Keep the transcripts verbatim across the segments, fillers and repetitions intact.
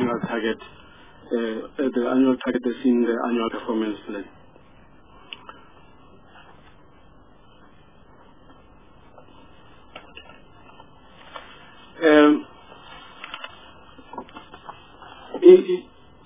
annual target, uh, the annual target is in the annual performance plan. Um, in,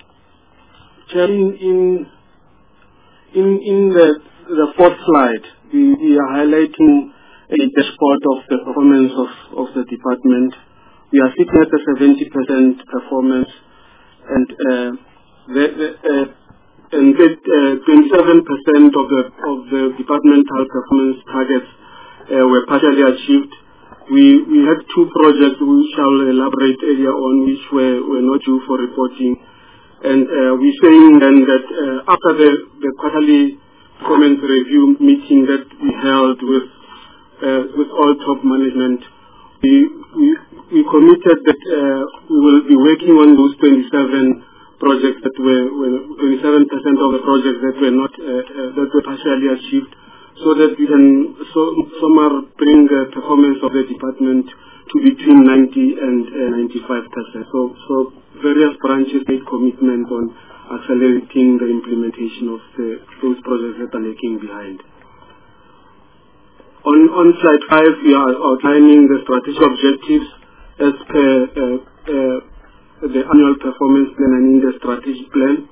in, in, in the, the fourth slide, we, we are highlighting a dashboard of the performance of, of the department. We are sitting at a seventy percent performance, and uh, the, the, uh, and that uh, twenty-seven percent of the of the departmental performance targets uh, were partially achieved. We we had two projects we shall elaborate earlier on, which were were not due for reporting, and uh, we're saying then that uh, after the the quarterly performance review meeting that we held with uh, with all top management, we we we committed that uh, we will be working on those twenty-seven projects that were, were twenty-seven percent of the projects that were not uh, uh, that were partially achieved, so that we can so somehow bring the performance of the department to between ninety and ninety-five percent. So so various branches made commitment on accelerating the implementation of the, those projects that are lagging behind. On, on slide five, we are outlining the strategic objectives as per uh, uh, the annual performance plan and in the strategic plan.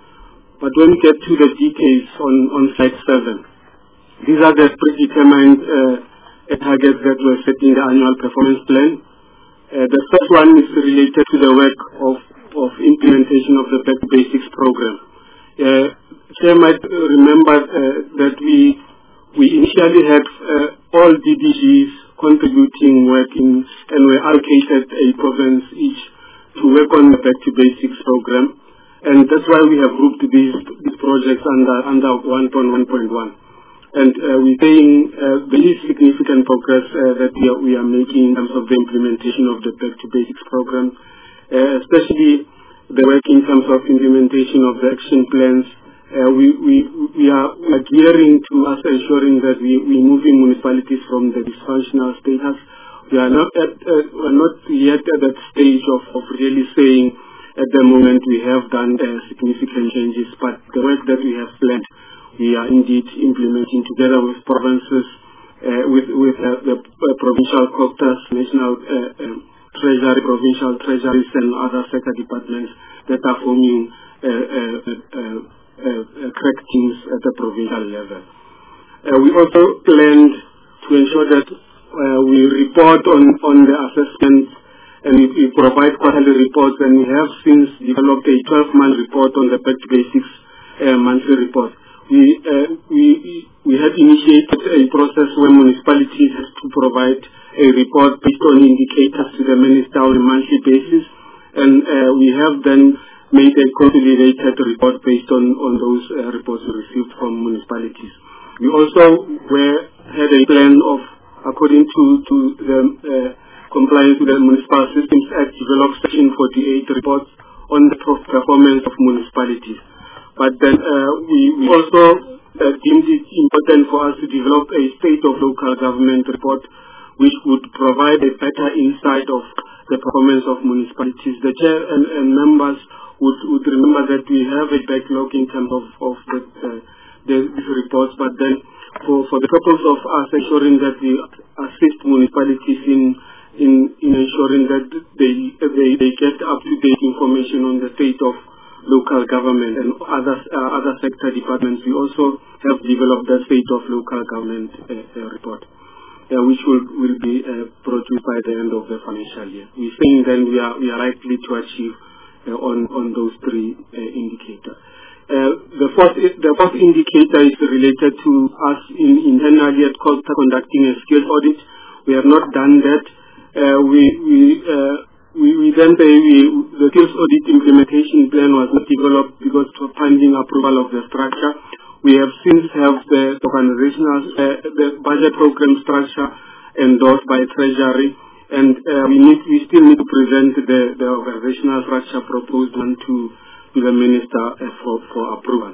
But when we get to the details on, on slide seven, these are the predetermined uh, targets that were set in the annual performance plan. Uh, the first one is related to the work of, of implementation of the Back to Basics program. Uh, Chair might remember uh, that we We initially had uh, all D D Gs contributing work in, and were allocated a province each to work on the Back to Basics program, and that's why we have grouped these, these projects under under one point one point one. And uh, we're saying uh, very significant progress uh, that we are, we are making in terms of the implementation of the Back to Basics program, uh, especially the work in terms of implementation of the action plans. Uh, we, we, we, are, we are gearing to us ensuring that we, we moving municipalities from the dysfunctional status. We are not at, uh, we are not yet at that stage of, of really saying at the moment we have done uh, significant changes, but the work that we have planned, we are indeed implementing together with provinces, uh, with, with uh, the uh, provincial caucus, national uh, um, treasury, provincial treasuries and other sector departments that are forming uh, uh, uh, Uh, uh, correct teams at the provincial level. Uh, we also planned to ensure that uh, we report on, on the assessments, and we, we provide quarterly reports, and we have since developed a twelve-month report on the Back to Basics uh, monthly report. We, uh, we, we had initiated a process where municipalities have to provide a report based on indicators to the minister on a monthly basis, and uh, we have then made a consolidated report based on, on those uh, reports we received from municipalities. We also were, had a plan of, according to, to the uh, compliance with the Municipal Systems Act, developed Section forty-eight reports on the performance of municipalities. But then uh, we, we also uh, deemed it important for us to develop a state of local government report which would provide a better insight of the performance of municipalities. The chair and, and members would, would remember that we have a backlog in terms of, of the, uh, the, these reports, but then for, for the purpose of us ensuring that we assist municipalities in, in, in ensuring that they, they, they get up-to-date information on the state of local government and other, uh, other sector departments, we also have developed the state of local government uh, uh, report, uh, which will, will be uh, produced by the end of the financial year. We think then we are, we are likely to achieve Uh, on, on those three uh, indicators. Uh, the first the first indicator is related to us in, internally at Costa conducting a skills audit. We have not done that. Uh, we we, uh, we we then say we, the skills audit implementation plan was not developed because of pending approval of the structure. We have since have the organizational uh, the budget program structure endorsed by Treasury. And uh, we need, we still need to present the, the organizational structure proposed one to, to the minister uh, for, for approval.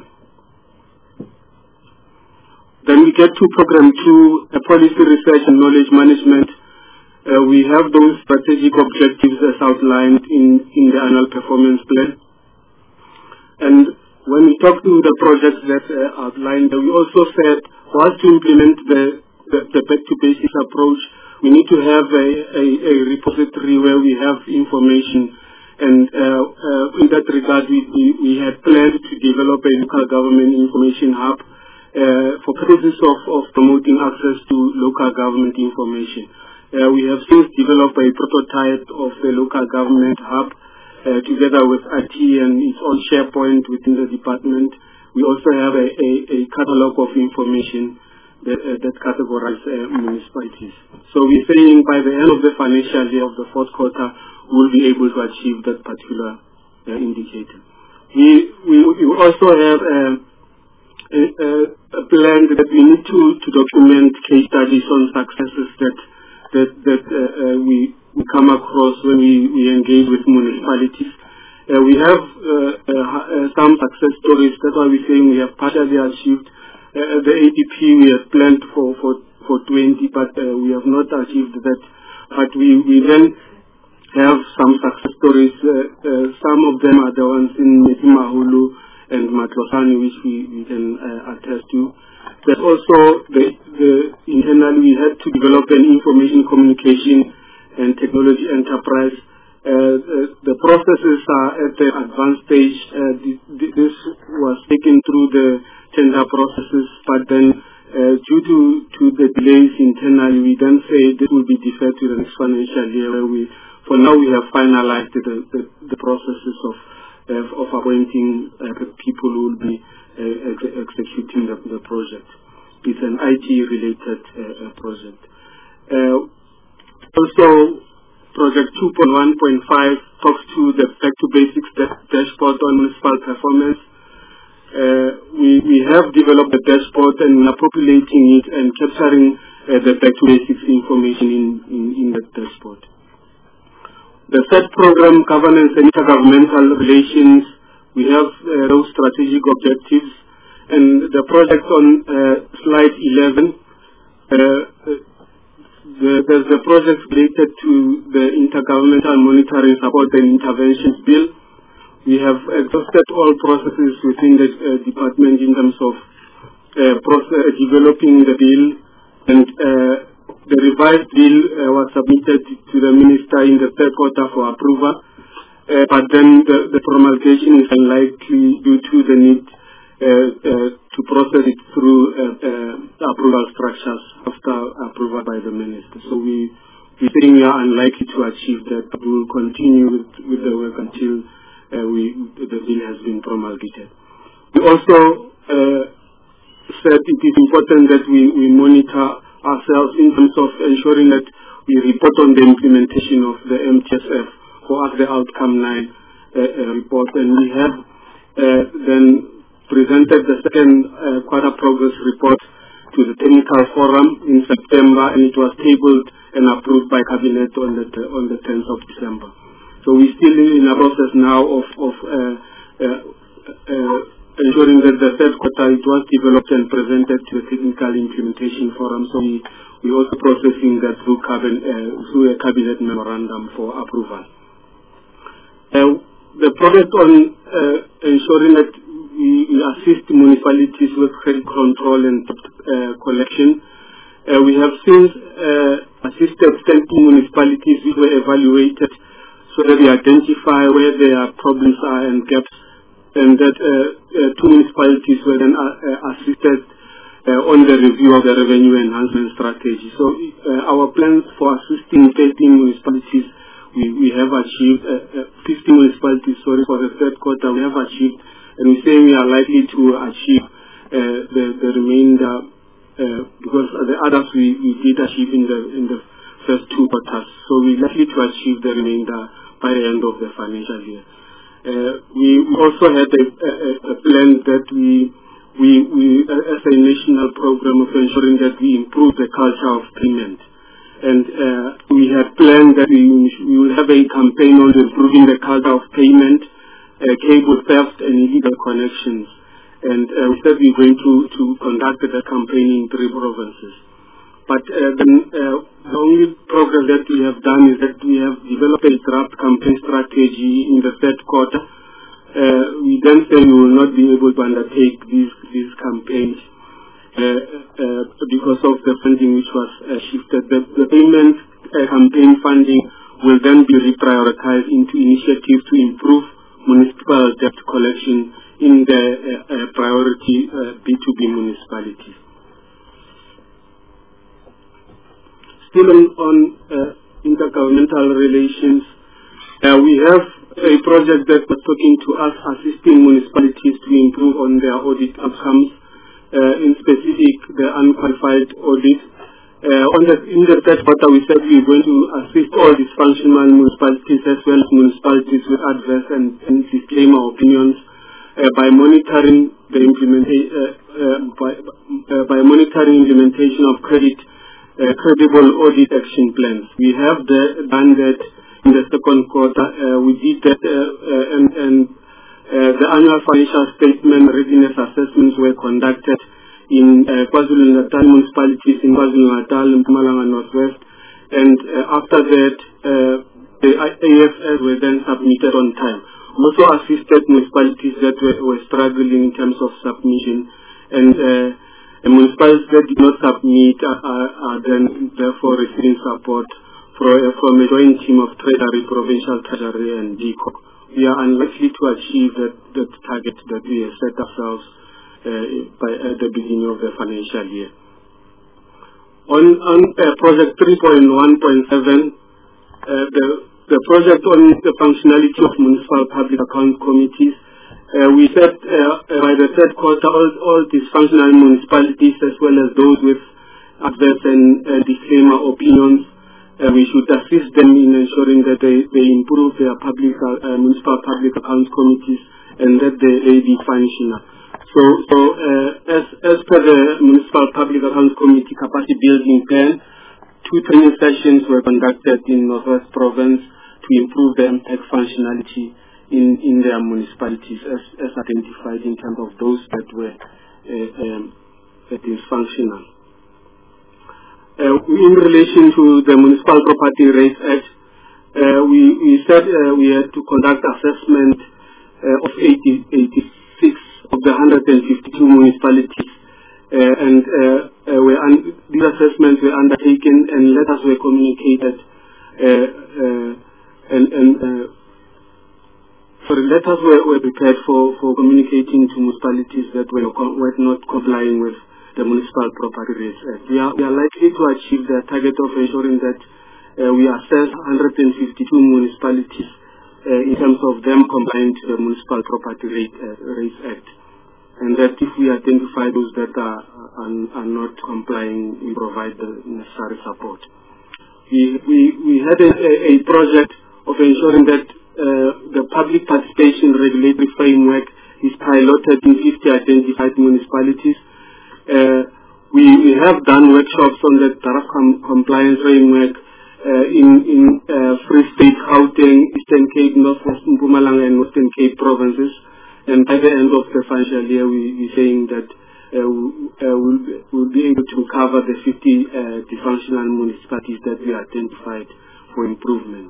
Then we get to program two, uh, policy research and knowledge management. Uh, we have those strategic objectives as outlined in, in the annual performance plan. And when we talk to the projects that uh, outlined, we also said, for us to implement the, the, the back-to-basics approach, we need to have a, a, a repository where we have information. And uh, uh, in that regard, we, we, we had planned to develop a local government information hub uh, for purposes of, of promoting access to local government information. Uh, we have since developed a prototype of the local government hub uh, together with I T and its own SharePoint within the department. We also have a, a, a catalog of information that, uh, that categorizes uh, municipalities. So we're saying by the end of the financial year of the fourth quarter, we'll be able to achieve that particular uh, indicator. We, we, we also have uh, a, a, a plan that we need to, to document case studies on successes that that, that uh, uh, we, we come across when we, we engage with municipalities. Uh, we have uh, uh, some success stories. That's why we're saying we have partially achieved uh, the A D P we had planned for, for, for twenty, but uh, we have not achieved that. But we, we then have some success stories. Uh, uh, some of them are the ones in Mahulu and Matlosani, which we, we can uh, attest to. There's also the, the internally we had to develop an information communication and technology enterprise. Uh, the, the processes are at the advanced stage. Uh, the, the, this was taken through the tender processes, but then uh, due to, to the delays internally, we then say this will be deferred to the next financial year. Where we, for now, we have finalized the, the, the processes of uh, of appointing uh, people who will be uh, ex executing the, the project. It's an I T-related uh, project. Uh, also, Project two point one point five talks to the Back to Basics dashboard on municipal performance. Uh, we, we have developed the dashboard and are populating it and capturing uh, the Back to Basics information in, in, in the dashboard. The third program, governance and intergovernmental relations, we have uh, those strategic objectives. And the project on uh, slide eleven, uh, the, there's the project related to the Intergovernmental Monitoring Support and Interventions Bill. We have exhausted all processes within the uh, department in terms of uh, process, developing the bill, and uh, the revised bill uh, was submitted to the minister in the third quarter for approval. Uh, but then the, the promulgation is unlikely due to the need Uh, uh, to process it through uh, uh, approval structures after approval by the minister. So we we think we are unlikely to achieve that, but we will continue with, with the work until uh, we the bill has been promulgated. We also uh, said it is important that we, we monitor ourselves in terms of ensuring that we report on the implementation of the M T S F for us the outcome nine uh, uh, report, and we have uh, then presented the second uh, quarter progress report to the technical forum in September, and it was tabled and approved by cabinet on the on the tenth of December. So we're still in a process now of of uh, uh, uh, ensuring that the third quarter it was developed and presented to the technical implementation forum. So we we also processing that through cabinet uh, through a cabinet memorandum for approval. Uh, the project on uh, ensuring that we assist municipalities with credit control and uh, collection. Uh, we have since uh, assisted twenty municipalities which were evaluated so that we identify where their problems are and gaps, and that uh, uh, two municipalities were then uh, uh, assisted uh, on the review of the revenue enhancement strategy. So uh, our plans for assisting thirteen municipalities, we, we have achieved, uh, uh, fifty municipalities, sorry, for the third quarter, we have achieved. And we say we are likely to achieve uh, the, the remainder uh, because the others we, we did achieve in the in the first two quarters. So we're likely to achieve the remainder by the end of the financial year. Uh, we also had a, a, a plan that we we we uh, as a national program of ensuring that we improve the culture of payment. And uh, we had planned that we, we will have a campaign on improving the culture of payment, Uh, cable theft and illegal connections, and uh, we said we're going to, to conduct that campaign in three provinces. But uh, then uh, the only progress that we have done is that we have developed a draft campaign strategy in the third quarter. Uh, we then say we will not be able to undertake these these campaigns uh, uh, because of the funding which was uh, shifted. The, the payment uh, campaign funding will then be reprioritized into initiatives to improve municipal debt collection in the uh, uh, priority uh, B two B municipalities. Still on, on uh, intergovernmental relations, uh, we have a project that was talking to us, assisting municipalities to improve on their audit outcomes, uh, in specific the unqualified audit. Uh, on the, in the third quarter, we said we are going to assist all dysfunctional municipalities as well as municipalities with adverse and, and disclaimer opinions uh, by monitoring the implementation uh, uh, by, uh, by monitoring implementation of credit uh, credible audit action plans. We have the, done that in the second quarter. Uh, we did that, uh, uh, and, and uh, the annual financial statement readiness assessments were conducted in uh, KwaZulu-Natal municipalities, in KwaZulu-Natal and Mpumalanga Northwest, and uh, after that, uh, the A F S were then submitted on time. Also assisted municipalities that were, were struggling in terms of submission, and uh, the municipalities that did not submit are, are, are then therefore receiving support from, uh, from a joint team of Treasury, Provincial Treasury and D C O. We are unlikely to achieve that, that target that we have set ourselves uh, by at the beginning of the financial year. On, on uh, project three point one point seven, uh, the, the project on the functionality of municipal public account committees, uh, we said uh, by the third quarter all, all dysfunctional municipalities as well as those with adverse and uh, disclaimer opinions, Uh, we should assist them in ensuring that they, they improve their public uh, municipal public accounts committees and that they, they be functional. So, so uh, as, as per the Municipal Public Accounts Committee capacity building plan, two training sessions were conducted in Northwest Province to improve the M P E C functionality in, in their municipalities as, as identified in terms of those that were uh, um, that is functional. Uh, in relation to the Municipal Property Rates Act, uh, we, we said uh, we had to conduct assessment uh, of eighty, eighty-six of the one hundred fifty-two municipalities, uh, and uh, uh, were un these assessments were undertaken and letters were communicated, uh, uh, and, and uh, sorry, letters were, were prepared for, for communicating to municipalities that were, were not complying with the Municipal Property Rates Act. We are, we are likely to achieve the target of ensuring that uh, we assess one hundred fifty-two municipalities uh, in terms of them complying to the Municipal Property Rate, uh, Rates Act. And that if we identify those that are, are, are not complying, we provide the necessary support. We, we, we had a, a project of ensuring that uh, the public participation regulatory framework is piloted in fifty identified municipalities. Uh, we, we have done workshops on the tariff com compliance framework uh, in, in uh, Free State, Gauteng, Eastern Cape, Northwest Mpumalanga and Western Cape provinces. And by the end of the financial year, we, we're saying that uh, uh, we'll, be, we'll be able to cover the fifty uh, dysfunctional municipalities that we identified for improvement.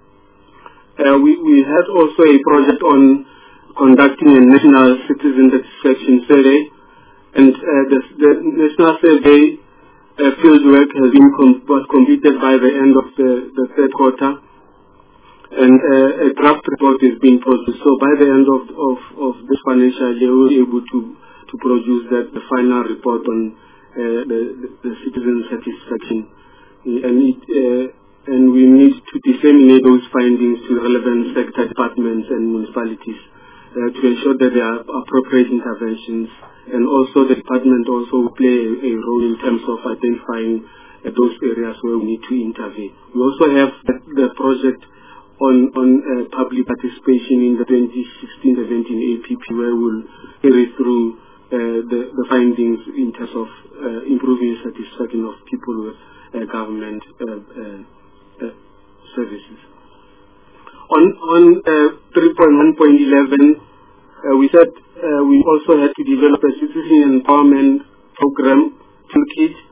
Uh, we, we had also a project on conducting a national citizen satisfaction survey. And uh, the, the national survey uh, field work has been com was completed by the end of the, the third quarter, and uh, a draft report is being produced. So by the end of of, of this financial year, we'll be able to to produce that the final report on uh, the, the the citizen satisfaction, and it uh, and we need to disseminate those findings to relevant sector departments and municipalities uh, to ensure that there are appropriate interventions. And also the department also play a, a role in terms of identifying uh, those areas where we need to intervene. We also have the, the project on, on uh, public participation in the twenty sixteen seventeen A P P, where we'll carry through uh, the, the findings in terms of uh, improving satisfaction of people with uh, government uh, uh, uh, services. On, on uh, three point one point eleven, uh, we said Uh, we also had to develop a citizen empowerment program toolkit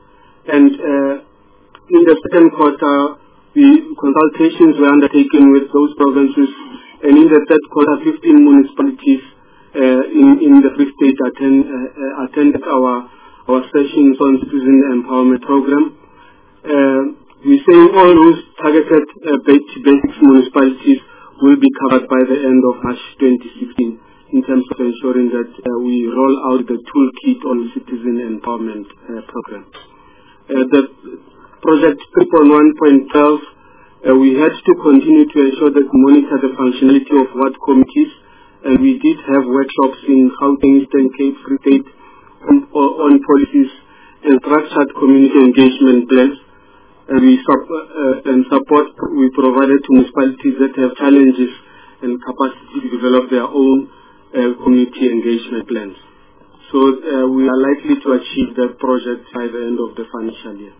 And uh, in the second quarter, we, consultations were undertaken with those provinces, and in the third quarter, fifteen municipalities uh, in, in the Free State attend, uh, attended our, our sessions on citizen empowerment program. Uh, we're saying all those targeted uh, basic municipalities will be covered by the end of March twenty sixteen in terms of ensuring that uh, we roll out the toolkit on citizen empowerment uh, program. Uh, the project three point one point twelve, uh, we had to continue to ensure that we monitor the functionality of ward committees, and we did have workshops in Gauteng, Eastern Cape, Free State on, on policies and structured community engagement plans. And we sup- uh, and support we provided to municipalities that have challenges and capacity to develop their own uh, community engagement plans. So uh, we are likely to achieve that project by the end of the financial year.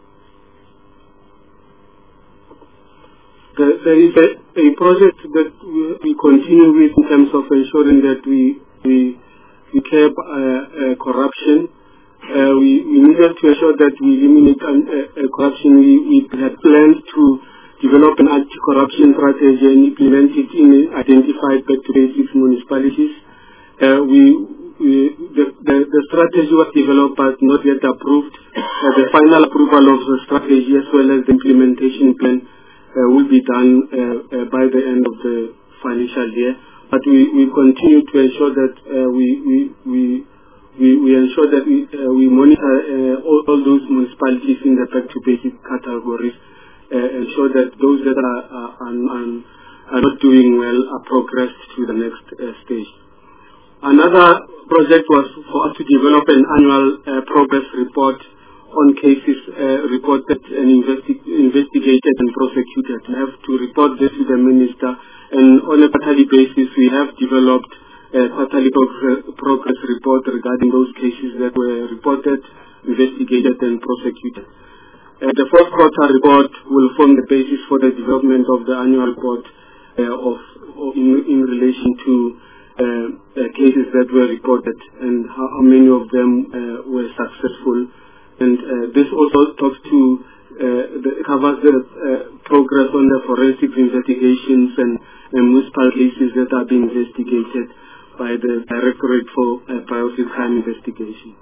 The, there is a, a project that we, we continue with in terms of ensuring that we we, we curb uh, uh, corruption. Uh, we, we needed to ensure that we eliminate uh, uh, corruption. We, we had planned to develop an anti-corruption strategy and implement it in identified back to basics municipalities. Uh, we, we, the, the, the strategy was developed but not yet approved. Uh, the final approval of the strategy as well as the implementation plan uh, will be done uh, uh, by the end of the financial year. But we, we continue to ensure that uh, we, we, we We, we ensure that we, uh, we monitor uh, all, all those municipalities in the back to basic categories, uh, ensure that those that are, are, are, are not doing well are progressed to the next uh, stage. Another project was for us to develop an annual uh, progress report on cases uh, reported and investi investigated and prosecuted. We have to report this to the minister, and on a quarterly basis we have developed a quarterly progress report regarding those cases that were reported, investigated and prosecuted. Uh, the fourth quarter report will form the basis for the development of the annual report uh, of, of in, in relation to uh, uh, cases that were reported and how, how many of them uh, were successful. And uh, this also talks to uh, the, covers the uh, progress on the forensic investigations and, and municipal cases that are being investigated by the Directorate for uh, Priority Crime Investigation.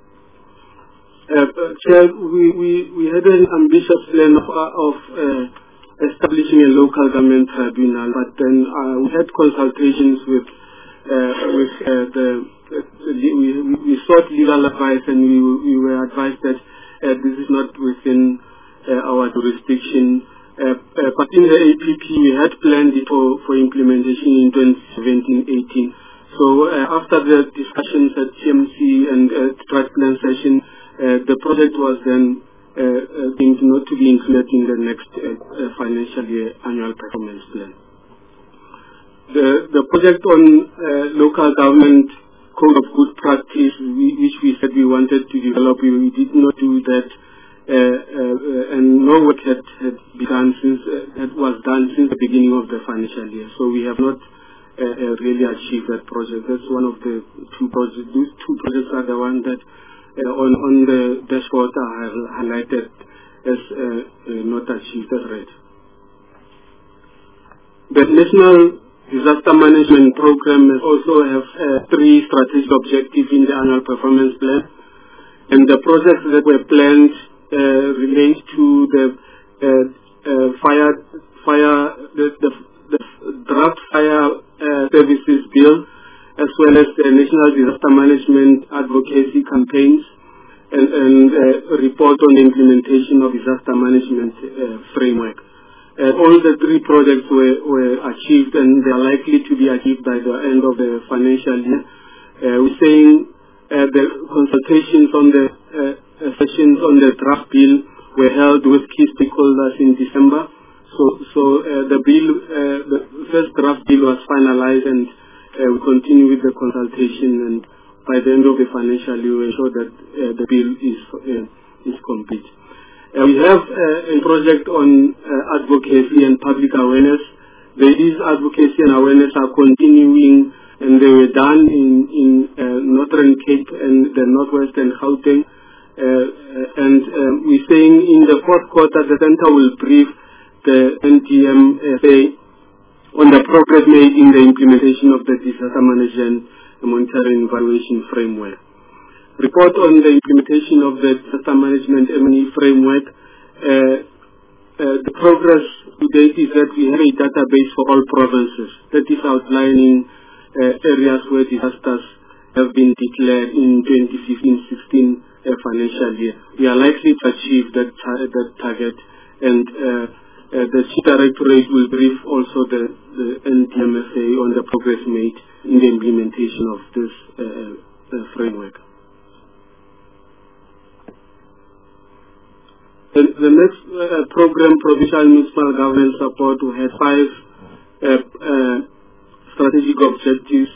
Uh, Chair, we, we, we had an ambitious plan of, of uh, establishing a local government tribunal, but then uh, we had consultations with, uh, with uh, the, uh, we, we sought legal advice, and we, we were advised that uh, this is not within uh, our jurisdiction. Uh, uh, but in the A P P, we had planned it for, for implementation in twenty seventeen eighteen. So uh, after the discussions at T M C and uh, draft plan session, uh, the project was then uh, uh, deemed not to be included in the next uh, uh, financial year annual performance plan. The, the project on uh, local government code of good practice, we, which we said we wanted to develop, we, we did not do that, uh, uh, and no work had, had begun since uh, that was done since the beginning of the financial year. So we have not Uh, uh, really achieve that project. That's one of the two projects. These two projects are the ones that uh, on, on the dashboard are highlighted as uh, uh, not achieved as red. The National Disaster Management Program also have uh, three strategic objectives in the annual performance plan, and the projects that were planned uh, relate to the uh, uh, fire, fire, the, the, the draft fire Uh, services bill, as well as the National Disaster Management Advocacy campaigns, and, and uh, report on the implementation of disaster management uh, framework. Uh, all the three projects were, were achieved, and they are likely to be achieved by the end of the financial year. Uh, we're saying uh, the consultations on the uh, sessions on the draft bill were held with key stakeholders in December. So, so uh, the bill, uh, the first draft bill was finalized, and uh, we continue with the consultation, and by the end of the financial year, we ensure that uh, the bill is uh, is complete. Uh, we have uh, a project on uh, advocacy and public awareness. These advocacy and awareness are continuing, and they were done in in uh, Northern Cape and the Northwest and Gauteng. uh, and um, we're saying in the fourth quarter the Centre will brief the N D M F A on the progress made in the implementation of the disaster management monitoring evaluation framework. Report on the implementation of the disaster management M and E framework. Uh, uh, the progress to date is that we have a database for all provinces that is outlining uh, areas where disasters have been declared in twenty fifteen sixteen uh, financial year. We are likely to achieve that, tar that target, and uh, uh, the Chief Directorate will brief also the, the N D M F A on the progress made in the implementation of this uh, uh, framework. The, the next uh, program, Provincial Municipal Government Support, we had five uh, uh, strategic objectives,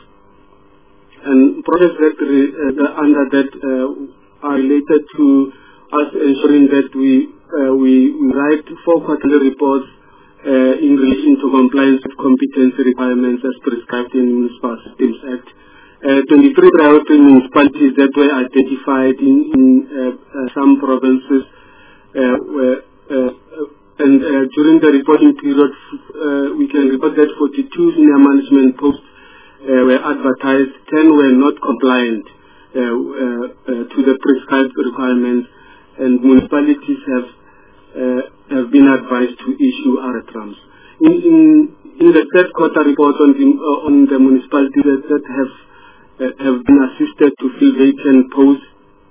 and projects that re, uh, under that uh, are related to us ensuring that we uh, we, we write four quarterly reports uh, in relation to compliance with competency requirements as prescribed in the Municipal Systems Act. Uh, twenty-three priority municipalities that were identified in, in uh, uh, some provinces, uh, were, uh, uh, and uh, during the reporting period, uh, we can report that forty-two senior management posts uh, were advertised, ten were not compliant uh, uh, uh, to the prescribed requirements, and municipalities have uh, have been advised to issue R T R Ms. In, in, in the third quarter report on the, uh, on the municipalities that, that have uh, have been assisted to fill vacant posts,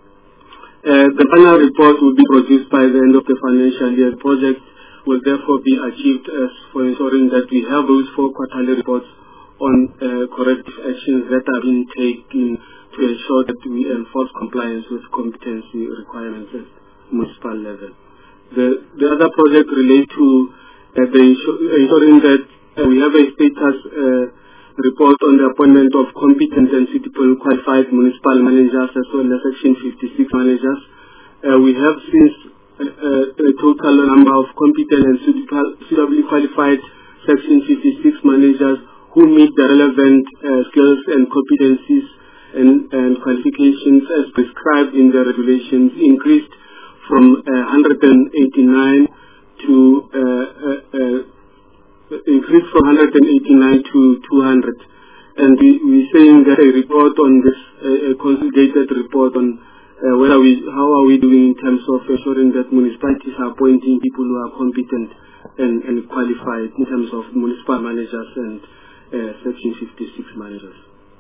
uh, the final report will be produced by the end of the financial year. The project will therefore be achieved as for ensuring that we have those four quarterly reports on uh, corrective actions that are being taken to ensure that we enforce compliance with competency requirements at municipal level. The, the other project relates to uh, the ensuring that uh, we have a status uh, report on the appointment of competent and suitable qualified municipal managers as well as Section fifty-six managers. Uh, we have since uh, uh, a total number of competent and suitably qualified Section fifty-six managers who meet the relevant uh, skills and competencies and, and qualifications as prescribed in the regulations increased from uh, one hundred eighty-nine to uh, uh, uh, increased from one hundred eighty-nine to two hundred, and we we saying that a report on this, uh, a consolidated report on uh, whether we how are we doing in terms of ensuring that municipalities are appointing people who are competent and, and qualified in terms of municipal managers and uh, Section fifty-six managers.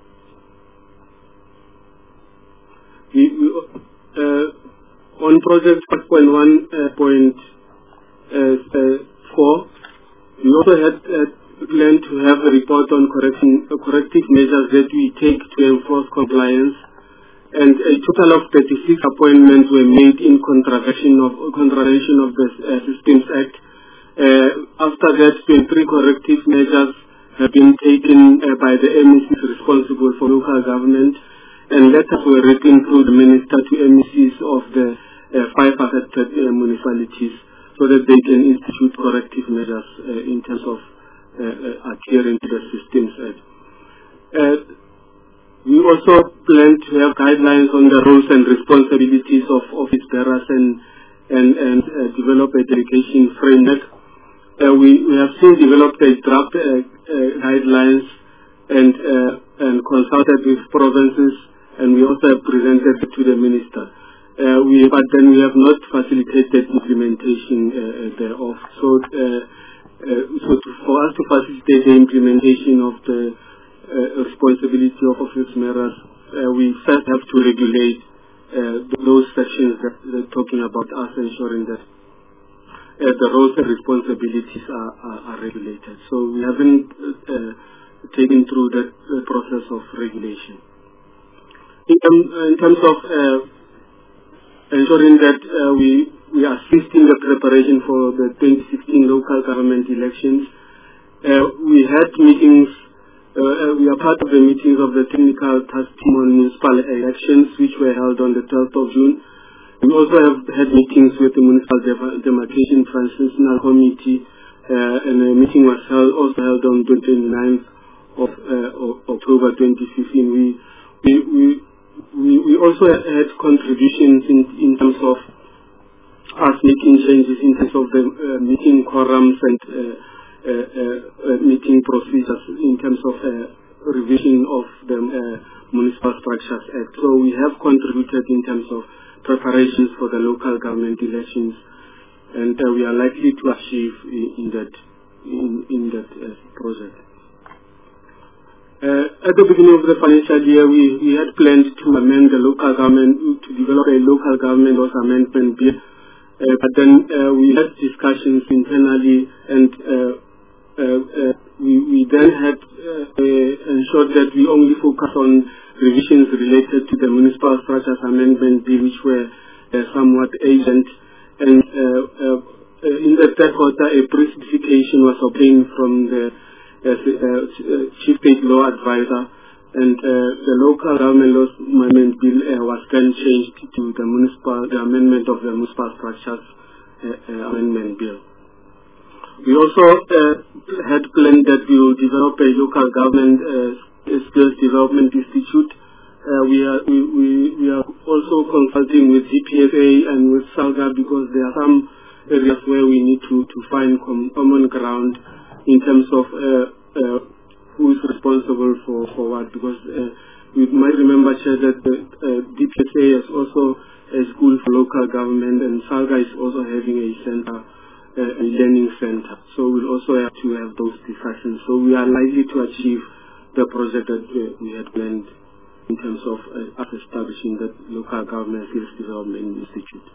We, we, uh, on project five point one point four, we also had uh, planned to have a report on correction, uh, corrective measures that we take to enforce compliance, and a total of thirty-six appointments were made in contravention of, contravention of the uh, Systems Act. Uh, after that, twenty-three corrective measures have been taken uh, by the M E Cs responsible for local government, and letters were written through the Minister to M E Cs of the uh, five affected uh, municipalities, so that they can institute corrective measures uh, in terms of uh, uh, adhering to the Systems Act. Uh, we also plan to have guidelines on the roles and responsibilities of office bearers and and, and uh, develop a delegation framework. Uh, we, we have since developed a draft uh, uh, guidelines and uh, and consulted with provinces, and we also have presented it to the Minister. Uh, we, but then we have not facilitated implementation uh, thereof. So, uh, uh, so to, for us to facilitate the implementation of the uh, responsibility of office bearers, uh, we first have to regulate uh, those sections that are talking about us ensuring that uh, the roles and responsibilities are, are, are regulated. So we haven't uh, taken through that uh, process of regulation. In, um, in terms of uh, ensuring that uh, we, we assist in the preparation for the twenty sixteen local government elections. Uh, we had meetings, uh, we are part of the meetings of the Technical Task Team on Municipal Elections, which were held on the twelfth of June. We also have had meetings with the Municipal Demarcation Transitional Committee, uh, and a meeting was held, also held on the twenty-ninth of uh, October twenty fifteen. We, we, we we, we also had contributions in, in terms of us making changes in terms of the uh, meeting quorums and uh, uh, uh, meeting procedures in terms of uh, revision of the uh, Municipal Structures Act. So we have contributed in terms of preparations for the local government elections, and uh, we are likely to achieve in, in that in, in that uh, project. Uh, at the beginning of the financial year, we, we had planned to amend the local government, to develop a local government laws amendment bill. Uh, but then uh, we had discussions internally, and uh, uh, uh, we, we then had uh, uh, ensured that we only focus on revisions related to the Municipal Structures Amendment Bill, which were uh, somewhat urgent. And uh, uh, uh, in the third quarter, a pre-specification was obtained from the uh, uh, Chief State Law Advisor, and uh, the Local Government Laws Amendment Bill uh, was then changed to the municipal, the amendment of the Municipal Structures uh, uh, Amendment Bill. We also uh, had planned that we will develop a local government uh, skills development institute. Uh, we are we, we, we are also consulting with G P S A and with SALGA, because there are some areas where we need to, to find com common ground in terms of uh, uh, who is responsible for, for what, because uh, we might remember Chair, that the uh, D P S A is also a school for local government, and SALGA is also having a center, uh, a learning center. So we'll also have to have those discussions. So we are likely to achieve the project that uh, we had planned in terms of uh, us establishing the Local Government Skills Development Institute.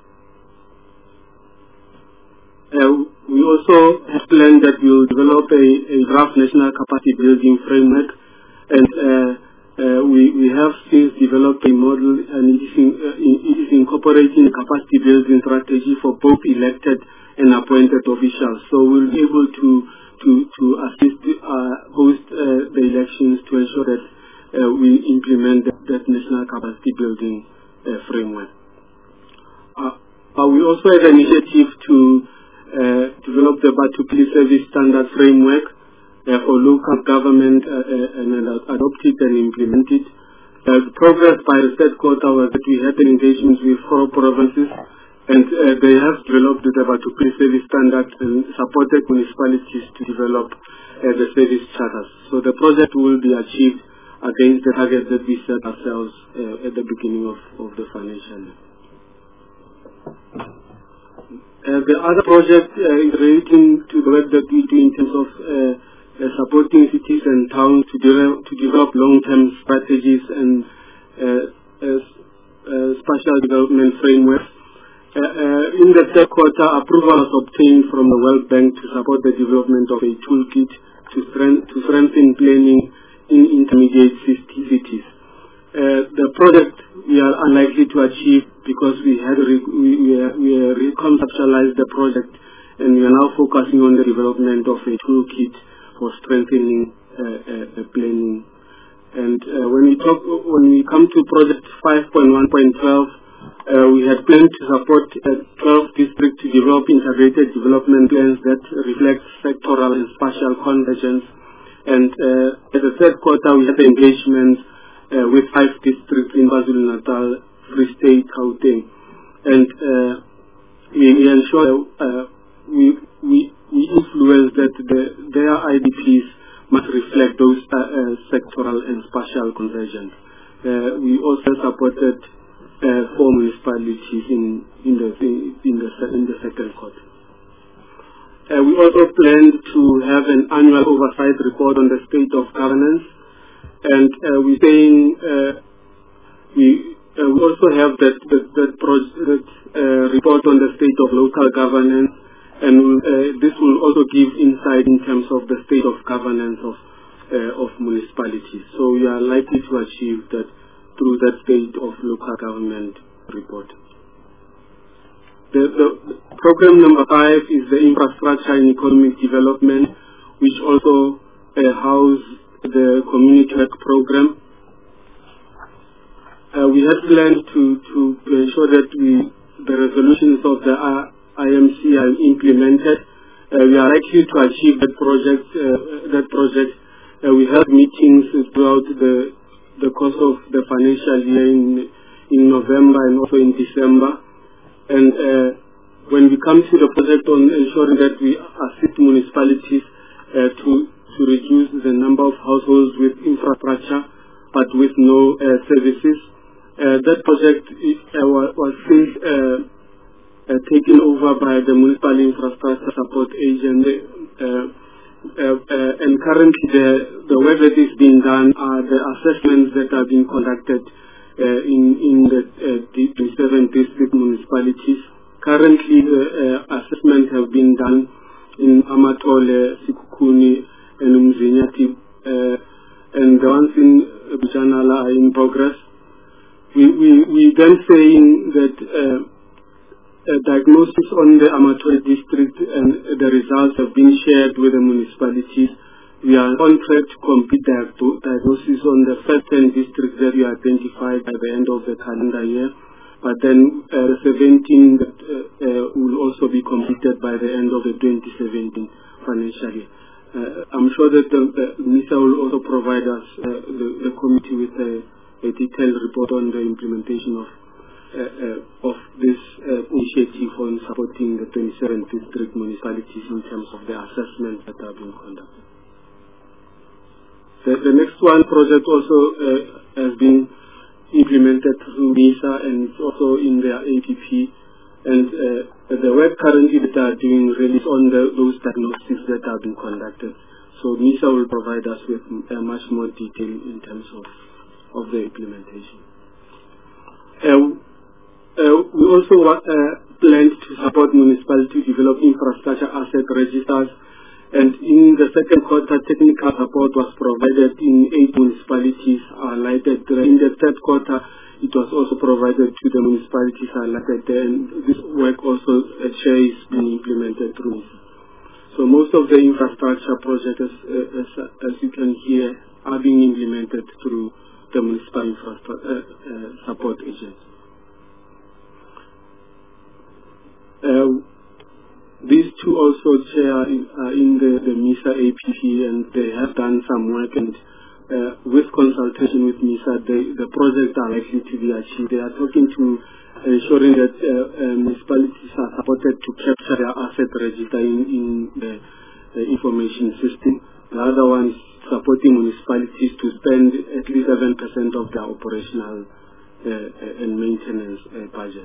Uh, we also have planned that we will develop a, a draft national capacity building framework, and uh, uh, we, we have since developed a model, and it is, in, uh, it is incorporating a capacity building strategy for both elected and appointed officials. So we'll be able to to, to assist uh, host uh, the elections to ensure that uh, we implement that, that national capacity building uh, framework. Uh, uh, we also have an initiative to Uh, develop the Batupili Service Standard Framework uh, for local government uh, uh, and uh, adopt it and implement it. Uh, the progress by the third quarter was that we had an engagement with four provinces, and uh, they have developed the Batupili Service Standard and supported municipalities to develop uh, the service charters. So the project will be achieved against the target that we set ourselves uh, at the beginning of, of the financial year. Uh, the other project uh, is relating to the work that we do in terms of uh, uh, supporting cities and towns to, de to develop long-term strategies and uh, uh, uh, spatial development frameworks. Uh, uh, in the third quarter, approval was obtained from the World Bank to support the development of a toolkit to, strength to strengthen planning in intermediate cities. Uh, the project we are unlikely to achieve because we had re we, we, are, we are reconceptualized the project, and we are now focusing on the development of a toolkit for strengthening uh, uh, uh, planning. And uh, when we talk, when we come to project five point one point twelve, uh, we had planned to support uh, twelve districts to develop integrated development plans that reflect sectoral and spatial convergence. And uh, at the third quarter, we had engagement Uh, with five districts in KwaZulu-Natal, Free State, Gauteng, and uh, we, we ensure uh, we, we we influence that the, their I D Ps must reflect those uh, uh, sectoral and spatial convergence. Uh, we also supported uh, four municipalities in in the in the in the second quarter. Uh, we also planned to have an annual oversight report on the state of governance. And uh, we saying uh, we uh, we also have that that that, that uh, report on the state of local governance, and uh, this will also give insight in terms of the state of governance of uh, of municipalities. So we are likely to achieve that through that state of local government report. The, the program number five is the infrastructure and economic development, which also uh, houses the community work program. Uh, we had planned to, to, to ensure that we, the resolutions of the I M C are implemented. Uh, we are likely to achieve that project. Uh, that project. Uh, we had meetings throughout the the course of the financial year in, in November and also in December. And uh, when we come to the project on ensuring that we assist municipalities uh, to, to reduce the number of households with infrastructure but with no uh, services, uh, that project uh, was since uh, uh, taken over by the Municipal Infrastructure Support Agency. Uh, uh, uh, and currently the, the work that is being done are the assessments that are being conducted uh, in, in the uh, twenty-seven district municipalities. Currently the uh, assessments have been done in Amatole, Sikukuni and Umzinyati, uh, and the ones in Bujanala are in progress. We, we, we then saying that uh, a diagnosis on the Amatole district and the results have been shared with the municipalities. We are on track to complete the diagnosis on the first ten districts that we identified by the end of the calendar year. But then uh, seventeen that uh, uh, will also be completed by the end of the twenty seventeen financial year. Uh, I'm sure that the, the MISA will also provide us, uh, the, the committee, with a, a detailed report on the implementation of uh, uh, of this uh, initiative on supporting the twenty-seven district municipalities in terms of the assessments that are being conducted. The, the next one project also uh, has been implemented through MISA and also in their A P P, and uh, the work currently that are doing really is on the, those diagnoses that are being conducted. So MISA will provide us with uh, much more detail in terms of, of the implementation. Uh, uh, we also uh, plan to support municipalities to develop infrastructure asset registers, and in the second quarter technical support was provided in eight municipalities highlighted. In the third quarter it was also provided to the municipalities highlighted there, and this work also uh, share is being implemented through MISA. So most of the infrastructure projects, uh, as, as you can hear, are being implemented through the municipal infrastructure uh, uh, support agency. Uh, these two also share in, uh, in the, the MISA A P P, and they have done some work, and uh, with consultation with MISA, they, the projects are likely to be achieved. They are talking to ensuring that uh, uh, municipalities are supported to capture their asset register in, in the, the information system. The other one is supporting municipalities to spend at least seven percent of their operational uh, and maintenance uh, budget.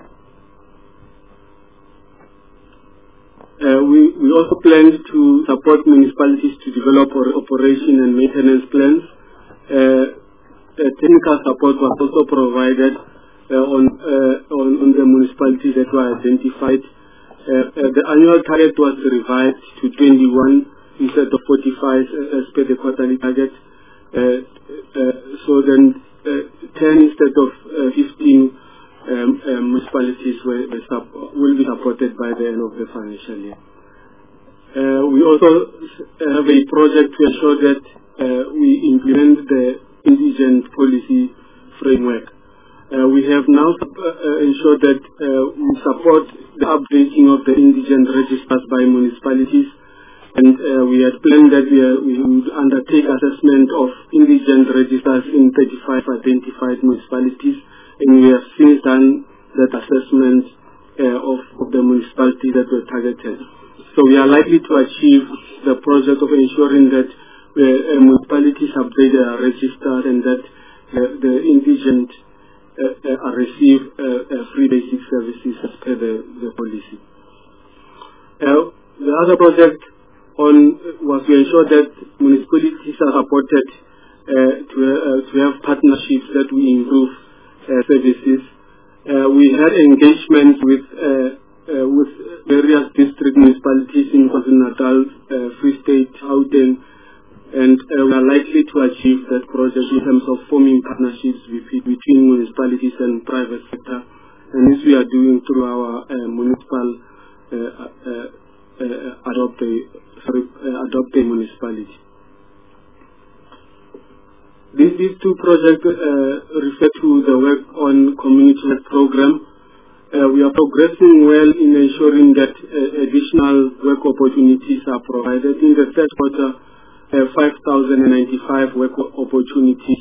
Uh, we, we also plan to support municipalities to develop or operation and maintenance plans. Uh, uh, technical support was also provided uh, on, uh, on, on the municipalities that were identified. Uh, uh, the annual target was revised to twenty-one instead of forty-five uh, as per the quarterly target. Uh, uh, so then uh, ten instead of uh, fifteen Um, um, municipalities will, will be supported by the end of the financial year. Uh, we also have a project to ensure that uh, we implement the indigent policy framework. Uh, we have now uh, ensured that uh, we support the updating of the indigent registers by municipalities, and uh, we had planned that we, uh, we would undertake assessment of indigent registers in thirty-five identified municipalities. And we have since done that assessment uh, of, of the municipalities that were targeted. So we are likely to achieve the project of ensuring that uh, uh, municipalities update their registers and that uh, the indigent uh, uh, receive uh, uh, free basic services as per the, the policy. Uh, the other project on was to ensure that municipalities are supported uh, to, uh, to have partnerships that will improve Uh, services. Uh, we had engagement with uh, uh, with various district municipalities in KwaZulu-Natal, uh, Free State, Gauteng, and uh, we are likely to achieve that project in terms of forming partnerships with, between municipalities and private sector, and this we are doing through our uh, municipal uh, uh, uh, adopt a sorry, uh, adopt a municipality. These, these two projects uh, refer to the work on community health program. Uh, we are progressing well in ensuring that uh, additional work opportunities are provided. In the third quarter, uh, five thousand ninety-five work opportunities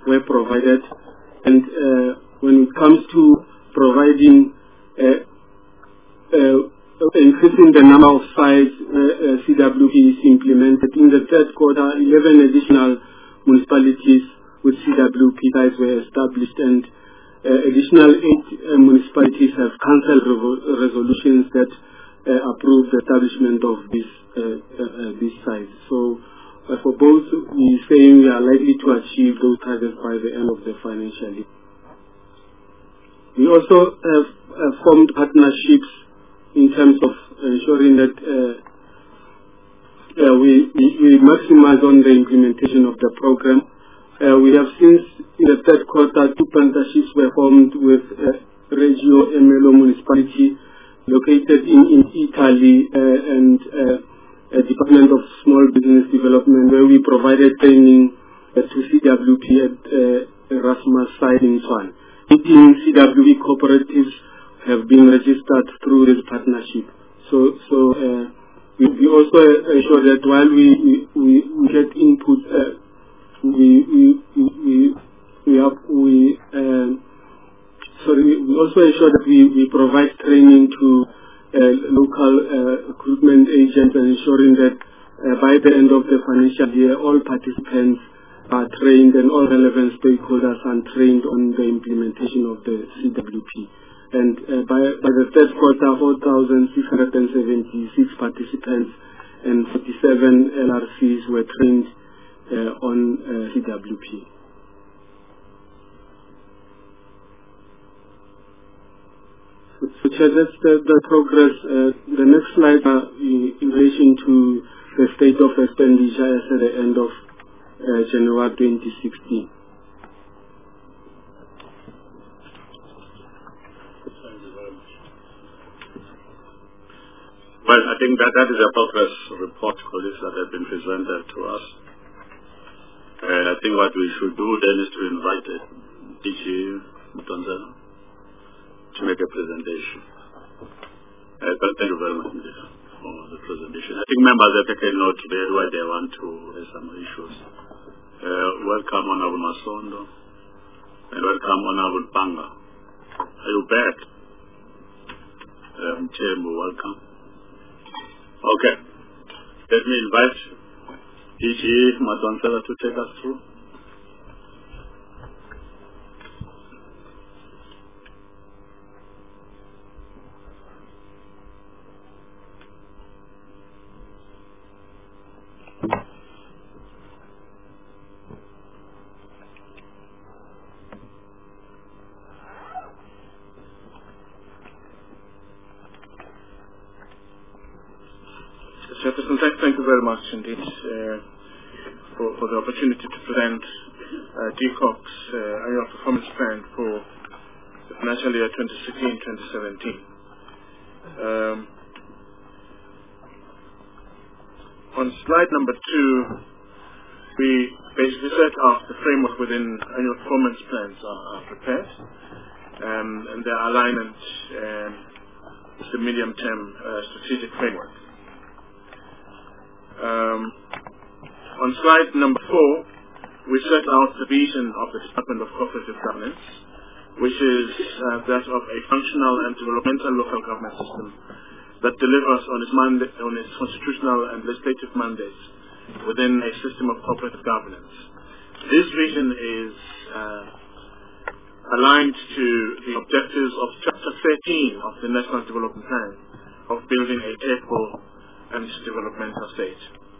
were provided. And uh, when it comes to providing, uh, uh, increasing the number of sites uh, uh, C W P is implemented, in the third quarter, eleven additional municipalities with C W P sites were established, and uh, additional eight uh, municipalities have cancelled resolutions that uh, approve the establishment of these uh, uh, uh, these sites. So uh, for both, we're saying we are likely to achieve those targets by the end of the financial year. We also have uh, formed partnerships in terms of ensuring that uh, uh, we, we, we maximize on the implementation of the program. Uh, we have since in the third quarter, two partnerships were formed with uh, Reggio Emilia municipality located in, in Italy uh, and uh, a Department of Small Business Development, where we provided training uh, to C W P at uh, Erasmus site in Swan. eighteen C W P cooperatives have been registered through this partnership. So, so uh, we, we also ensure that while we we, we get input, uh, we we we we have we uh, sorry we also ensure that we, we provide training to uh, local uh, recruitment agents, and ensuring that uh, by the end of the financial year, all participants are trained and all relevant stakeholders are trained on the implementation of the C W P. And uh, by, by the third quarter, four thousand six hundred seventy-six participants and forty-seven L R Cs were trained uh, on uh, C W P. So, so that's the, the progress. Uh, the next slide uh, in, in relation to the state of expenditure as at the end of uh, January twenty sixteen. Well, I think that that is a progress report, colleagues, that have been presented to us. And I think what we should do then is to invite D G Mutanzela to make a presentation. Uh, but thank you very much indeed for the presentation. I think members have taken note today where they want to raise some issues. Uh, welcome, Honorable Masondo, and welcome, Honorable Panga. Are you back? Um, Chairman, welcome. Okay. Let me invite D G Madonsela to take us through. Jefferson, thank, thank you very much indeed uh, for, for the opportunity to present uh, D C O C's uh, annual performance plan for the financial year twenty sixteen twenty seventeen. Um, on slide number two, we basically set out the framework within annual performance plans are, are prepared, um, and their alignment um, with the medium-term uh, strategic framework. Um, on slide number four, we set out the vision of the Department of Cooperative Governance, which is uh, that of a functional and developmental local government system that delivers on its, manda- on its constitutional and legislative mandates within a system of cooperative governance. This vision is uh, aligned to the objectives of Chapter thirteen of the National Development Plan of building a capable and developmental state.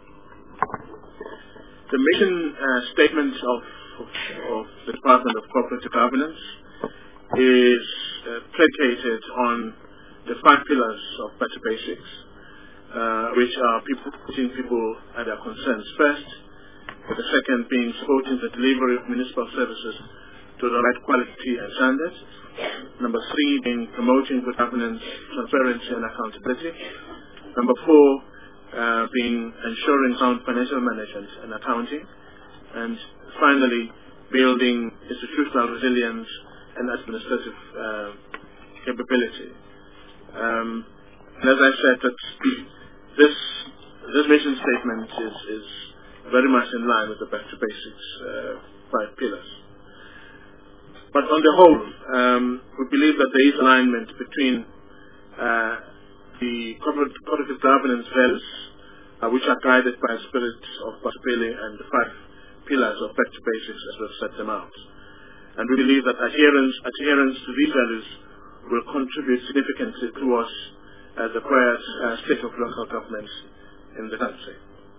The mission uh, statement of, of the Department of Cooperative Governance is uh, predicated on the five pillars of Better Basics, uh, which are people, putting people and their concerns first, the second being supporting the delivery of municipal services to the right quality and standards, number three being promoting good governance, transparency and accountability, number four, uh, being ensuring sound financial management and accounting, and finally, building institutional resilience and administrative uh, capability. Um, and as I said, that this this mission statement is, is very much in line with the Back to Basics uh, five pillars. But on the whole, um, we believe that there is alignment between uh, the corporate, corporate governance values, uh, which are guided by a spirit of Batabele and the five pillars of back to basics as we've set them out. And we believe that adherence, adherence to these values will contribute significantly towards uh, the quiet uh, state of local governments in the country.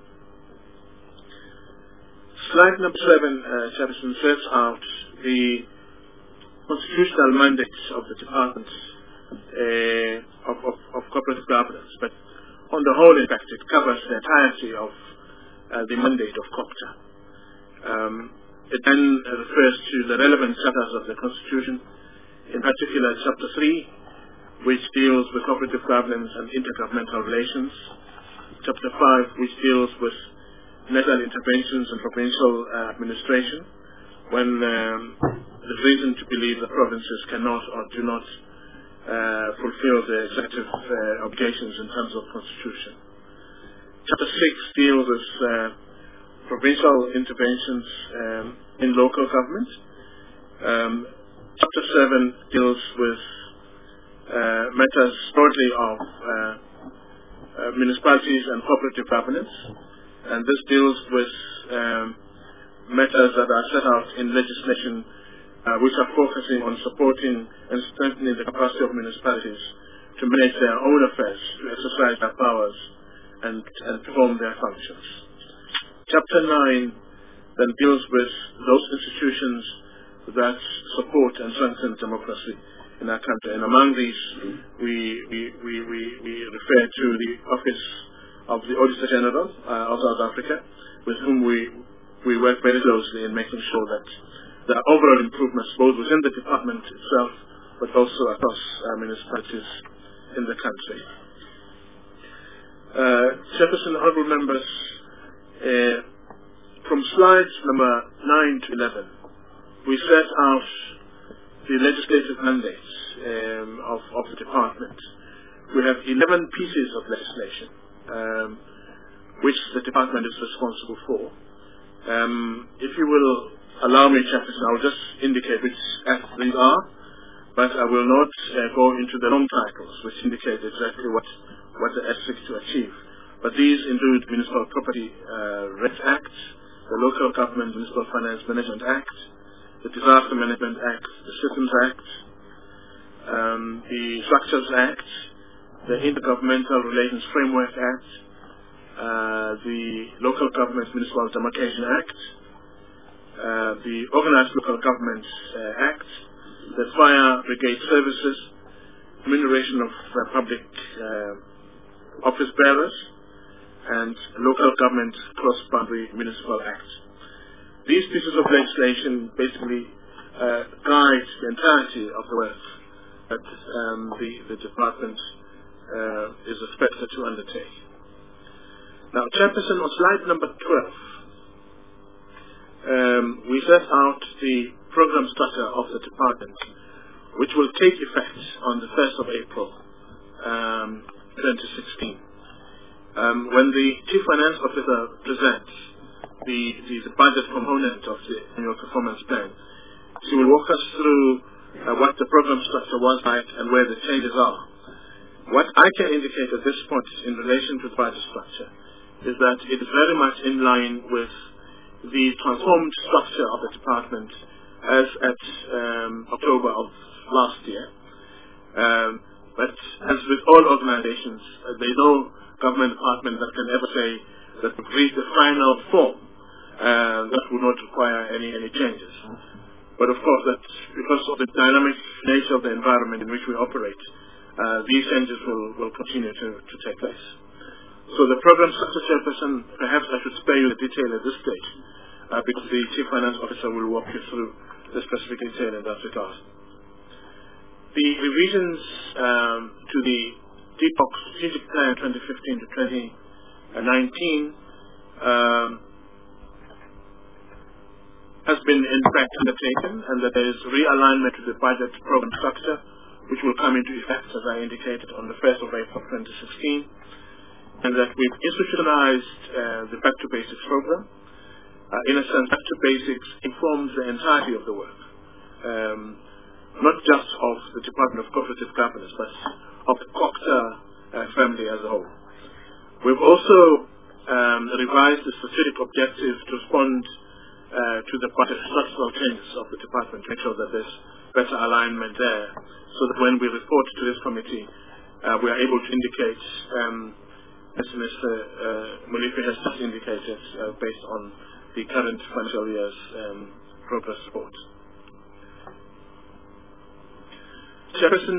Slide number seven, uh, Chairperson, sets out the constitutional mandates of the Department uh, of, of, of Corporate Governance, but on the whole, in fact, it covers the entirety of uh, the mandate of COPTA. Um, it then uh, refers to the relevant chapters of the Constitution, in particular Chapter three, which deals with cooperative governance and intergovernmental relations, Chapter five, which deals with national interventions and provincial uh, administration, when um, there's reason to believe that provinces cannot or do not uh, fulfill the executive uh, obligations in terms of constitution. Chapter six deals with uh, provincial interventions um, in local government. Um, chapter seven deals with uh, matters broadly of uh, uh, municipalities and cooperative governance, and this deals with um, matters that are set out in legislation uh, which are focusing on supporting and strengthening the capacity of municipalities to manage their own affairs, to exercise their powers and, and perform their functions. Chapter nine then deals with those institutions that support and strengthen democracy in our country, and among these we, we, we, we, we refer to the Office of the Auditor General uh, of South Africa, with whom we we work very closely in making sure that there are overall improvements both within the department itself, but also across uh, municipalities in the country. Uh, Chairperson, honourable members, uh, from slides number nine to eleven, we set out the legislative mandates um, of, of the department. We have eleven pieces of legislation um, which the department is responsible for. Um, if you will allow me, Chairperson, I will just indicate which acts these are, but I will not uh, go into the long titles, which indicate exactly what, what the act seeks to achieve. But these include Municipal Property uh, Rights Act, the Local Government Municipal Finance Management Act, the Disaster Management Act, the Systems Act, um, the Structures Act, the Intergovernmental Relations Framework Act, Uh, the Local Government Municipal Demarcation Act, uh, the Organized Local Government uh, Act, the Fire Brigade Services, Remuneration of uh, Public uh, Office Bearers, and Local Government Cross-Boundary Municipal Act. These pieces of legislation basically uh, guide the entirety of the work that um, the, the department uh, is expected to undertake. Now, Chairperson, on slide number twelve, um, we set out the program structure of the department, which will take effect on the first of April, um, twenty sixteen. Um, when the Chief Finance Officer presents the, the, the budget component of the annual performance plan, she will walk us through uh, what the program structure was like and where the changes are. What I can indicate at this point in relation to the budget structure is that it is very much in line with the transformed structure of the department as at um, October of last year. Um, but as with all organizations, uh, there is no government department that can ever say that we've reached the final form uh, that would not require any, any changes. But of course, that because of the dynamic nature of the environment in which we operate, uh, these changes will, will continue to, to take place. So the program structure, Chairperson, perhaps I should spare you the detail at this stage, uh, because the Chief Finance Officer will walk you through the specific detail in that regard. The revisions um, to the D P O C Strategic Plan twenty fifteen to twenty nineteen um, has been in fact undertaken, and that there is realignment to the budget program structure, which will come into effect, as I indicated, on the first of April twenty sixteen. And that we've institutionalized uh, the Back to Basics program. Uh, in a sense, Back to Basics informs the entirety of the work. um, not just of the Department of Cooperative Governance, but of the COCTA uh, family as a whole. We've also um, revised the strategic objectives to respond uh, to the structural changes of the department, to make sure that there's better alignment there, so that when we report to this committee, uh, we are able to indicate, um, as Mister Uh, Molefe has just indicated, uh, based on the current financial year's um, progress report. Chairperson,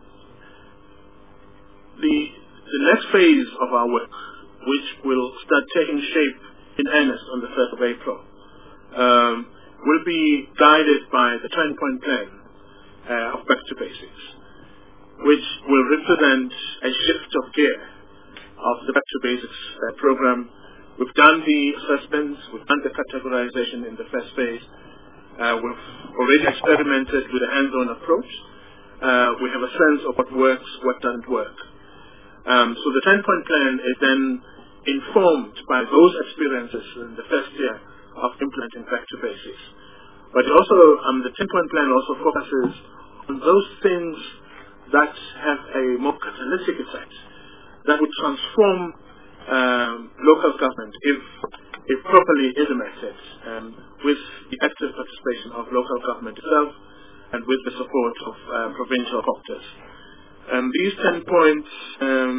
the, the next phase of our work, which will start taking shape in earnest on the first of April, um, will be guided by the ten-point plan uh, of Back to Basics, which will represent a shift of gear of the Back to Basics uh, program. We've done the assessments, we've done the categorization in the first phase, uh, we've already experimented with a hands-on approach. Uh, we have a sense of what works, what doesn't work. Um, so the ten-point plan is then informed by those experiences in the first year of implementing Back to Basics. But also, um, the ten-point plan also focuses on those things that have a more catalytic effect, that would transform um, local government if, if properly implemented, um, with the active participation of local government itself and with the support of uh, provincial COCTAs. Um, these ten points, um,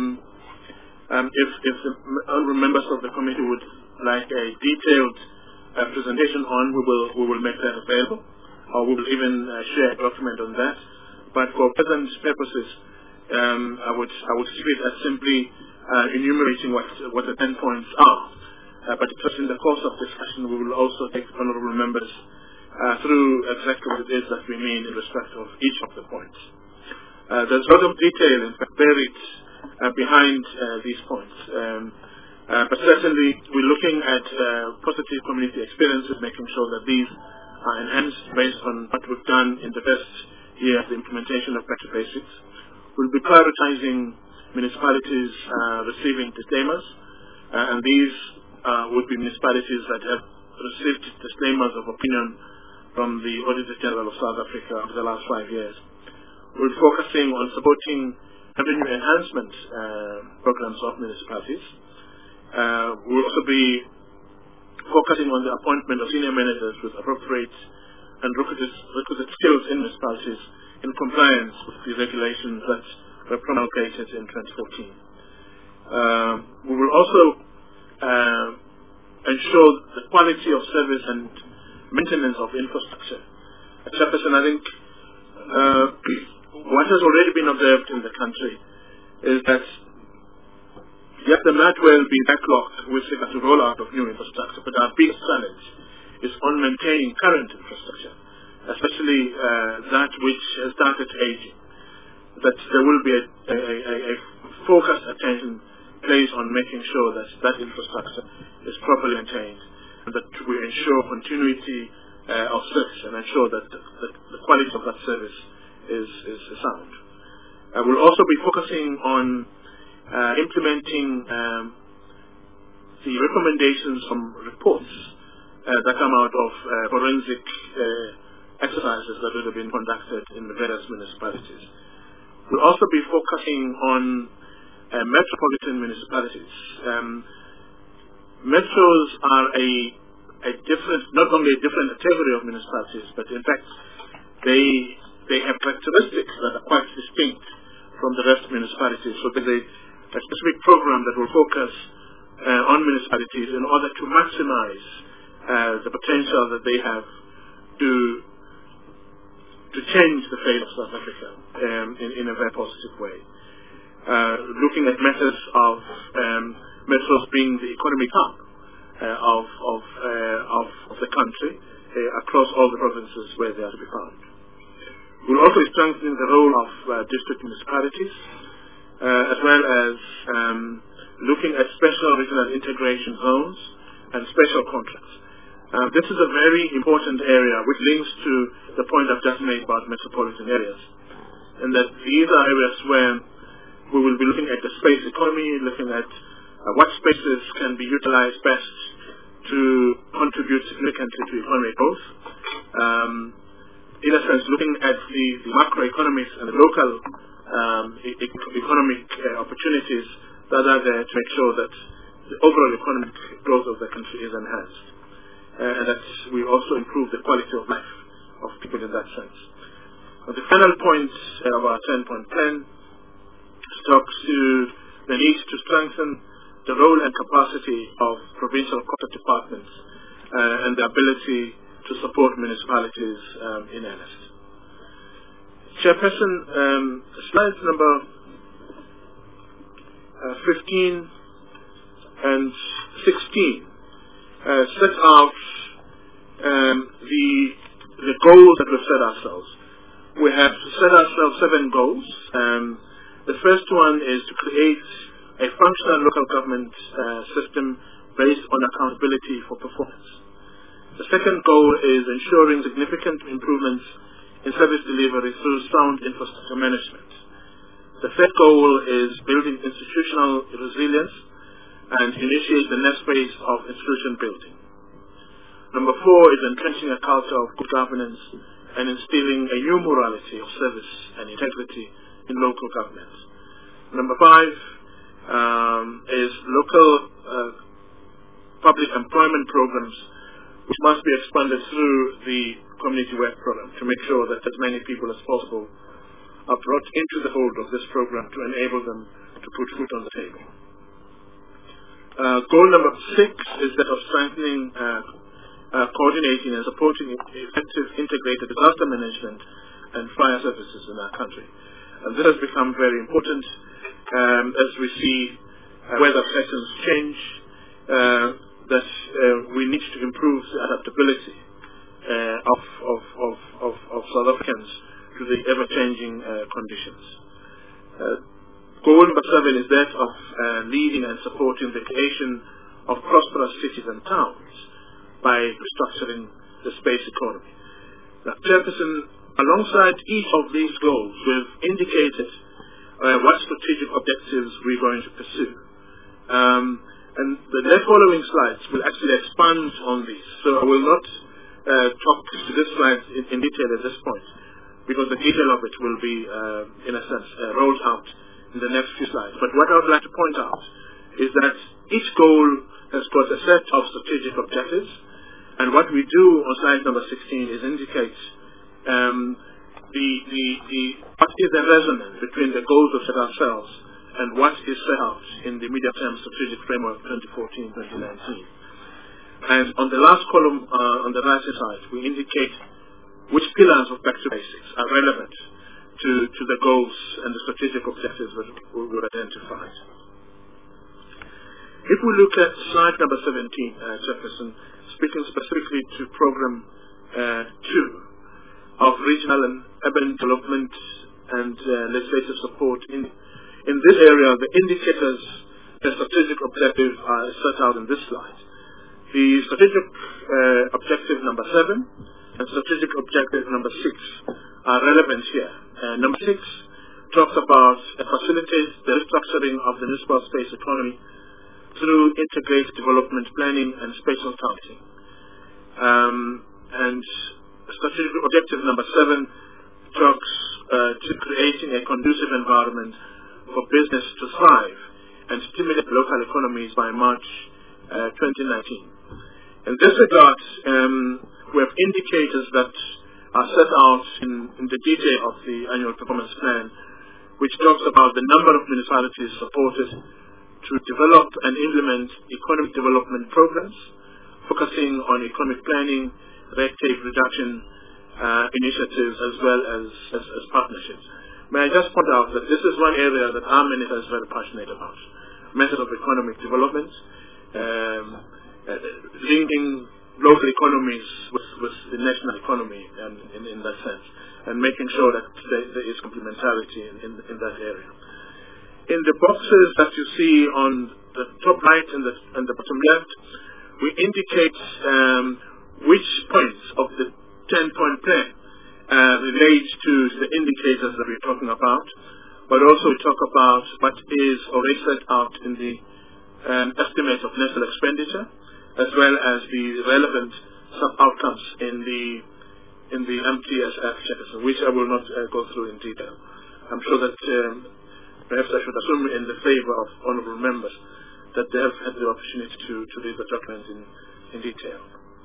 um, if, if the honourable members of the committee would like a detailed uh, presentation on, we will we will make that available, or we will even uh, share a document on that. But for present purposes, um, I would I would see it as simply uh, enumerating what what the ten points are. Uh, but just in the course of discussion, we will also take honourable members uh, through exactly what it is that we mean in respect of each of the points. Uh, there's a lot of detail, in fact, buried uh, behind uh, these points. Um, uh, but certainly, we're looking at uh, positive community experiences, making sure that these are enhanced based on what we've done in the first year of the implementation of Back to Basics. We'll be prioritizing municipalities uh, receiving disclaimers, uh, and these uh, would be municipalities that have received disclaimers of opinion from the Auditor General of South Africa over the last five years. We're focusing on supporting revenue enhancement uh, programs of municipalities. Uh, we'll also be focusing on the appointment of senior managers with appropriate and requisite, requisite skills in municipalities in compliance with the regulations that were promulgated in twenty fourteen. Uh, we will also uh, ensure the quality of service and maintenance of infrastructure. Chairperson, I think uh, what has already been observed in the country is that yes, there might well be backlog with regard to rollout of new infrastructure, but our biggest challenge is on maintaining current infrastructure, especially uh, that which has started aging. That there will be a, a, a, a focused attention placed on making sure that that infrastructure is properly maintained, and that we ensure continuity uh, of service and ensure that the, the, the quality of that service is, is sound. Uh, we'll also be focusing on uh, implementing um, the recommendations from reports uh, that come out of uh, forensic uh, exercises that would have been conducted in the various municipalities. We'll also be focusing on uh, metropolitan municipalities. Um, metros are a, a different, not only a different category of municipalities, but in fact they they have characteristics that are quite distinct from the rest of municipalities. So there's a, a specific program that will focus uh, on municipalities in order to maximize uh, the potential that they have to to change the fate of South Africa um, in, in a very positive way. Uh, looking at methods of um, metros being the economic hub uh, of of, uh, of of the country uh, across all the provinces where they are to be found. We'll also be strengthening the role of uh, district municipalities, uh, as well as um, looking at special regional integration zones and special contracts. Uh, this is a very important area which links to the point I've just made about metropolitan areas, and that these are areas where we will be looking at the space economy, looking at uh, what spaces can be utilized best to contribute significantly to economic growth. Um, in a sense, looking at the, the macroeconomics and the local um, e economic uh, opportunities that are there to make sure that the overall economic growth of the country is enhanced, uh, and that we also improve the quality of life of people in that sense. Uh, the final point uh, of our ten point plan talks to the need to strengthen the role and capacity of provincial corporate departments uh, and the ability to support municipalities um, in earnest. Chairperson, um, slide number uh, fifteen and sixteen uh, set out um, the the goals that we've set ourselves. We have set ourselves seven goals. Um, the first one is to create a functional local government uh, system based on accountability for performance. The second goal is ensuring significant improvements in service delivery through sound infrastructure management. The third goal is building institutional resilience and initiate the next phase of institution building. Number four is entrenching a culture of good governance and instilling a new morality of service and integrity in local government. Number five um, is local uh, public employment programs, which must be expanded through the community work program to make sure that as many people as possible are brought into the fold of this program to enable them to put food on the table. Uh, goal number six is that of strengthening, uh, uh, coordinating and supporting effective integrated disaster management and fire services in our country. And this has become very important um, as we see uh, weather patterns change, uh, that uh, we need to improve the adaptability uh, of, of, of, of, of South Africans to the ever-changing uh, conditions. Uh, goal number seven is that of uh, leading and supporting the creation of prosperous cities and towns by restructuring the space economy. Now, Chairperson, alongside each of these goals, we've indicated uh, what strategic objectives we're going to pursue. Um, and the next following slides will actually expand on these. So I will not uh, talk to this slide in, in detail at this point, because the detail of it will be, uh, in a sense, uh, rolled out in the next few slides. But what I would like to point out is that each goal has got a set of strategic objectives, and what we do on slide number sixteen is indicate um, the, the, the, what is the resonance between the goals we've set ourselves and what is set out in the medium-term strategic framework twenty fourteen to twenty nineteen. And on the last column uh, on the right side, we indicate which pillars of Back to Basics are relevant to, to the goals and the strategic objectives that we would identify. If we look at slide number seventeen, uh, Jefferson, speaking specifically to program uh, two of regional and urban development and uh, legislative support, in, in this area, the indicators, the strategic objectives are set out in this slide. The strategic uh, objective number seven and strategic objective number six are relevant here. Uh, number six talks about uh, facilitate the restructuring of the municipal space economy through integrated development planning and spatial targeting. Um, and strategic objective number seven talks uh, to creating a conducive environment for business to thrive and stimulate local economies by March uh, twenty nineteen. In this regard, um, we have indicators that are set out in, in the detail of the annual performance plan, which talks about the number of municipalities supported to develop and implement economic development programs, focusing on economic planning, red tape reduction uh, initiatives, as well as, as, as partnerships. May I just point out that this is one area that our minister is very passionate about, method of economic development, um, uh, linking local economies with, with the national economy and in, in that sense, and making sure that there, there is complementarity in, in, in that area. In the boxes that you see on the top right and the, and the bottom left, we indicate um, which points of the ten-point plan uh, relate to the indicators that we're talking about, but also we talk about what is already set out in the um, estimate of national expenditure, as well as the relevant sub-outcomes in the in the M T S F, Chairperson, which I will not uh, go through in detail. I'm sure that um, perhaps I should assume in the favor of honourable members that they have had the opportunity to, to read the document in, in detail.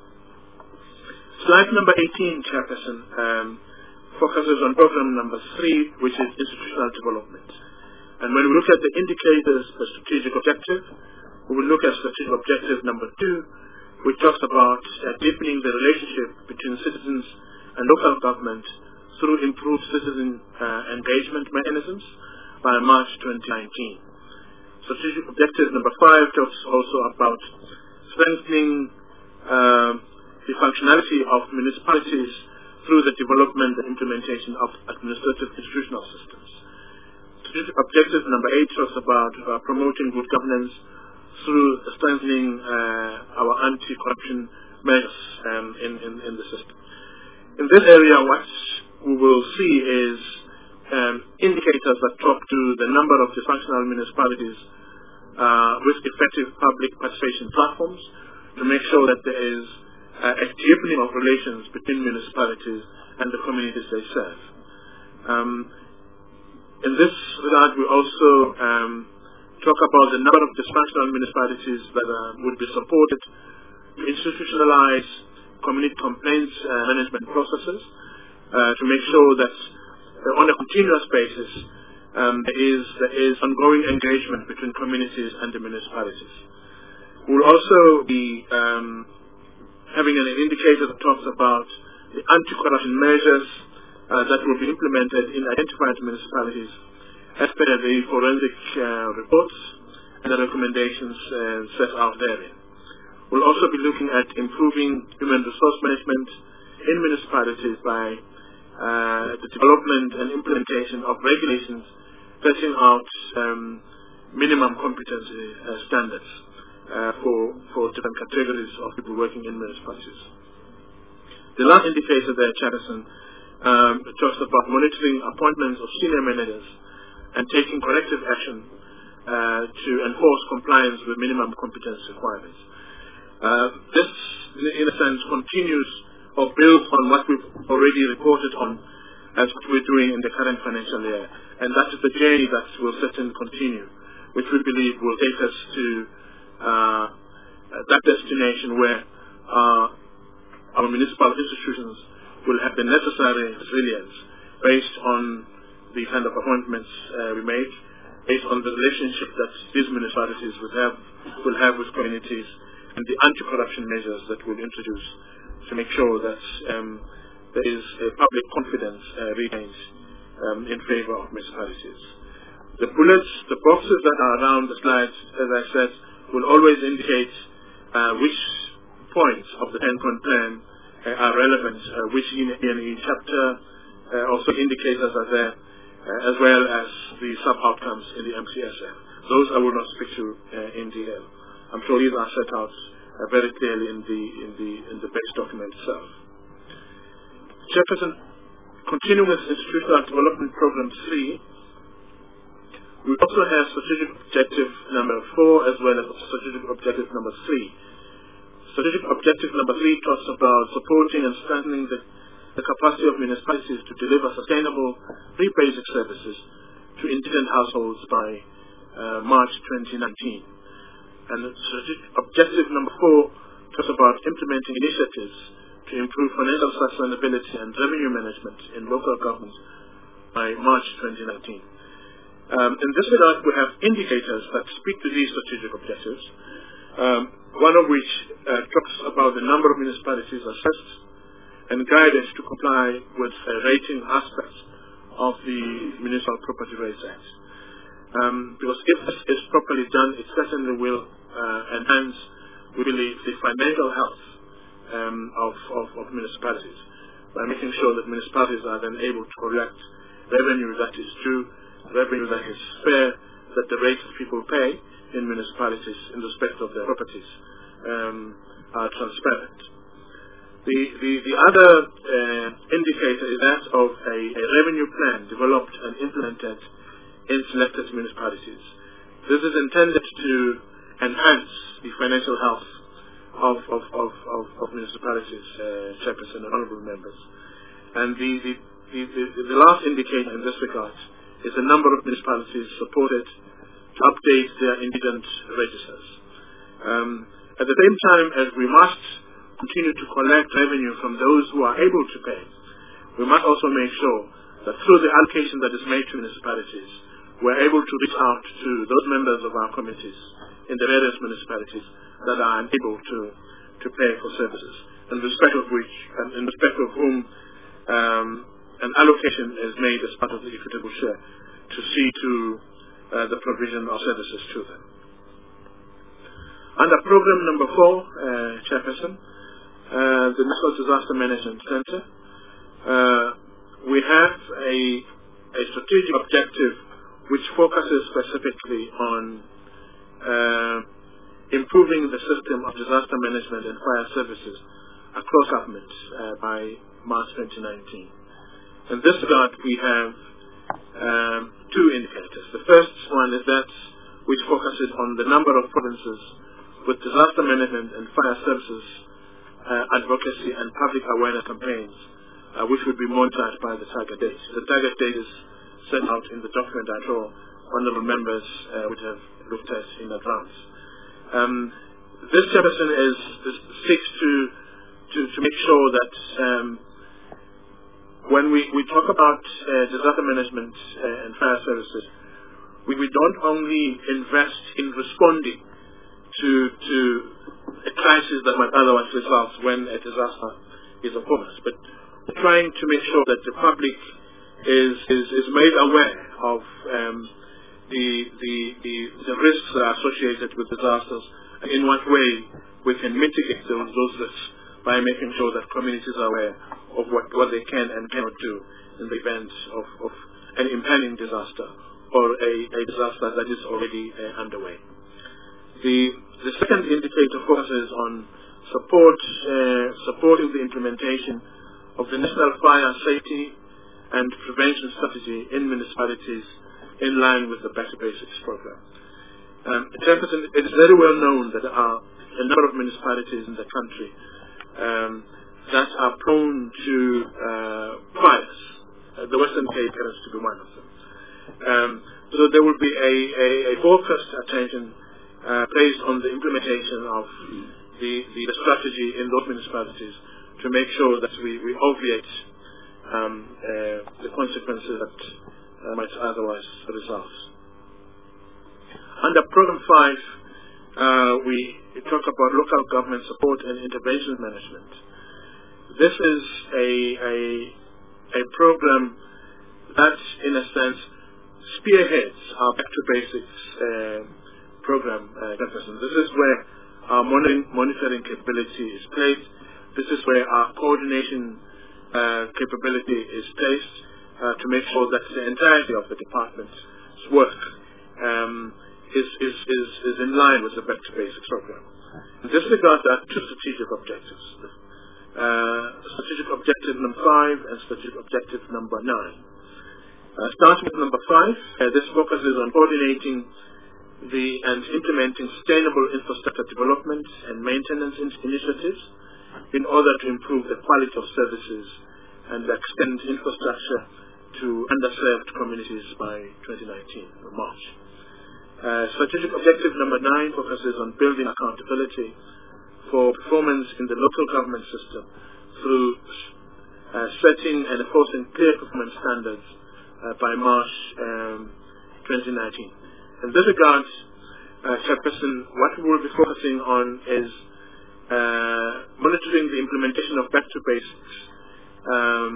Slide number eighteen, Chairperson, um, focuses on program number three, which is institutional development. And when we look at the indicators for strategic objective, we will look at strategic objective number two, which talks about uh, deepening the relationship between citizens and local government through improved citizen uh, engagement mechanisms by March twenty nineteen. Strategic objective number five talks also about strengthening uh, the functionality of municipalities through the development and implementation of administrative institutional systems. Strategic objective number eight talks about uh, promoting good governance through strengthening uh, our anti-corruption measures um, in, in, in the system. In this area, what we will see is um, indicators that talk to the number of dysfunctional municipalities uh, with effective public participation platforms to make sure that there is uh, a deepening of relations between municipalities and the communities they serve. Um, in this regard, we also um, talk about the number of dysfunctional municipalities that uh, would be supported to institutionalize community complaints uh, management processes uh, to make sure that uh, on a continuous basis um, there, is, there is ongoing engagement between communities and the municipalities. We'll also be um, having an indicator that talks about the anti-corruption measures uh, that will be implemented in identified municipalities as per the forensic uh, reports and the recommendations uh, set out therein. We'll also be looking at improving human resource management in municipalities by uh, the development and implementation of regulations setting out um, minimum competency uh, standards uh, for, for different categories of people working in municipalities. The last indicator there, Chairperson, um, talks about monitoring appointments of senior managers and taking corrective action uh, to enforce compliance with minimum competence requirements. Uh, this, in a sense, continues or builds on what we've already reported on as what we're doing in the current financial year. And that is the journey that will certainly continue, which we believe will take us to uh, that destination where uh, our municipal institutions will have the necessary resilience based on the kind of appointments uh, we make, based on the relationship that these municipalities will have, will have with communities, and the anti-corruption measures that we'll introduce to make sure that um, there is a public confidence uh, retained um, in favor of municipalities. The bullets, the boxes that are around the slides, as I said, will always indicate uh, which points of the ten-point plan uh, are relevant, uh, which in, in each chapter uh, also indicators are there, uh, as well as the sub-outcomes in the M C S F. Those I will not speak to uh, in detail. I'm sure these are set out uh, very clearly in the in the in the base document itself. Chairperson, continuing with Institutional Development Program three, we also have strategic objective number four as well as strategic objective number three. Strategic objective number three talks about supporting and strengthening the, the capacity of municipalities to deliver sustainable free basic services to indigent households by uh, March twenty nineteen. And strategic objective number four talks about implementing initiatives to improve financial sustainability and revenue management in local governments by March twenty nineteen. Um, in this regard, we have indicators that speak to these strategic objectives, um, one of which uh, talks about the number of municipalities assessed and guided to comply with uh, rating aspects of the Municipal Property Rates Act. Um, because if this is properly done, it certainly will uh, enhance, we believe, the financial health um, of, of, of municipalities by making sure that municipalities are then able to collect revenue that is due, revenue that is fair, that the rates that people pay in municipalities in respect of their properties um, are transparent. The, the, the other uh, indicator is that of a, a revenue plan developed and implemented in selected municipalities. This is intended to enhance the financial health of, of, of, of, of municipalities, uh, Chairperson and honourable members. And the, the, the, the, the last indicator in this regard is the number of municipalities supported to update their indigent registers. Um, at the same time as we must continue to collect revenue from those who are able to pay, we must also make sure that through the allocation that is made to municipalities, we're able to reach out to those members of our committees in the various municipalities that are unable to, to pay for services, in respect of which, and in respect of whom um, an allocation is made as part of the equitable share to see to uh, the provision of services to them. Under program number four, uh, Chairperson, uh, the National Disaster Management Center, uh, we have a, a strategic objective which focuses specifically on uh, improving the system of disaster management and fire services across government uh, by March twenty nineteen. In this regard, we have um, two indicators. The first one is that which focuses on the number of provinces with disaster management and fire services uh, advocacy and public awareness campaigns, uh, which would be monitored by the target date. The target date is set out in the document I'm sure honourable members uh, would have looked at in advance. Um, this Chairperson is, is seeks to, to to make sure that um, when we, we talk about uh, disaster management uh, and fire services, we, we don't only invest in responding to to a crisis that might otherwise result when a disaster is upon us, but we're trying to make sure that the public is is, is made aware of um, the, the the the risks that are associated with disasters, and in what way we can mitigate those, those risks by making sure that communities are aware of what, what they can and cannot do in the event of, of an impending disaster or a, a disaster that is already uh, underway. The the second indicator focuses on support uh, supporting the implementation of the National Fire Safety and Prevention Strategy in municipalities in line with the Back to Basics program. Um, it is very well known that there are a number of municipalities in the country um, that are prone to uh, fires. Uh, the Western Cape happens to be one of them. Um, so there will be a, a, a focused attention uh, placed on the implementation of the, the, the strategy in those municipalities to make sure that we, we obviate um, uh, the consequences that uh, might otherwise result. Under Program five, uh, we talk about local government support and intervention management. This is a, a, a program that, in a sense, spearheads our Back to Basics uh, program. Uh, this is where our monitoring, monitoring capability is placed. This is where our coordination uh, capability is placed uh, to make sure that the entirety of the department's work um, is, is, is, is in line with the Back to Basics program. In this regard, there are two strategic objectives. Uh, strategic objective number five and strategic objective number nine. Uh, starting with number five, uh, this focuses on coordinating the and implementing sustainable infrastructure development and maintenance in initiatives in order to improve the quality of services and extend infrastructure to underserved communities by twenty nineteen, or March. Uh, strategic objective number nine focuses on building accountability for performance in the local government system through uh, setting and enforcing clear performance standards uh, by March um, twenty nineteen. In this regard, uh, Chairperson, what we will be focusing on is uh, monitoring the implementation of Back to Basics um,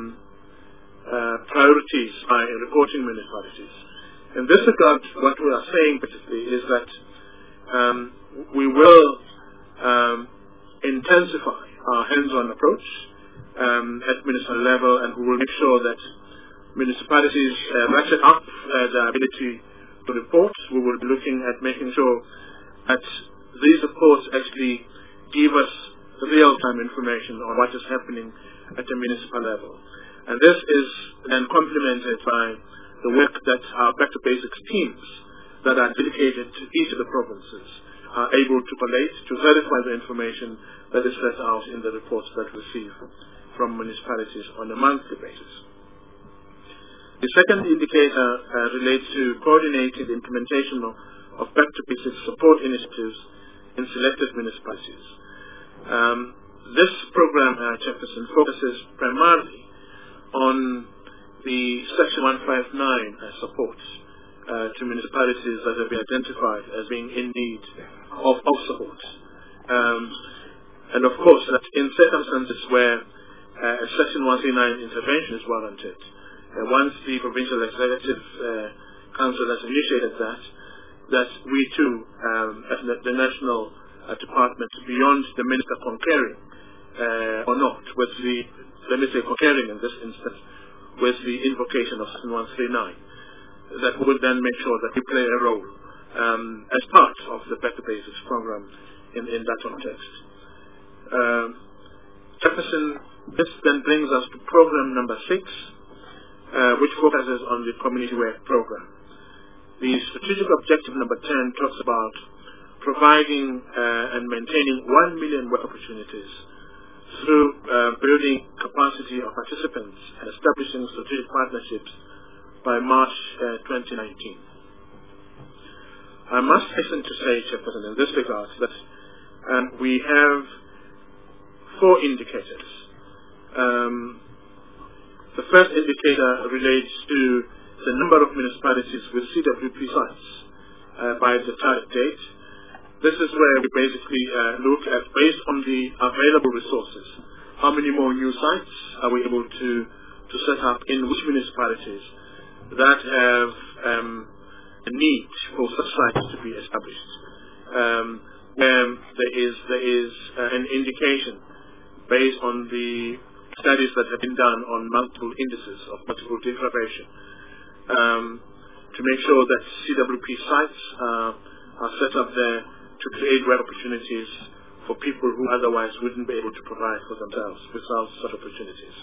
uh, priorities by reporting municipalities. In this regard, what we are saying basically is that um, we will um, intensify our hands-on approach um, at municipal level, and we will make sure that municipalities uh, ratchet up uh, their ability to report. We will be looking at making sure that these reports actually give us real-time information on what is happening at the municipal level. And this is then complemented by the work that our Back to Basics teams that are dedicated to each of the provinces are able to collate, to verify the information that is set out in the reports that we receive from municipalities on a monthly basis. The second indicator uh, relates to coordinated implementation of, of back to basics support initiatives in selected municipalities. Um, this program, uh, Chairperson, focuses primarily on the Section one fifty-nine uh, support uh, to municipalities that have been identified as being in need of, of support. Um, and of course, that in circumstances where uh, a Section one thirty-nine intervention is warranted, uh, once the Provincial Executive uh, Council has initiated that, that we too, um, as the, the National uh, Department, beyond the Minister concurring uh, or not, with the, let me say concurring in this instance, with the invocation of Section one thirty-nine, that would then make sure that we play a role um, as part of the Back to Basics program in, in that context. Um, Jefferson, this then brings us to program number six, uh, which focuses on the community work program. The strategic objective number ten talks about providing uh, and maintaining one million work opportunities through uh, building capacity of participants and establishing strategic partnerships by March uh, twenty nineteen. I must hasten to say, Chairperson, in this regard, that um, we have four indicators. Um, the first indicator relates to the number of municipalities with C W P sites uh, by the target date. This is where we basically uh, look at, based on the available resources, how many more new sites are we able to, to set up in which municipalities that have um, a need for such sites to be established. Um, where there is, there is uh, an indication based on the studies that have been done on multiple indices of multiple deprivation um, to make sure that C W P sites uh, are set up there to create work opportunities for people who otherwise wouldn't be able to provide for themselves without such opportunities.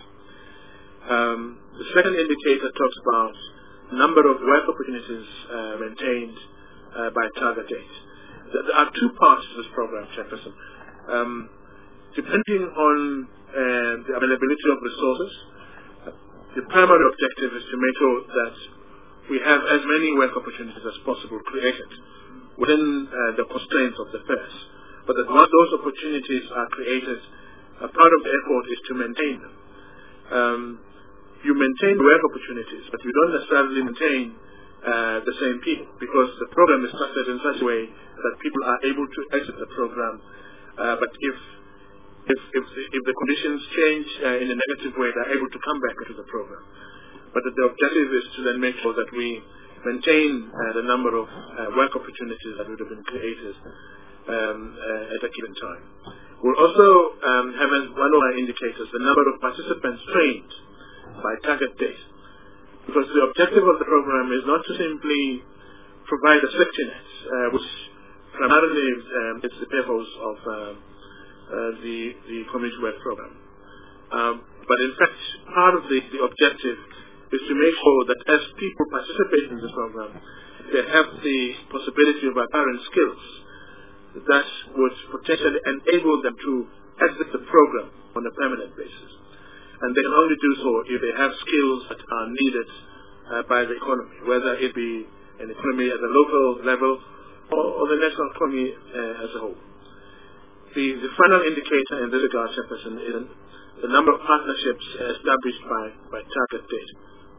Um, the second indicator talks about number of work opportunities uh, maintained uh, by target date. There are two parts to this program, Chairperson. Um, depending on uh, the availability of resources, uh, the primary objective is to make sure that we have as many work opportunities as possible created within uh, the constraints of the purse. But that once those opportunities are created, a part of the effort is to maintain them. Um, you maintain work opportunities, but you don't necessarily maintain uh, the same people, because the program is structured in such a way that people are able to exit the program. Uh, but if if if the, if the conditions change uh, in a negative way, they're able to come back into the program. But the objective is to then make sure that we maintain uh, the number of uh, work opportunities that would have been created um, uh, at a given time. We'll also um, have as one of our indicators the number of participants trained by target date. Because the objective of the program is not to simply provide a safety net, uh, which primarily um, is the purpose of uh, uh, the, the community work program. Um, but in fact, part of the, the objective is to make sure that as people participate in this program, they have the possibility of acquiring skills that would potentially enable them to exit the program on a permanent basis. And they can only do so if they have skills that are needed uh, by the economy, whether it be an economy at the local level or, or the national economy uh, as a whole. The, the final indicator in this regard, Chairperson, is the number of partnerships established by, by target date.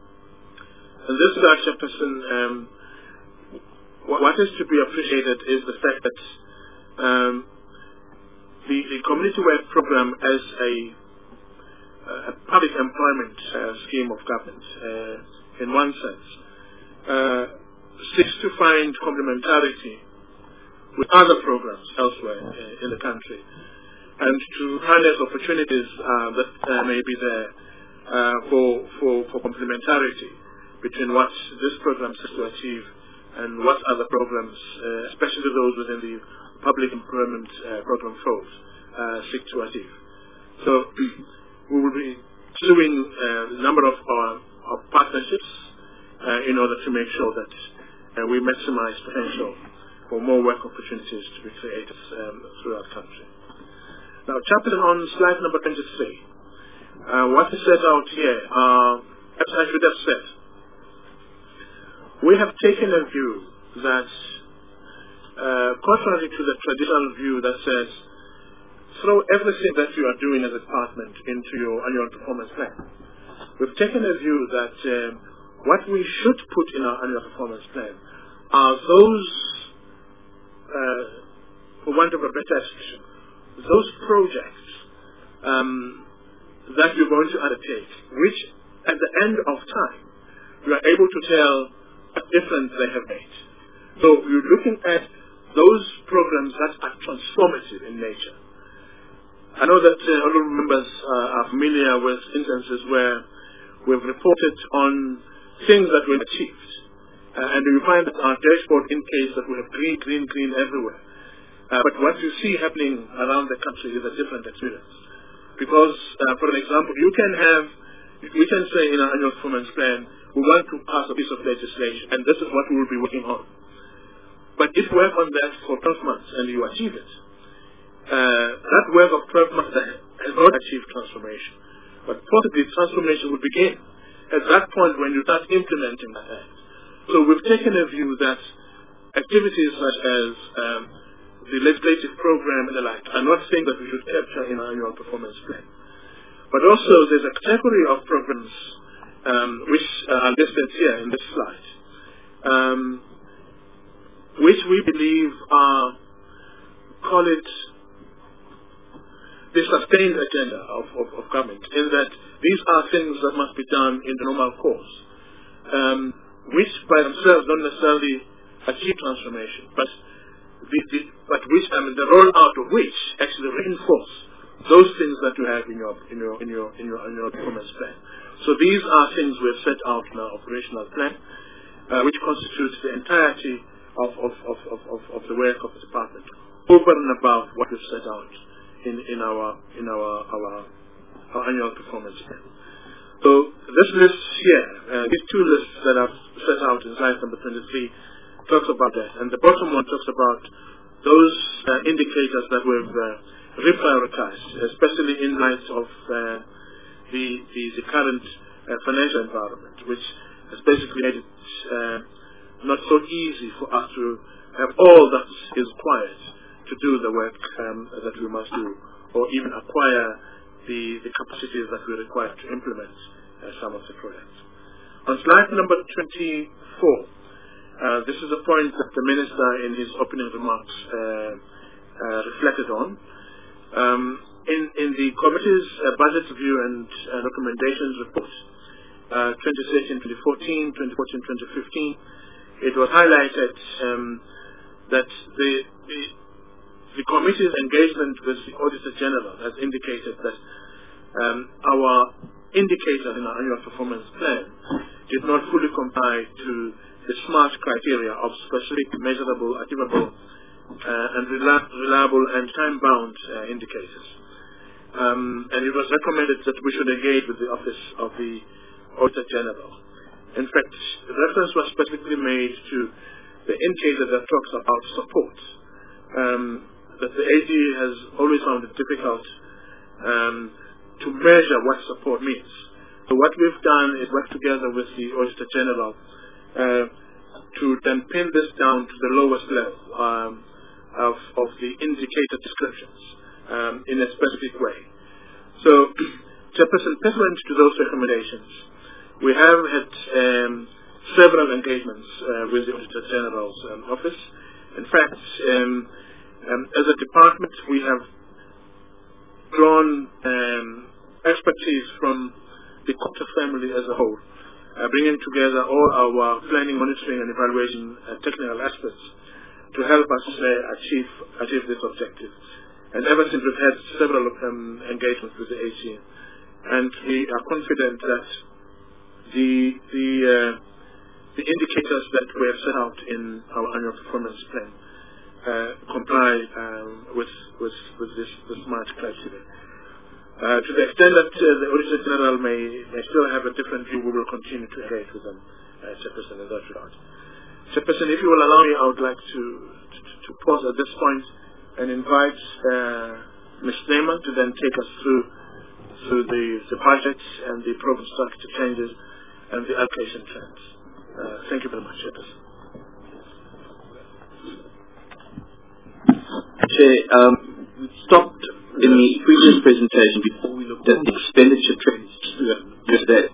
In this regard, Chairperson, um, what is to be appreciated is the fact that um, the, the community work program as a a public employment uh, scheme of government, uh, in one sense, uh, seeks to find complementarity with other programs elsewhere uh, in the country, and to harness opportunities uh, that uh, may be there uh, for, for, for complementarity between what this program seeks to achieve and what other programs, uh, especially those within the public employment uh, program fold, uh, seek to achieve. So we will be pursuing uh, a number of our, our partnerships uh, in order to make sure that uh, we maximize potential for more work opportunities to be created um, throughout the country. Now, Chairperson, on slide number twenty-three, Uh, what is set out here, uh, as I should have said, we have taken a view that, uh, contrary to the traditional view that says, throw everything that you are doing as a department into your annual performance plan. We've taken a view that um, what we should put in our annual performance plan are those, uh, for want of a better expression, those projects um, that you're going to undertake, which at the end of time, you are able to tell what difference they have made. So you're looking at those programs that are transformative in nature. I know that uh, honorable members uh, are familiar with instances where we've reported on things that we've achieved. Uh, and you find that our dashboard indicates that we have green, green, green everywhere. Uh, but what you see happening around the country is a different experience. Because, uh, for an example, you can have, we can say in our annual performance plan, we want to pass a piece of legislation, and this is what we will be working on. But if you work on that for twelve months and you achieve it, uh, that work of twelve months has not achieved transformation. But possibly transformation will begin at that point when you start implementing that act. So we've taken a view that activities such as um, the legislative program and the like are not things that we should capture in our annual performance plan. But also there's a category of programs um, which uh, are listed here in this slide, um, which we believe are, call it, the sustained agenda of, of, of government, in that these are things that must be done in the normal course, um, which by themselves don't necessarily achieve transformation, but the, the, but which I mean, the rollout of which actually reinforce those things that you have in your in your in your in your, in your performance plan. So these are things we have set out in our operational plan, uh, which constitutes the entirety of of, of, of, of of the work of the department, over and above what we've set out in, in our in our, our our annual performance plan. So this list here, uh, these two lists that I've set out in slide number twenty-three, talks about that, and the bottom one talks about those uh, indicators that we've uh, reprioritized, especially in light of uh, the, the the current uh, financial environment, which has basically made it uh, not so easy for us to have all that is required to do the work um, that we must do, or even acquire the, the capacities that we require to implement uh, some of the projects. On slide number twenty-four, uh, this is a point that the Minister in his opening remarks uh, uh, reflected on. Um, in, in the committee's uh, budget review and uh, recommendations report, uh, twenty thirteen to twenty fourteen, twenty fourteen to twenty fifteen, it was highlighted um, that the, the The committee's engagement with the Auditor General has indicated that um, our indicators in our annual performance plan did not fully comply to the SMART criteria of specific, measurable, achievable, uh, and rela reliable and time-bound uh, indicators. Um, and it was recommended that we should engage with the Office of the Auditor General. In fact, reference was specifically made to the indicator that talks about support. Um, that the A G has always found it difficult um, to measure what support means. So what we've done is work together with the Auditor General uh, to then pin this down to the lowest level um, of, of the indicator descriptions um, in a specific way. So, Chairperson, pursuant to those recommendations, we have had um, several engagements uh, with the Auditor General's um, office. In fact, um, Um, as a department, we have drawn um, expertise from the Copter family as a whole, uh, bringing together all our planning, monitoring, and evaluation uh, technical aspects to help us uh, achieve achieve this objective. And ever since, we've had several um, engagements with the A G, and we are confident that the the uh, the indicators that we have set out in our annual performance plan Uh, comply um, with, with, with this, this SMART criteria. Uh, to the extent that uh, the Auditor General may, may still have a different view, we will continue to engage with them, uh, Chairperson, in that regard. Chairperson, if you will allow me, I would like to, to, to pause at this point and invite uh, Miz Neyman to then take us through through the, the budgets and the program structure changes and the allocation trends. Uh, thank you very much, Chairperson. Chair, um, we stopped in the previous presentation before we looked at the expenditure trends. Just that.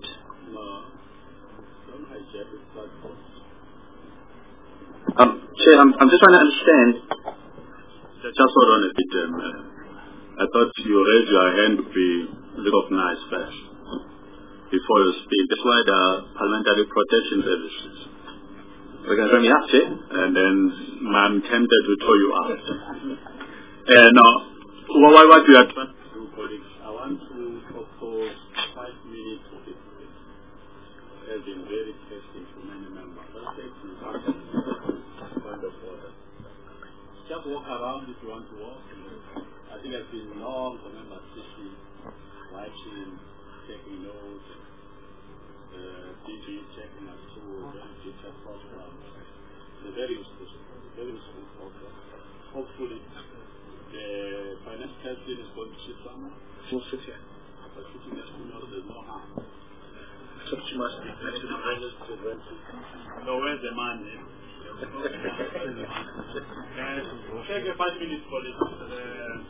Um, Chair, I'm, I'm just trying to understand. Just hold on a bit. Um, uh, I thought you raised your hand to be recognized first before you speak. That's why the parliamentary protection services. We're going to throw me out, Chair? And then I'm tempted to throw you out. uh, now, what, what we are trying to do, colleagues, I want to propose five minutes of it. Has been very testing to many members. Let's take you back to the point of order. Just walk around if you want to walk. I think it's been long for members sitting, watching, taking notes, uh, D G checking us through very detailed programs. It's a very useful, very useful program. Hopefully, the finance president is going to sit somewhere. We'll sit here. But sitting next to me, there's no harm. So she must be next to the president. So where's the man? Uh, take a five minutes for this. Uh,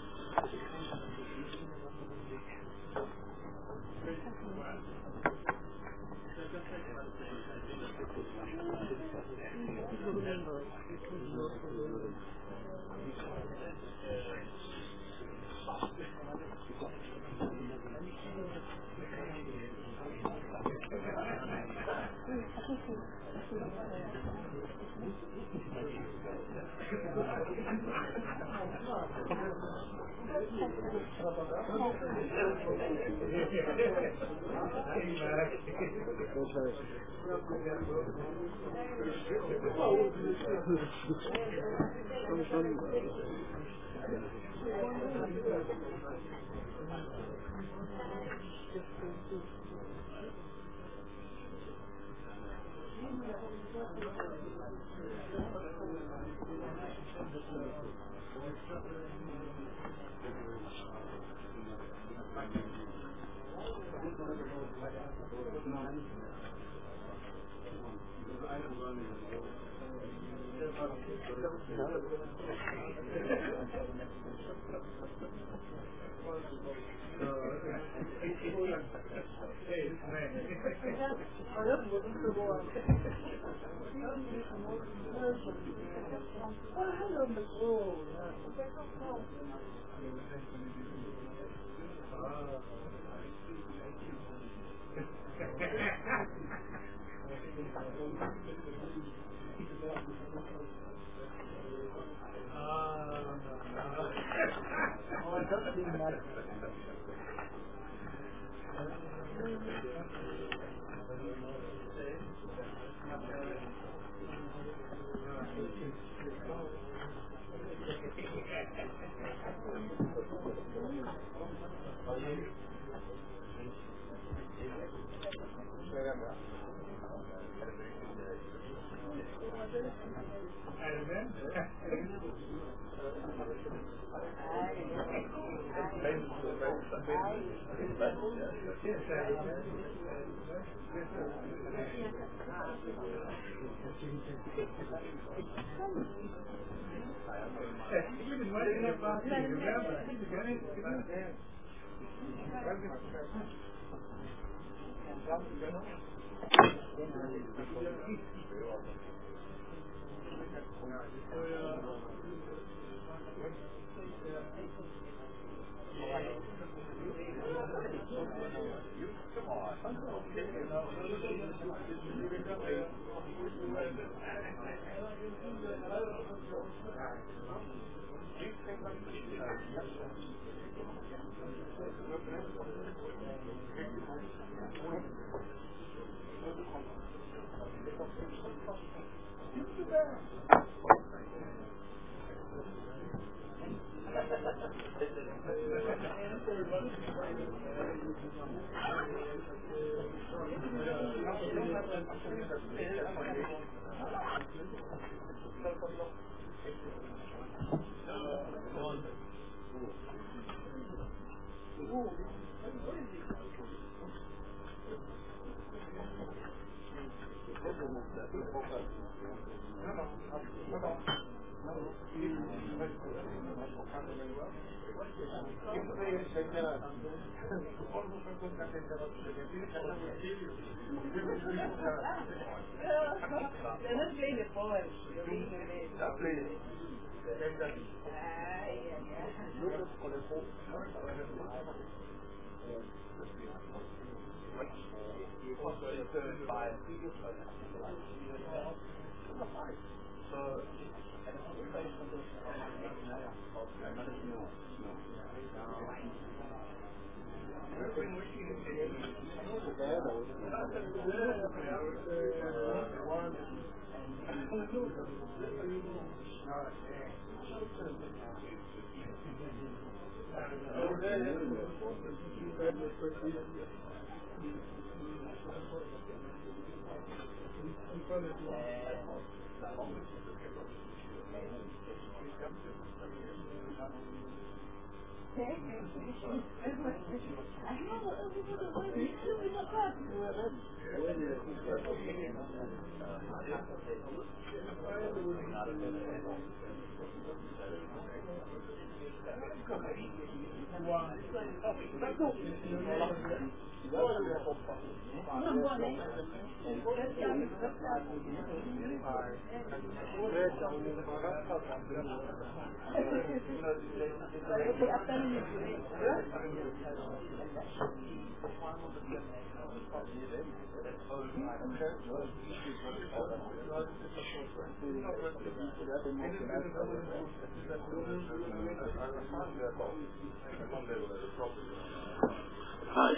Hi.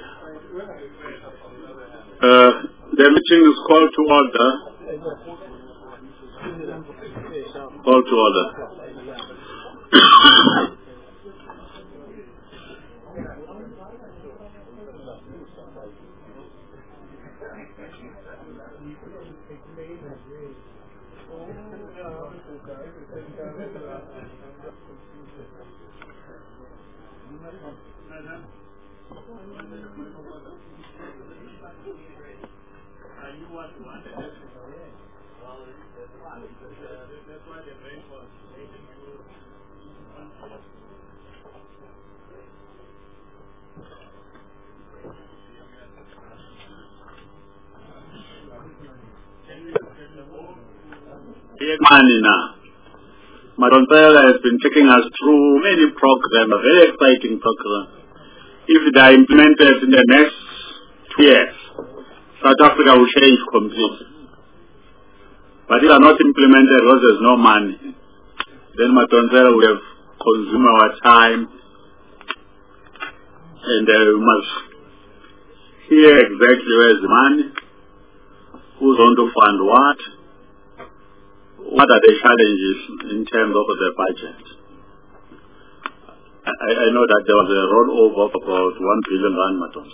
Uh, the meeting is called to order. Call to order. Money now. Madonsela has been taking us through many programs, a very exciting program. If they are implemented in the next two years, South Africa will change completely. But if they are not implemented because there's no money, then Madonsela will have consumed our time, and uh, we must hear exactly where's the money, who's going to fund what. What are the challenges in terms of the budget? I, I know that there was a rollover of about one billion rand, Matos.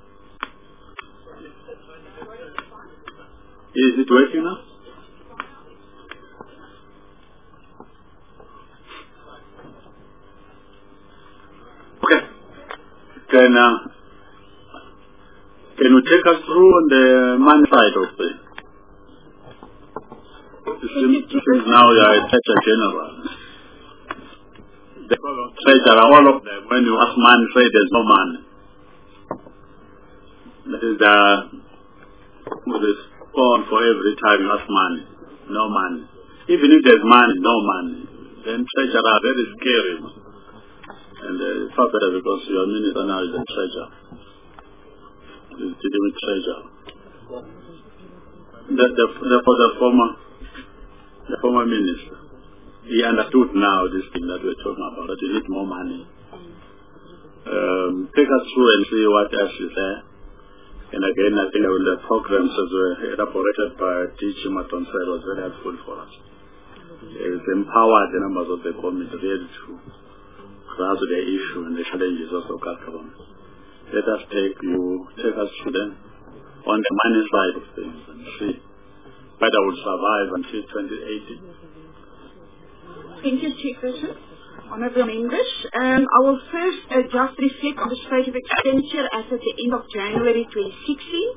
Is it working now? Okay. Then, uh, can you take us through on the money side of it? Since now you are a Treasurer General, the Treasurer, all of them, when you ask money, say there's no money. That is the this on for every time you ask money, no money. Even if there's money, no money. Then Treasurer are very scary. And uh, it's not better because your minister now is a Treasurer. He's dealing with Treasurer. The, the, the, for the former The former minister, he understood now this thing that we're talking about, that you need more money. Um, take us through and see what else is there. And again, I think the programs that were elaborated by D G Madonsela was very helpful for us. It empowered the members of the committee really to grasp the issue and the challenges of the government. Let us take you, take us through them on the money side of things and see whether will survive until twenty eighty. Thank you, Chief Bishop. Honourable members, um, I will first uh, just reflect on the state of expenditure as at the end of January twenty sixteen.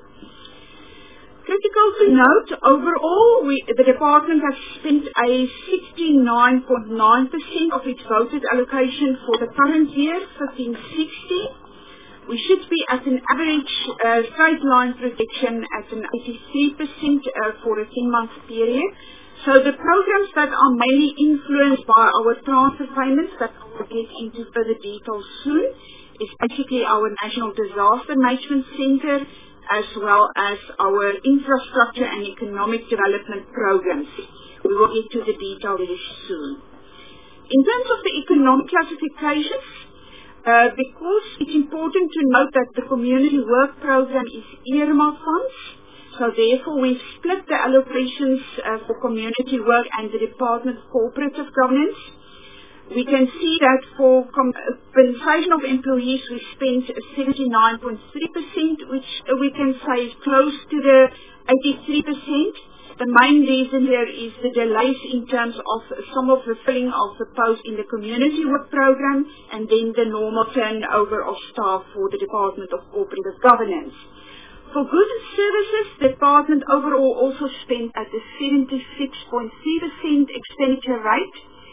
Critical to note, overall, we, the department has spent a sixty-nine point nine percent of its voted allocation for the current year, fifteen sixteen. We should be at an average uh, straight line projection at an eighty-three percent uh, for a ten-month period. So the programs that are mainly influenced by our transfer payments that I will get into further details soon is basically our National Disaster Management Centre as well as our infrastructure and economic development programs. We will get to the detail very soon. In terms of the economic classifications, uh, because it's important to note that the community work program is earmark funds, so therefore we've split the allocations uh, for community work and the Department of Cooperative Governance. We can see that for compensation of employees we spent seventy-nine point three percent, which we can say is close to the eighty-three percent. The main reason here is the delays in terms of some of the filling of the post in the community work program and then the normal turnover of staff for the Department of Cooperative Governance. For goods and services, the department overall also spent at a seventy-six point three percent expenditure rate.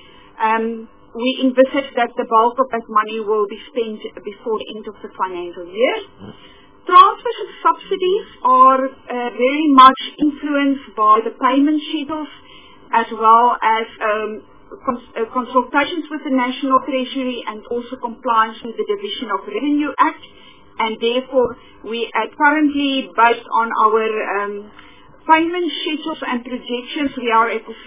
Um, we envisage that the bulk of that money will be spent before the end of the financial year. Transfers and subsidies are uh, very much influenced by the payment schedules as well as um, cons uh, consultations with the National Treasury and also compliance with the Division of Revenue Act. And therefore, we are currently, based on our um, payment schedules and projections, we are at the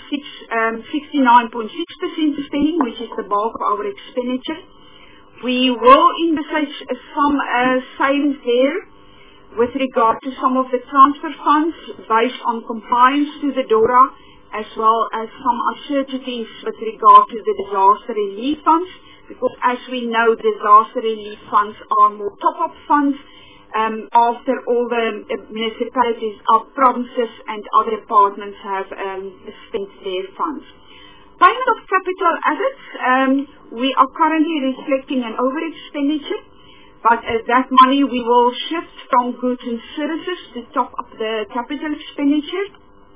sixty-nine point six percent spending, which is the bulk of our expenditure. We will envisage some uh, savings there with regard to some of the transfer funds based on compliance to the DORA, as well as some uncertainties with regard to the disaster relief funds. Because as we know, disaster relief funds are more top-up funds um, after all the uh, municipalities, our provinces and other departments have um, spent their funds. Payment of capital assets, um, we are currently reflecting an over-expenditure, but uh, that money we will shift from goods and services to top up the capital expenditure.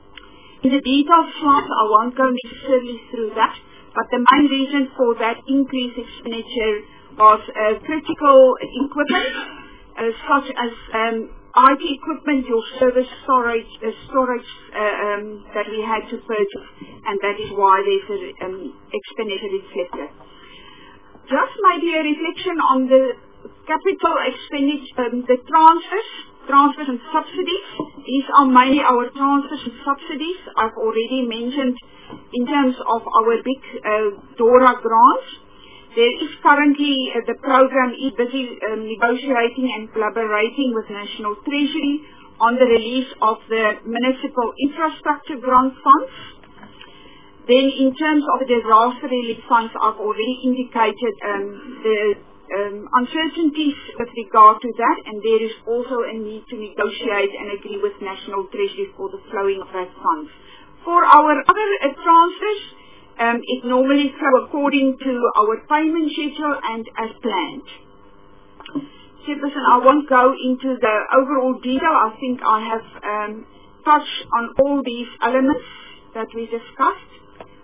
In the detailed slides, I won't go necessarily through that. But the main reason for that increased expenditure was uh, critical equipment, uh, such as um, I T equipment, your service storage, uh, storage uh, um, that we had to purchase, and that is why there's an um, expenditure reflected. Just maybe a reflection on the capital expenditure, um, the transfers, transfers and subsidies. These are mainly our transfers and subsidies. I've already mentioned in terms of our big uh, DORA grants. There is currently, uh, the program is busy um, negotiating and collaborating with National Treasury on the release of the Municipal Infrastructure Grant Funds. Then in terms of the disaster relief funds, I've already indicated um, the um, uncertainties with regard to that, and there is also a need to negotiate and agree with National Treasury for the flowing of that funds. For our other uh, transfers, um, it normally flows according to our payment schedule and as planned. Chairperson, I won't go into the overall detail. I think I have um, touched on all these elements that we discussed.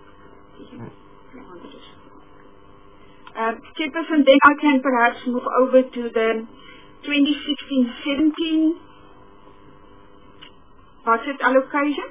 Uh, Chairperson, then I can perhaps move over to the twenty sixteen seventeen budget allocation.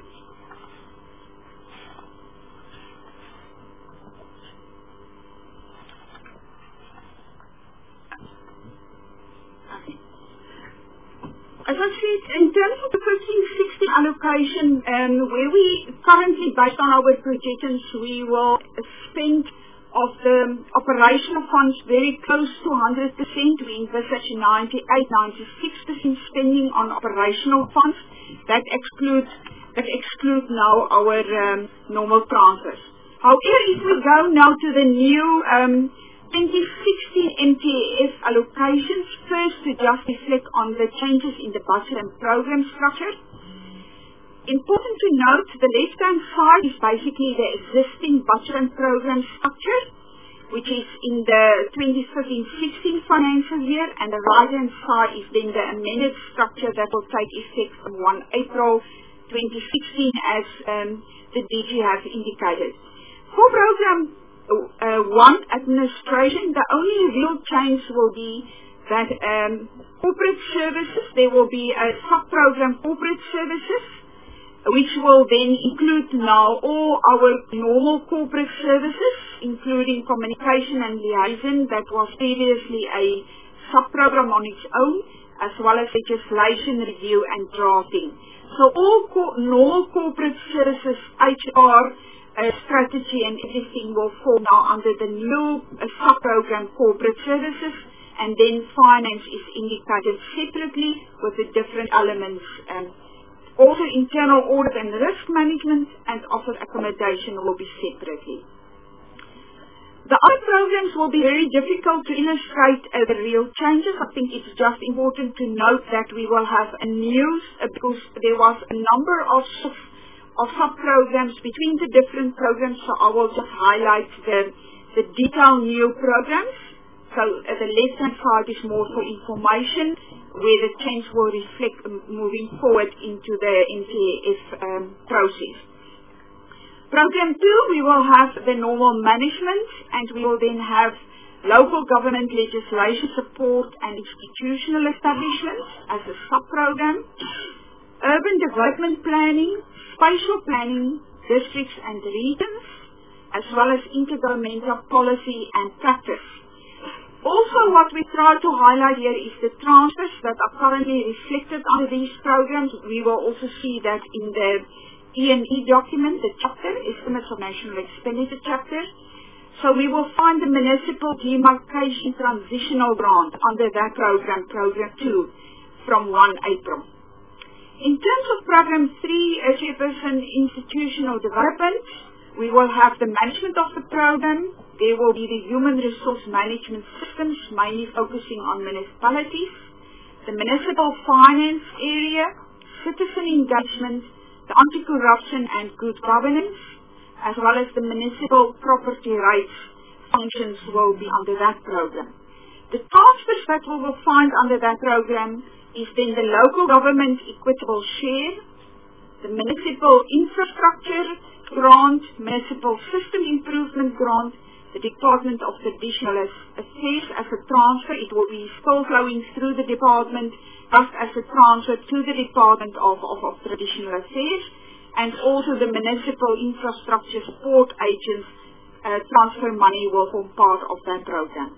As I said, in terms of the fifteen sixteen allocation, um, where we currently, based on our projections, we will spend of the operational funds very close to one hundred percent. We envisage ninety-eight, ninety-six percent spending on operational funds. That excludes, that excludes now our um, normal transfers. However, if we go now to the new um, twenty sixteen M T A F allocations, first to just reflect on the changes in the budget and program structure. Important to note, the left-hand side is basically the existing budget and program structure. which is in the twenty fifteen sixteen financial year, and the right-hand side is then the amended structure that will take effect from first April twenty sixteen, as um, the D G has indicated. For program uh, one administration, the only real change will be that um, corporate services, there will be a sub-program corporate services, which will then include now all our normal corporate services, including communication and liaison, that was previously a sub-program on its own, as well as legislation review and drafting. So all co normal corporate services, H R, uh, strategy and everything will fall now under the new uh, sub-program corporate services, and then finance is indicated separately with the different elements. Um, also internal audit and risk management and office accommodation will be separately. The other programs will be very difficult to illustrate uh, the real changes. I think it's just important to note that we will have a new, uh, because there was a number of, of sub-programs between the different programs, so I will just highlight the, the detailed new programs. So uh, the left-hand side is more for information, where the change will reflect um, moving forward into the N T F um, process. Program two, we will have the normal management, and we will then have local government legislation support and institutional establishments as a sub-program, urban development planning, spatial planning, districts and regions, as well as intergovernmental policy and practice. Also, what we try to highlight here is the transfers that are currently reflected under these programs. We will also see that in the E and E document, the chapter, Estimates of National Expenditure chapter. So we will find the Municipal Demarcation Transitional Grant under that program, Program two, from first April. In terms of Program three, uh, Chairperson, Institutional Development, we will have the management of the program. There will be the human resource management systems, mainly focusing on municipalities, the municipal finance area, citizen engagement, the anti-corruption and good governance, as well as the municipal property rights functions will be under that program. The transfers that we will find under that program is then the local government equitable share, the municipal infrastructure grant, municipal system improvement grant, the Department of Traditional Affairs as a transfer. It will be still flowing through the department just as a transfer to the Department of, of, of Traditional Affairs, and also the Municipal Infrastructure Support Agents uh, transfer money will form part of that program.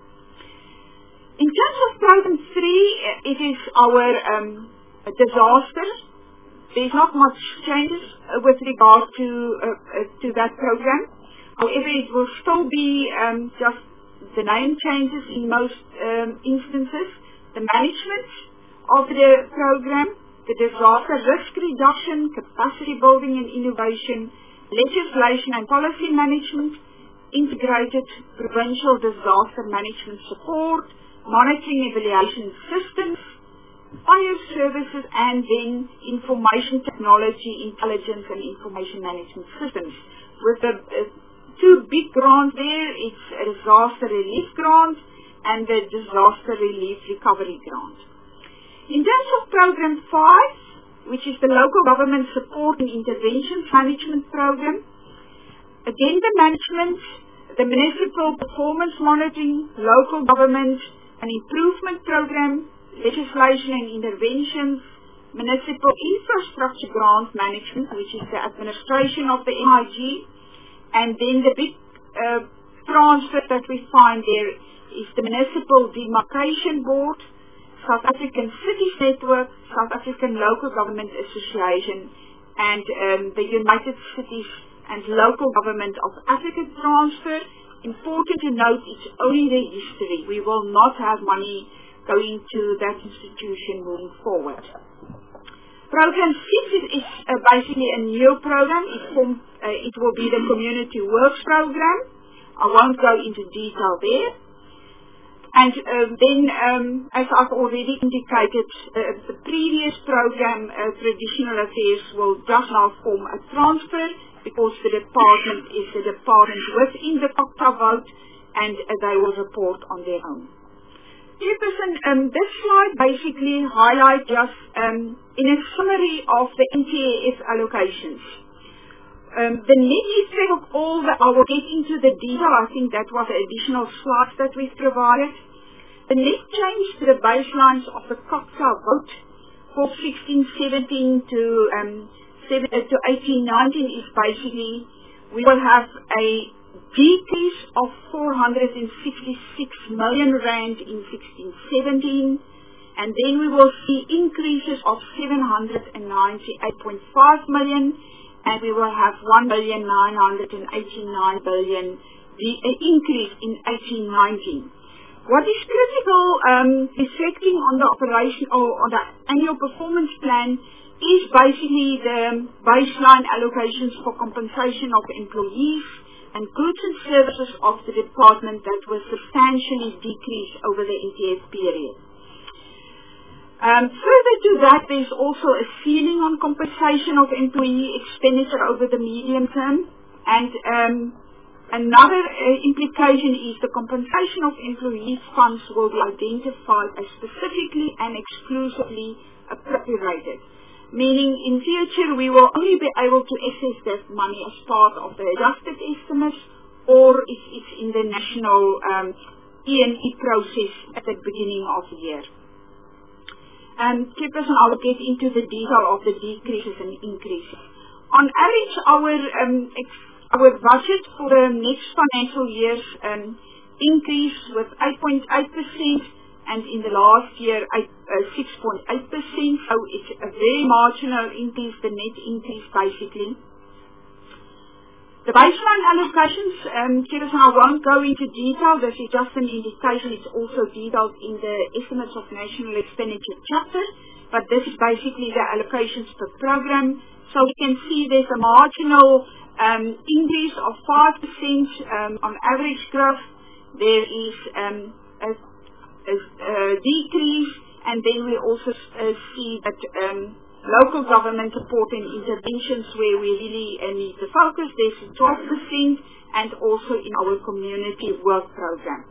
In terms of Program three, it is our um, disaster. There's not much changes uh, with regard to, uh, uh, to that program. However, it will still be um, just the name changes in most um, instances. The management of the program, the disaster risk reduction, capacity building and innovation, legislation and policy management, integrated provincial disaster management support, monitoring evaluation systems, fire services, and then information technology, intelligence and information management systems. With the uh, two big grants there, it's a disaster relief grant and the disaster relief recovery grant. In terms of Program five, which is the Local Government Support and Interventions Management Program, again the management, the Municipal Performance Monitoring, Local Government and Improvement Program, Legislation and Interventions, Municipal Infrastructure Grant Management, which is the administration of the M I G, and then the big uh, transfer that we find there is the Municipal Demarcation Board, South African Cities Network, South African Local Government Association, and um, the United Cities and Local Government of Africa transfer. Important to note, it's only the history. We will not have money going to that institution moving forward. Program six is, is uh, basically a new program. It, formed, uh, it will be the Community Works Program. I won't go into detail there. And uh, then, um, as I've already indicated, uh, the previous program, uh, Traditional Affairs, will just now form a transfer because the department is a department within the C O C T A vote, and uh, they will report on their own. Chairperson, um, this slide basically highlights just um, in a summary of the N T A S allocations. Um, the net effect of all the, I will get into the detail, I think that was an additional slide that we've provided. The net change to the baselines of the COGTA vote for sixteen seventeen to, um, seven, uh, to eighteen nineteen is basically, we will have a decrease of four hundred sixty-six million rand in sixteen seventeen, and then we will see increases of seven hundred ninety-eight point five million, and we will have one billion nine hundred eighty-nine billion, the uh, increase in eighteen nineteen. What is critical, um, reflecting on the operation or on the annual performance plan, is basically the baseline allocations for compensation of employees and goods and services of the department that was substantially decreased over the N T A S period. Um, further to that, there's also a ceiling on compensation of employee expenditure over the medium term, and um, another uh, implication is the compensation of employees' funds will be identified as specifically and exclusively appropriated. Meaning in future we will only be able to access that money as part of the adjusted estimates, or if it's in the national um, E and E process at the beginning of the year. Um, Chairperson, I will get into the detail of the decreases and increases. On average, our um, ex- our budget for the next financial year's um, increase with eight point eight percent, and in the last year six point eight percent, so it's a very marginal increase, the net increase basically. The baseline allocations, um, Chairperson, I won't go into detail, this is just an indication, it's also detailed in the Estimates of National Expenditure chapter, but this is basically the allocations per program. So we can see there's a marginal um, increase of five percent um, on average growth. There is um, a A, a decrease, and then we also uh, see that um, local government support and interventions where we really uh, need to focus, there's twelve percent, and also in our community work program.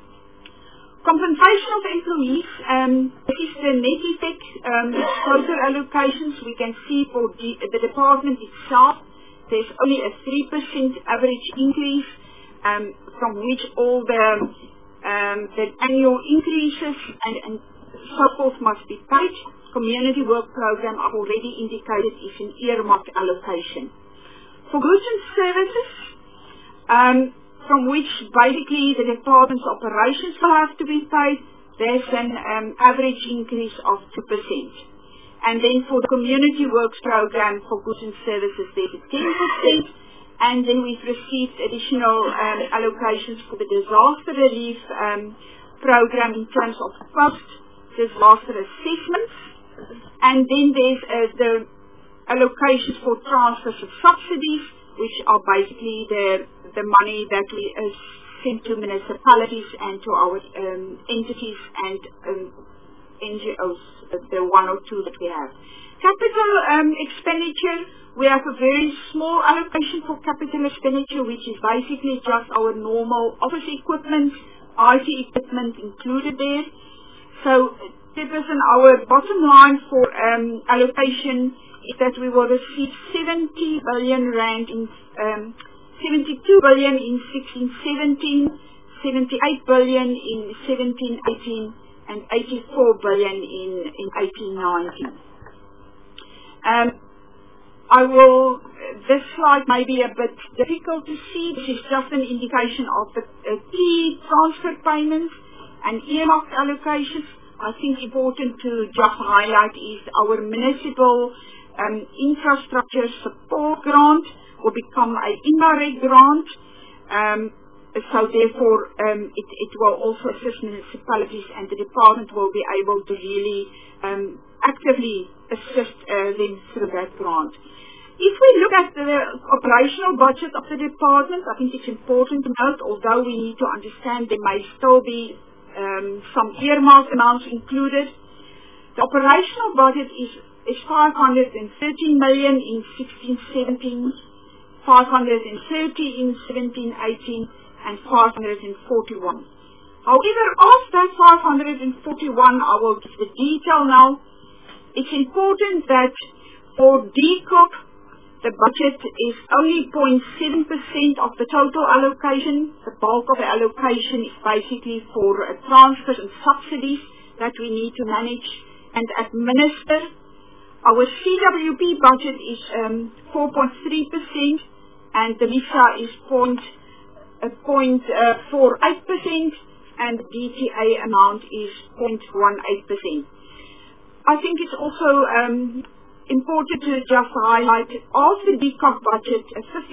Compensation of employees, um, this is the net effect, um, total allocations. We can see for the, the department itself, there's only a three percent average increase, um, from which all the Um, the annual increases and, and so forth must be paid. Community work program, I've already indicated, is an earmarked allocation. For goods and services, um, from which basically the department's operations will have to be paid, there's an um, average increase of two percent. And then for the community works program for goods and services, there's a ten percent. And then we've received additional um, allocations for the disaster relief um, program in terms of post-disaster assessments. And then there's uh, the allocations for transfers of subsidies, which are basically the, the money that we uh, send to municipalities and to our um, entities and um, N G Os, uh, the one or two that we have. Capital um, expenditure, we have a very small allocation for capital expenditure, which is basically just our normal office equipment, I T equipment included there. So, Chairperson, our bottom line for um, allocation is that we will receive seventy billion rand in um, seventy-two billion in sixteen seventeen, seventy-eight billion in seventeen eighteen, and eighty-four billion in in eighteen nineteen. Um, I will, this slide may be a bit difficult to see. This is just an indication of the uh, key transfer payments and earmarked allocations. I think important to just highlight is our municipal um, infrastructure support grant will become an indirect grant. Um, so therefore um, it, it will also assist municipalities, and the department will be able to really um, actively assist uh, them through that grant. If we look at the operational budget of the department, I think it's important to note, although we need to understand there may still be um, some earmarked amounts included, the operational budget is, is five hundred thirteen million in sixteen seventeen, five hundred thirty in seventeen eighteen, five hundred forty-one. However, of that five hundred forty-one, I will give the detail now. It's important that for D C O C, the budget is only zero point seven percent of the total allocation. The bulk of the allocation is basically for uh, transfers and subsidies that we need to manage and administer. Our C W P budget is um, four point three percent and the M I S A is zero point four eight percent and the D T A amount is zero point one eight percent. I think it's also um, important to just highlight of the D C O C budget,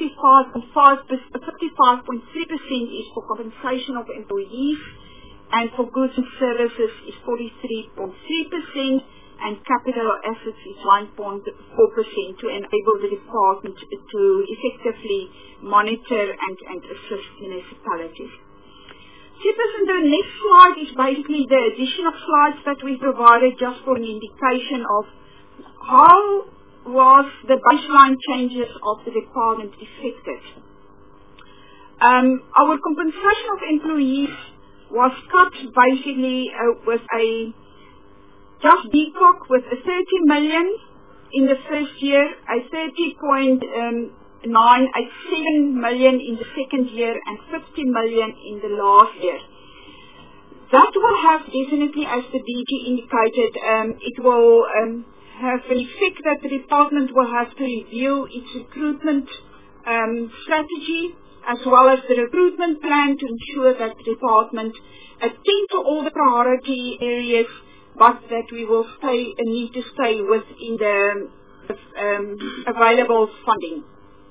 fifty-five point three percent is for compensation of employees and for goods and services is forty-three point three percent and capital assets is one point four percent to enable the department to effectively monitor and, and assist municipalities. Chairperson, the next slide is basically the additional slides that we provided just for an indication of how was the baseline changes of the department affected. Um, our compensation of employees was cut basically uh, with a just D C O C with a thirty million in the first year, a thirty point nine eight seven million in the second year, and fifty million in the last year. That will have definitely, as the D G indicated, um, it will um, have an effect that the department will have to review its recruitment um, strategy as well as the recruitment plan to ensure that the department attend to all the priority areas, but that we will stay and need to stay within the um, available funding.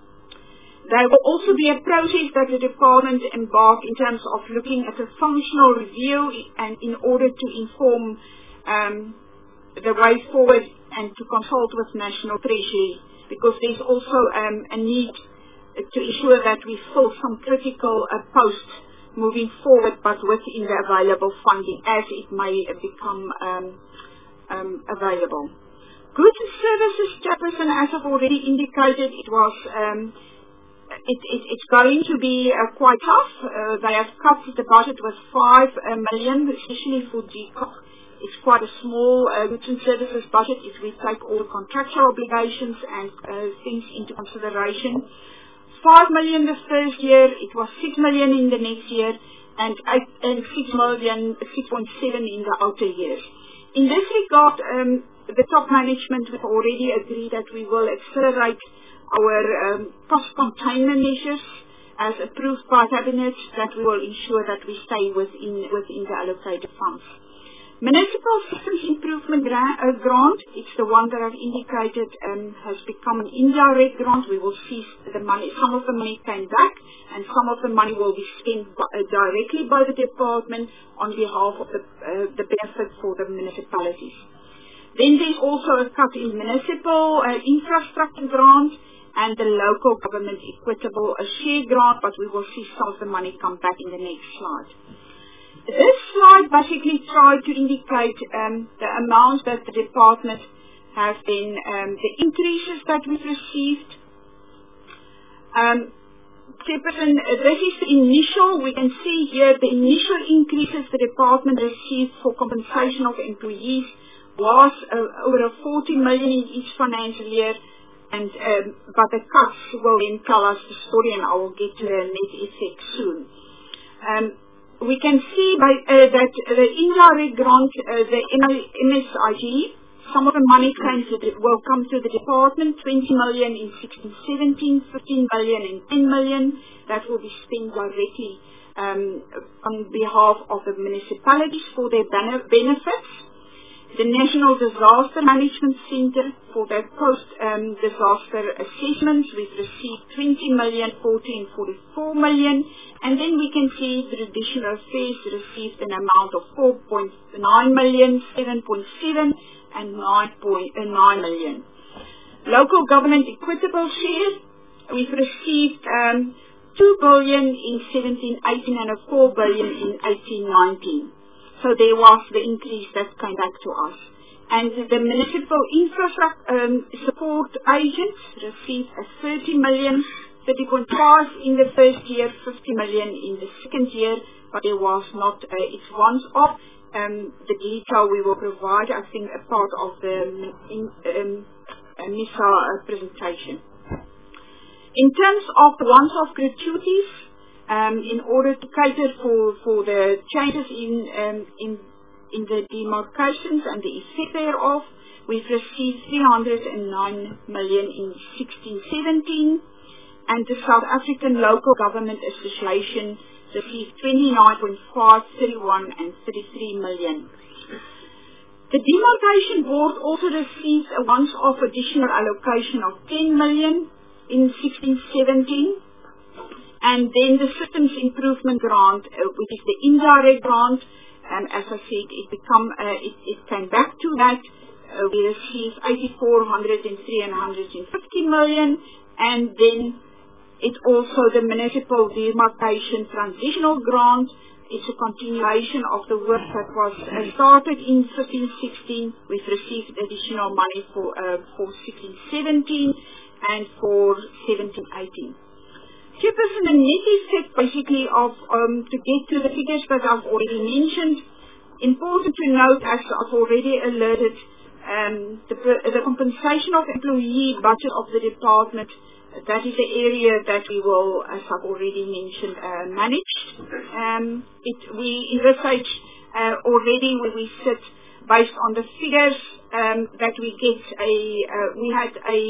There will also be a process that the department embark in terms of looking at a functional review and in order to inform um, the way forward and to consult with National Treasury, because there's also um, a need to ensure that we fill some critical uh, posts moving forward, but within the available funding as it may become um, um, available. Goods and services, Chairperson, as I've already indicated, it was um, it, it, it's going to be uh, quite tough. Uh, they have cut the budget with five uh, million, especially for D C O C. It's quite a small uh, goods and services budget if we take all the contractual obligations and uh, things into consideration. Five million the first year, it was six million in the next year, and eight and six million, six point seven in the outer years. In this regard, um, the top management have already agreed that we will accelerate our um, cost containment measures as approved by cabinet, that we will ensure that we stay within within the allocated funds. Municipal Systems Improvement grant, uh, grant, it's the one that I've indicated um, has become an indirect grant. We will see the money, some of the money came back and some of the money will be spent by, uh, directly by the department on behalf of the, uh, the benefit for the municipalities. Then there's also a cut in municipal uh, infrastructure grant and the local government equitable uh, share grant, but we will see some of the money come back in the next slide. This slide basically tried to indicate um, the amount that the department has been, um, the increases that we've received. Um, Chairperson, this is the initial, we can see here the initial increases the department received for compensation of employees was uh, over forty million in each financial year, and um, but the cuts will then tell us the story, and I will get to the net effect soon. Um, We can see by uh, that the indirect grant, uh, the M S I G, some of the money came to the, will come to the department, twenty million in sixteen seventeen, fifteen million and ten million. That will be spent directly um, on behalf of the municipalities for their benefits. The National Disaster Management Center for their post-disaster um, assessments, we've received twenty million, fourteen, forty-four million. And then we can see the Traditional Affairs received an amount of four point nine million, seven point seven and nine point nine million. Local government equitable share, we've received um, two billion in seventeen eighteen and four billion in eighteen nineteen. So there was the increase that came back to us. And the municipal infrastructure um, support agents received a thirty million thirty point five in the first year, fifty million in the second year, but there was not, uh, it's once off. Um, the detail we will provide, I think, a part of the in, um, uh, MISA uh, presentation. In terms of the once-off gratuities, um, in order to cater for, for the changes in, um, in, in the demarcations and the effect thereof, we've received three hundred nine million in sixteen seventeen, and the South African Local Government Association received twenty-nine point five, thirty-one and thirty-three million. The Demarcation Board also received a once-off additional allocation of ten million in sixteen seventeen, and then the Systems Improvement Grant, uh, which is the indirect grant, and as I said, it become uh, it, it came back to that. Uh, we received eighty-four, one hundred three and one hundred fifty million, and then it's also the Municipal Demarcation Transitional Grant. It's a continuation of the work that was uh, started in fifteen sixteen. We've received additional money for uh, for sixteen seventeen and for seventeen eighteen. Chairperson, the net effect basically of, um, to get to the figures that I've already mentioned, important to note, as I've already alerted, um, the, the compensation of employee budget of the department, that is the area that we will, as I've already mentioned, uh, manage. Um, it, we envisage uh, already when we sit based on the figures um, that we get a, uh, we had a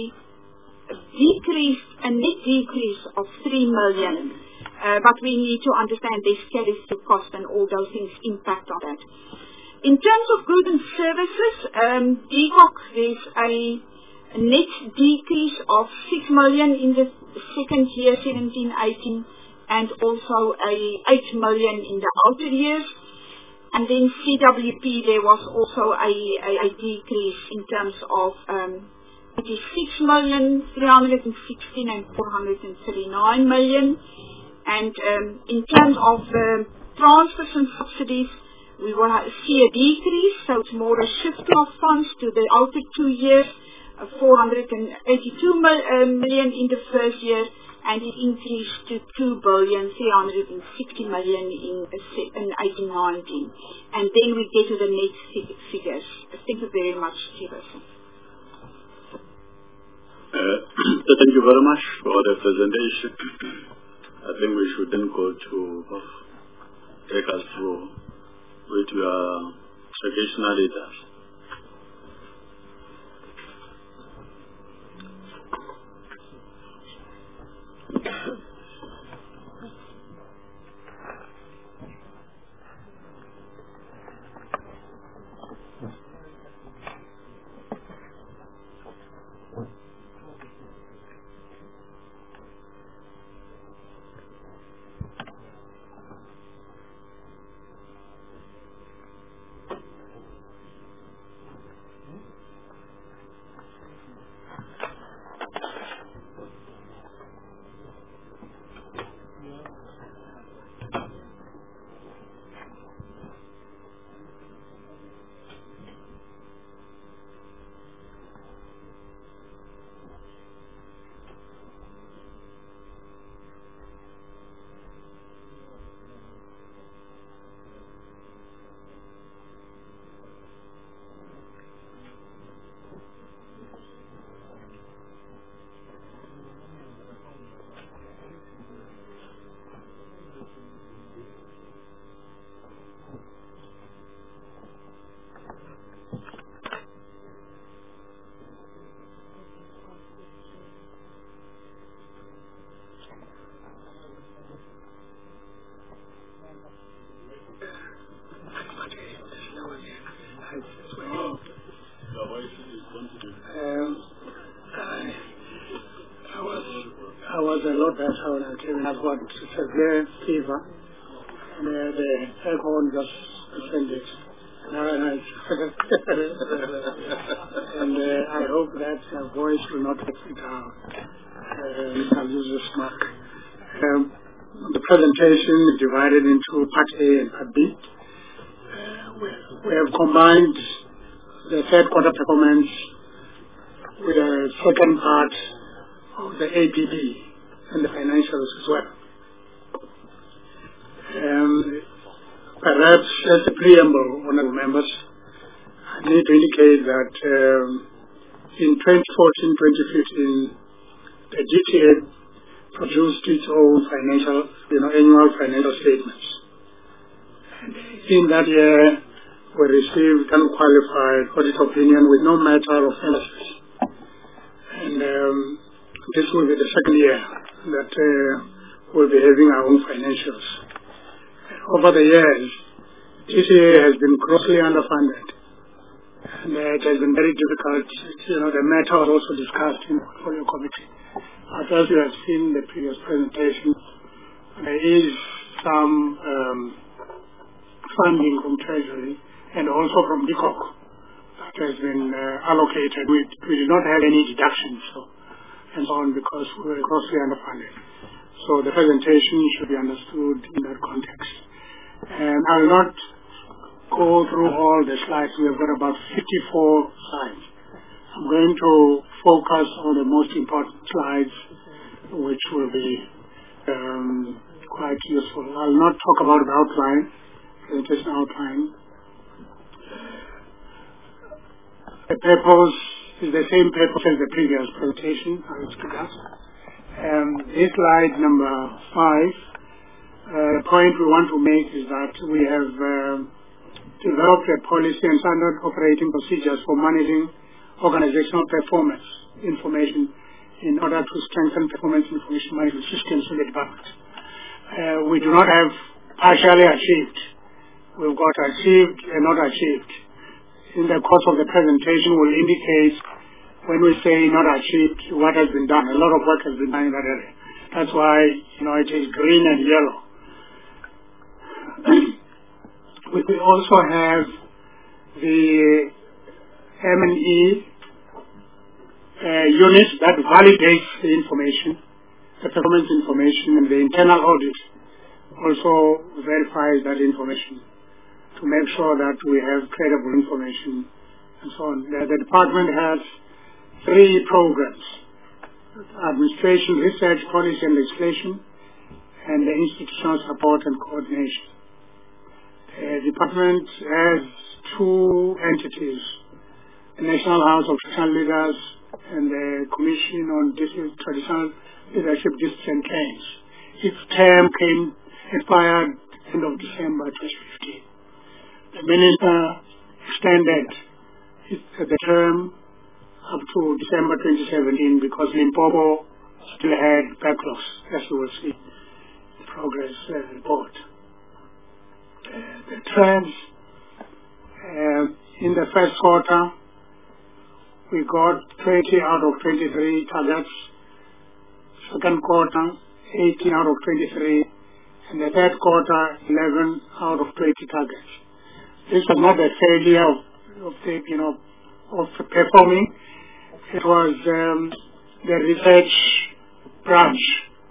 decrease, a net decrease of three million. Uh, but we need to understand this carries the cost and all those things impact on that. In terms of goods and services, um, D C O C, there's a A net decrease of six million in the second year, seventeen eighteen, and also a eight million in the outer years. And then C W P, there was also a, a, a decrease in terms of um, eighty-six million, three hundred sixteen and four hundred thirty-nine million. And um, in terms of um, transfers and subsidies, we will see a decrease, so it's more a shift of funds to the outer two years. four hundred eighty-two million in the first year, and it increased to two billion three hundred sixty million in eighteen nineteen. And then we get to the next figures. Thank you very much, Chairperson. Uh, thank you very much for the presentation. I think we should then go to uh, take us through with your traditional leaders. I've got severe fever, and uh, the alcohol just descended. And, and uh, I hope that my voice will not let me down. Uh, I'll use this mark. Um, the presentation is divided into part A and part B. Uh, we, we have combined the third quarter performance with the second part of the A P B. and the financials as well. Um, perhaps as a preamble, honourable members, I need to indicate that um, in twenty fourteen twenty fifteen, the G T A produced its own financial, you know, annual financial statements. And in that year, we received unqualified audit opinion with no matter of emphasis. And um, this will be the second year that uh, we'll be having our own financials. Over the years, G T A has been grossly underfunded. And uh, it has been very difficult. You know, the matter was also discussed in the portfolio committee. But as you have seen in the previous presentation, there is some um, funding from Treasury and also from D C O C that has been uh, allocated. We, we did not have any deductions so, and so on because we were grossly underfunded. So the presentation should be understood in that context. And I will not go through all the slides. We have got about fifty-four slides. I'm going to focus on the most important slides, which will be um, quite useful. I'll not talk about the outline, presentation outline. The purpose is the same purpose as the previous presentation I was discussed. Um, this slide number five, uh, the point we want to make is that we have uh, developed a policy and standard operating procedures for managing organizational performance information in order to strengthen performance information management systems in the department. Uh, we do not have partially achieved. We've got achieved and not achieved. In the course of the presentation, we'll indicate when we say not achieved, what has been done. A lot of work has been done in that area. That's why, you know, it is green and yellow. We also have the M and E uh, unit that validates the information, the performance information, and the internal audit also verifies that information to make sure that we have credible information and so on. The, the department has three programs: administration, research, policy and legislation, and the institutional support and coordination. The department has two entities: the National House of Traditional Leaders and the Commission on Traditional Leadership Disciplines and Claims. Its term came expired end of December twenty fifteen. The Minister extended the term up to December twenty seventeen because Limpopo still had backlogs, as you will see in the progress uh, report. Uh, the trends uh, in the first quarter, we got twenty out of twenty-three targets. Second quarter, eighteen out of twenty-three, and the third quarter, eleven out of twenty targets. This was not a failure of, of the, you know, of performing. It was um, the research branch.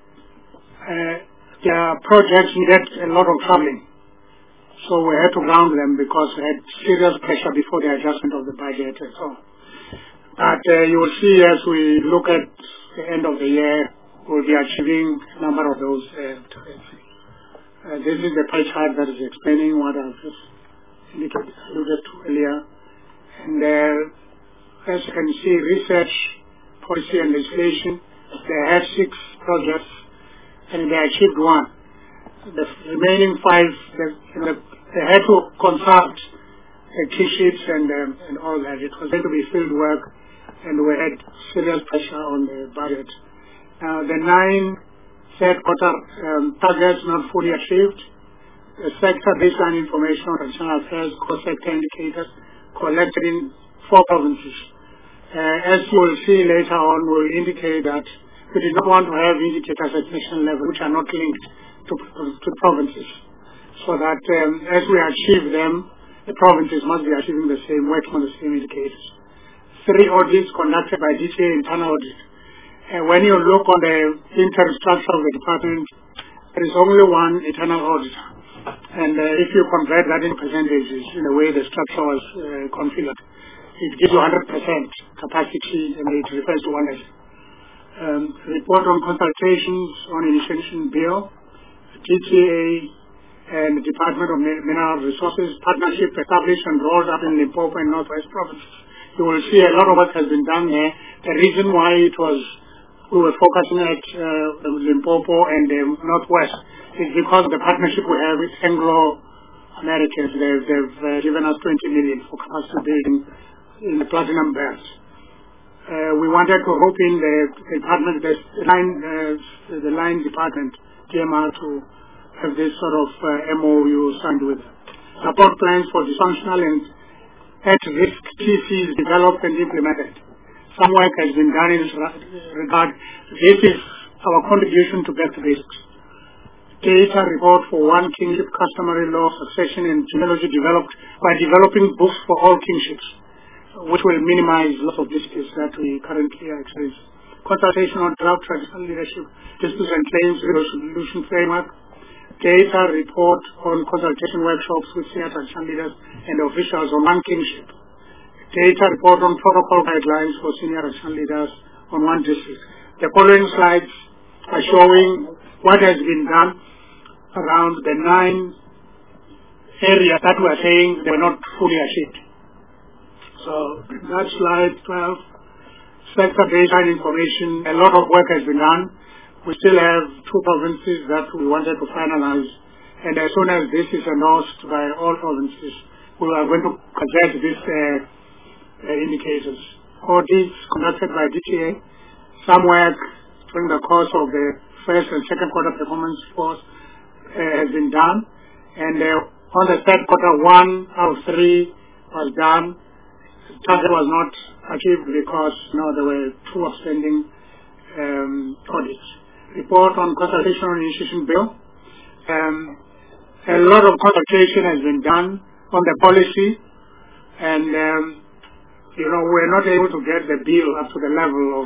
Uh, their projects needed a lot of traveling. So we had to ground them because we had serious pressure before the adjustment of the budget and so on. But uh, you will see as we look at the end of the year, we'll be achieving a number of those uh, targets. Uh, this is the pie chart that is explaining what I've just indicated, alluded to earlier. And uh, as you can see, research, policy and legislation, they had six projects and they achieved one. The remaining five, they, you know, they had to consult the key sheets and, um, and all that. It was going to be field work and we had serious pressure on the budget. Now the nine third quarter um, targets not fully achieved. The sector baseline information on traditional affairs, core sector indicators collected in four provinces. Uh, as you will see later on, will indicate that we did not want to have indicators at national level which are not linked to, to provinces. So that um, as we achieve them, the provinces must be achieving the same, working on the same indicators. Three audits conducted by D T A internal audit. And when you look on the internal structure of the department, there is only one internal auditor. And uh, if you convert that in percentages, in the way the structure was uh, configured, it gives you one hundred percent capacity and it refers to one as Um, report on consultations on initiation bill, D T A and the Department of Mineral Resources partnership established and rolled up in Limpopo and Northwest provinces. You will see a lot of work has been done there. The reason why it was we were focusing at uh, Limpopo and the Northwest is because of the partnership we have with Anglo Americans. They've, they've uh, given us twenty million for capacity building in the Platinum Belt. Uh, we wanted to hope in the department, the line, uh, the line department, D M R, to have this sort of uh, M O U signed with them. Support plans for dysfunctional and at-risk T Cs developed and implemented. Some work has been done in this regard. This is our contribution to best basics. Data report for one kingship, customary law, succession, and genealogy developed by developing books for all kingships, which will minimize lots of disputes that we currently are experiencing. Consultation on draft traditional leadership, disputes and claims resolution framework. Data report on consultation workshops with senior traditional leaders and officials on one kingship. Data report on protocol guidelines for senior traditional leaders on one district. The following slides are showing what has been done around the nine areas that we are saying they were not fully achieved. So that's slide twelve. Sector baseline information. A lot of work has been done. We still have two provinces that we wanted to finalize, and as soon as this is endorsed by all provinces, we are going to gazette these uh, uh, indicators. Audits conducted by D T A. Some work during the course of the first and second quarter performance reports uh, has been done, and uh, on the third quarter, one out of three was done. Target was not achieved because you know, there were two outstanding um, audits. Report on consultation on initiation bill. Um, a lot of consultation has been done on the policy, and um, you know we're not able to get the bill up to the level of,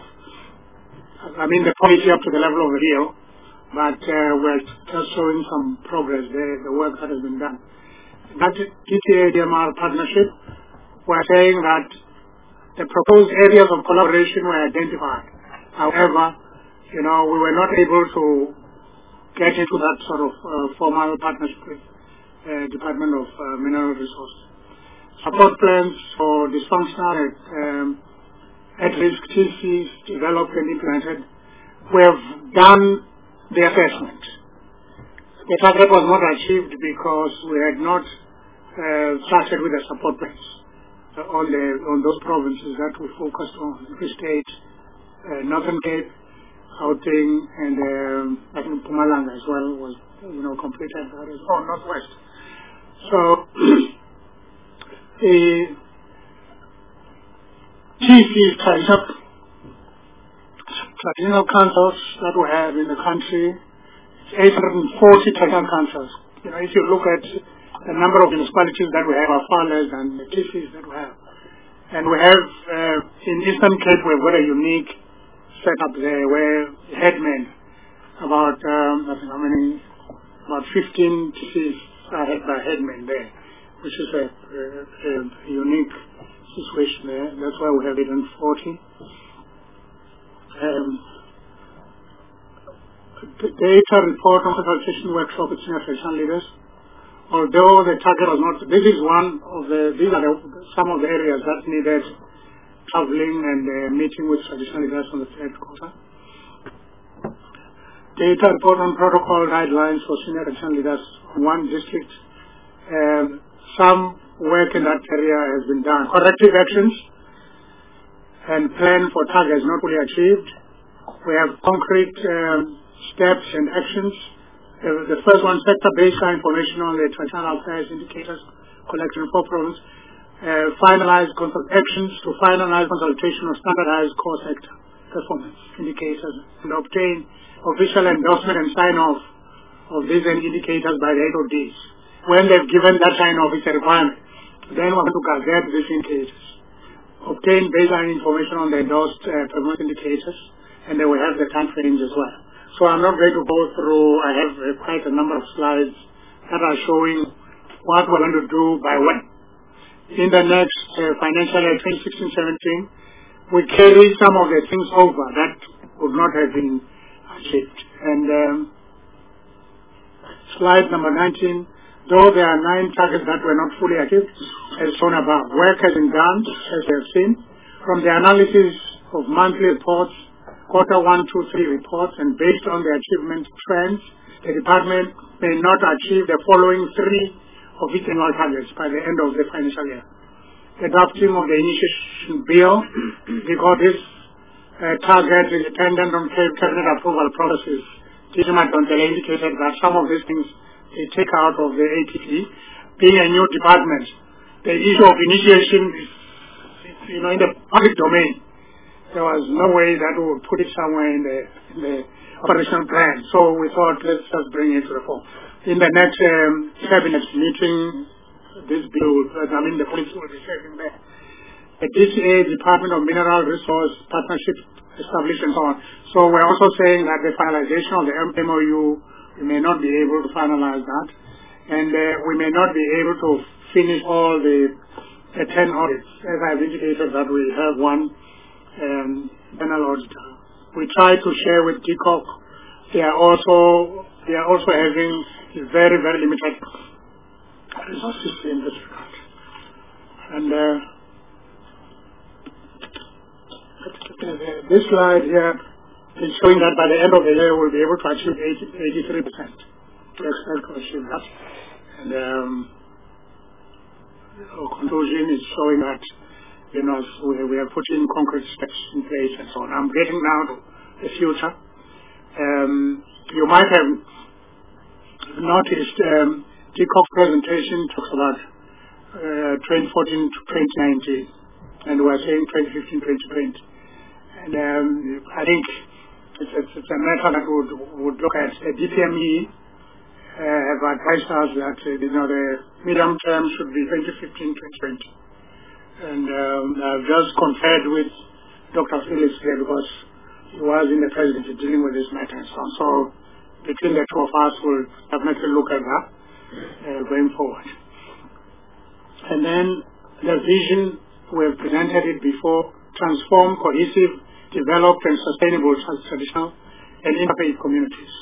I mean the policy up to the level of the bill, but uh, we're just showing some progress there, the work that has been done. That D T A D M R partnership, we're saying that the proposed areas of collaboration were identified. However, you know, we were not able to get into that sort of uh, formal partnership with uh, Department of uh, Mineral Resources. Support plans for dysfunctional and um, at-risk T Cs developed and implemented. We have done the assessment. The target was not achieved because we had not uh, started with the support plans uh, on, the, on those provinces that we focused on, Free State, uh, Northern Cape, Gauteng, and um, I think Mpumalanga as well was, you know, completed. That is, oh, Northwest. So the T Cs, traditional, traditional councils that we have in the country, eight hundred forty traditional councils. You know, if you look at the number of municipalities that we have are far less than the T Cs that we have. And we have, uh, in Eastern Cape, we've got a unique set up there where headmen, about um, I think how many, about fifteen T Cs are head by headmen there, which is a, a, a unique situation there. That's why we have eight hundred forty. Um, the data report on consultation workshop with senior traditional leaders. Although the target was not, this is one of the, these are the, some of the areas that needed traveling and uh, meeting with traditional leaders on the third quarter. Data report on protocol guidelines for senior traditional leaders in one district. Um, some work in that area has been done. Corrective actions and plan for targets not fully achieved. We have concrete um, steps and actions. Uh, the first one, sector baseline information on the traditional affairs indicators collected in four provinces. Uh, finalize consult actions to finalize consultation of standardized core sector performance indicators and obtain official endorsement and sign-off of these indicators by the head of these. When they've given that sign-off, it's a requirement. Then we have to gazette these indicators. Obtain baseline information on the endorsed uh, performance indicators, and then we have the time frames as well. So I'm not going to go through, I have uh, quite a number of slides that are showing what we're going to do by when. In the next uh, financial year twenty sixteen seventeen, we carry some of the things over that would not have been achieved. And um, slide number nineteen, though there are nine targets that were not fully achieved, as shown above, work has been done, as you have seen, from the analysis of monthly reports, quarter one, two, three reports, and based on the achievement trends, the department may not achieve the following three of its annual targets by the end of the financial year. The drafting of the initiation bill, because this uh, target is dependent on cabinet approval processes. Tijimat Dondele indicated that some of these things they take out of the A P T. Being a new department, the issue of initiation is, you know, in the public domain. There was no way that we would put it somewhere in the, in the operational plan. So we thought, let's just bring it to the fore. In the next um, cabinet meeting, this bill, I mean, the policy will be saving there. The D C A, Department of Mineral Resource Partnership, established and so on. So we're also saying that the finalization of the M O U, we may not be able to finalize that. And uh, we may not be able to finish all the, the ten audits. As I've indicated that we have one um, general auditor. We try to share with D C O C. They are also, they are also having very, very limited resources in this regard. And uh, this slide here is showing that by the end of the year we'll be able to achieve eighty-three percent. We expect to achieve that. And um, our conclusion is showing that, you know, we, we are putting concrete steps in place and so on. I'm getting now to the future. Um, you might have noticed um, D C O C presentation talks about uh, twenty fourteen to twenty nineteen, and we're saying twenty fifteen to twenty twenty. And um, I think it's, it's, it's a matter that would would look at. The D P M E uh, have advised us that uh, you know the medium term should be twenty fifteen to twenty twenty. And um, I've just conferred with Doctor Phillips here because he was in the presidency dealing with this matter and so on. So between the two of us, we'll definitely look at that uh, going forward. And then the vision, we have presented it before, transform, cohesive, developed and sustainable traditional and interfaith communities.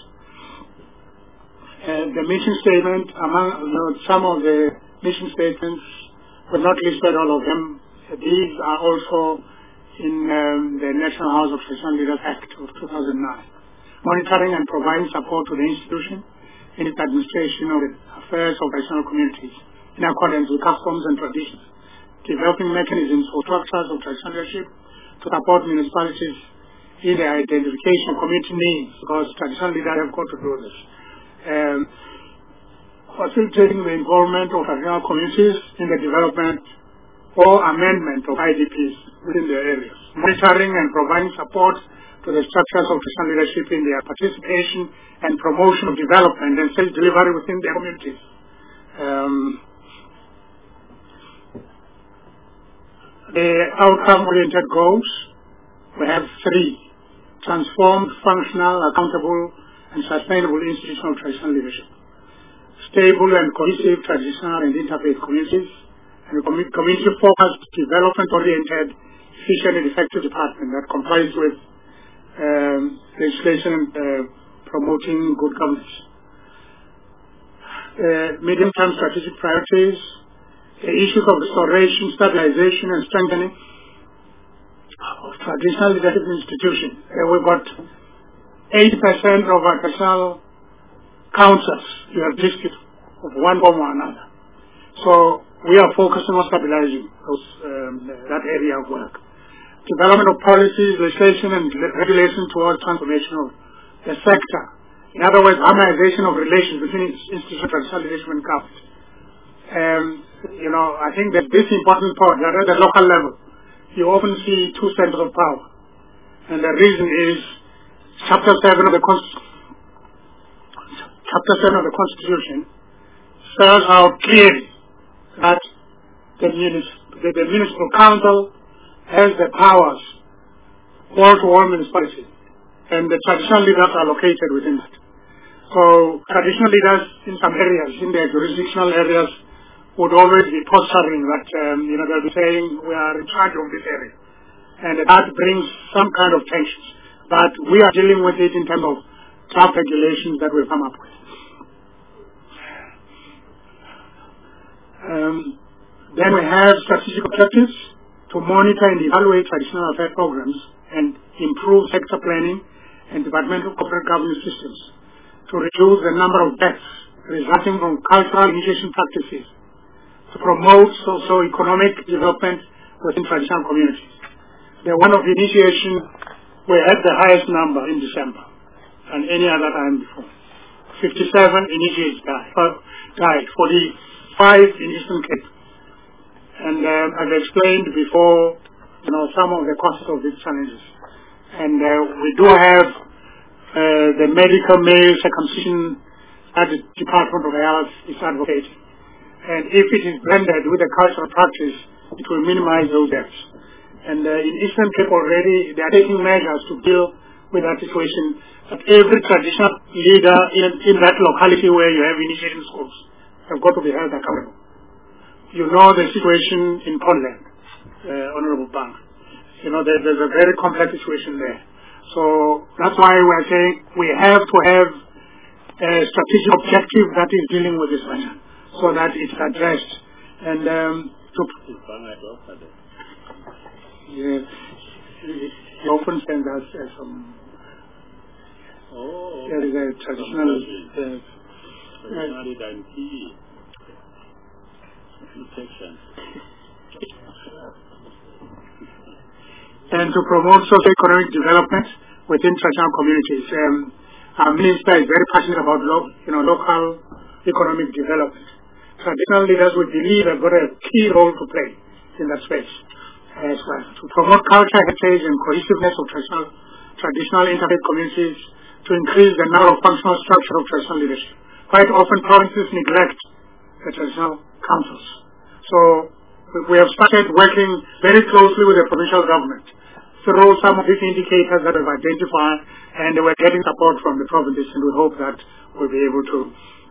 Uh, the mission statement, among you know, some of the mission statements, we've not listed all of them. These are also in um, the National House of Traditional Leaders Act of two thousand nine. Monitoring and providing support to the institution in its administration of the affairs of traditional communities in accordance with customs and traditions. Developing mechanisms for structures of traditional leadership to support municipalities in the identification of community needs, because traditional leaders have got to do this. Um, facilitating the involvement of traditional communities in the development or amendment of I D Ps within their areas. Monitoring and providing support to the structures of traditional leadership in their participation and promotion of development and self-delivery within their communities. Um, the outcome-oriented goals, we have three: transformed, functional, accountable, and sustainable institutional traditional leadership; stable and cohesive traditional and interfaith communities; and a community-focused, development-oriented, efficient and effective department that complies with um, legislation and uh, promoting good governance. Uh, medium-term strategic priorities, the issues of restoration, stabilization, and strengthening of traditional leadership institutions. Uh, we've got eighty percent of our traditional councils you have listed of one form or another. So we are focusing on stabilizing those, um, that area of work. Development of policies, legislation, and regulation towards transformation of the sector. In other words, harmonization of relations between institutional traditional leadership and government. Um, you know, I think that this important part, that at the local level, you often see two centers of power. And the reason is Chapter seven of the Constitution, Chapter seven of the Constitution spells out clearly that the, municip the, the municipal council has the powers wall-to-wall municipality, and the traditional leaders are located within that. So traditional leaders in some areas, in their jurisdictional areas, would always be posturing that, um, you know, they'll be saying, we are in charge of this area. And that brings some kind of tensions. but we are dealing with it in terms of draft regulations that we've come up with. Um, then we have strategic objectives to monitor and evaluate traditional affairs programs and improve sector planning and departmental corporate governance systems to reduce the number of deaths resulting from cultural initiation practices, to promote socio-economic development within traditional communities. The one of initiation, we had the highest number in December than any other time before. fifty-seven initiates died, uh, died forty-five in Eastern Cape. And um, I've explained before, you know, some of the causes of these challenges. And uh, we do have uh, the medical male circumcision that the Department of Health is advocating. And if it is blended with the cultural practice, it will minimize those deaths. And uh, in Eastern Cape already, they are taking measures to deal with that situation. That every traditional leader in, in that locality where you have initiating schools have got to be held accountable. You know the situation in Portland, uh, Honorable Bank. You know, there, there's a very complex situation there. So that's why we're saying we have to have a strategic objective that is dealing with this matter, so that it's addressed. And um, to yes, he often sends us uh, some. Oh, there is a traditional. Uh, and to promote socio-economic development within traditional communities. Um, our minister is very passionate about lo you know, local economic development. Traditional leaders would believe they've got a key role to play in that space as well. To promote culture, heritage, and cohesiveness of traditional, traditional interfaith communities, to increase the number of functional structure of traditional leadership. Quite often provinces neglect the traditional councils. So we have started working very closely with the provincial government through some of these indicators that we've identified, and we're getting support from the provinces, and we hope that we'll be able to.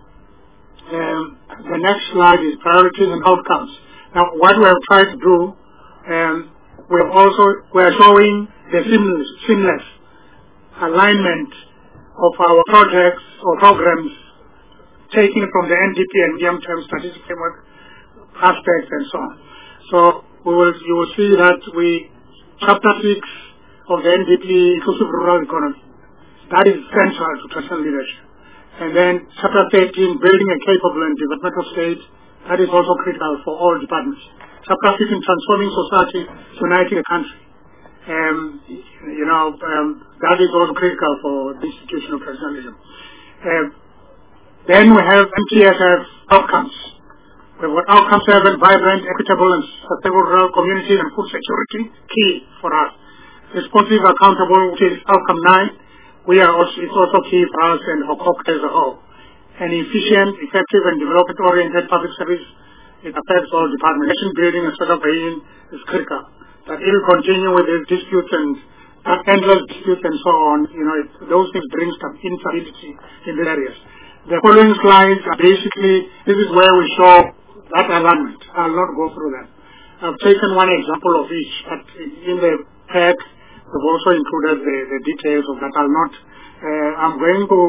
Um, the next slide is priorities and outcomes. Now, what we have tried to do, um, we have also we are showing the seamless, seamless alignment of our projects or programs taken from the N D P and medium-term strategic framework aspects and so on. So we will, you will see that we, chapter six of the N D P, inclusive rural economy, that is central to traditional leadership. And then chapter thirteen, building a capable and developmental state, that is also critical for all departments. Chapter fifteen, transforming society, uniting a country. Um, you know, um, that is also critical for the institution of traditionalism. Um, then we have M T S F outcomes. We've got outcome seven, vibrant, equitable, and sustainable rural communities and food security, key for us. Responsive, accountable, which is outcome nine. We are also, it's also key for us and H O C O C as a whole. An efficient, effective, and development-oriented public service, it affects all departments. Nation building and sort of being is critical. That it will continue with these disputes and uh, endless disputes and so on. You know, it, those things bring some instability in the areas. The following slides are basically, this is where we show that alignment. I'll not go through that. I've taken one example of each, but in the pack, we've also included the, the details of that. I'll not, uh, I'm going to,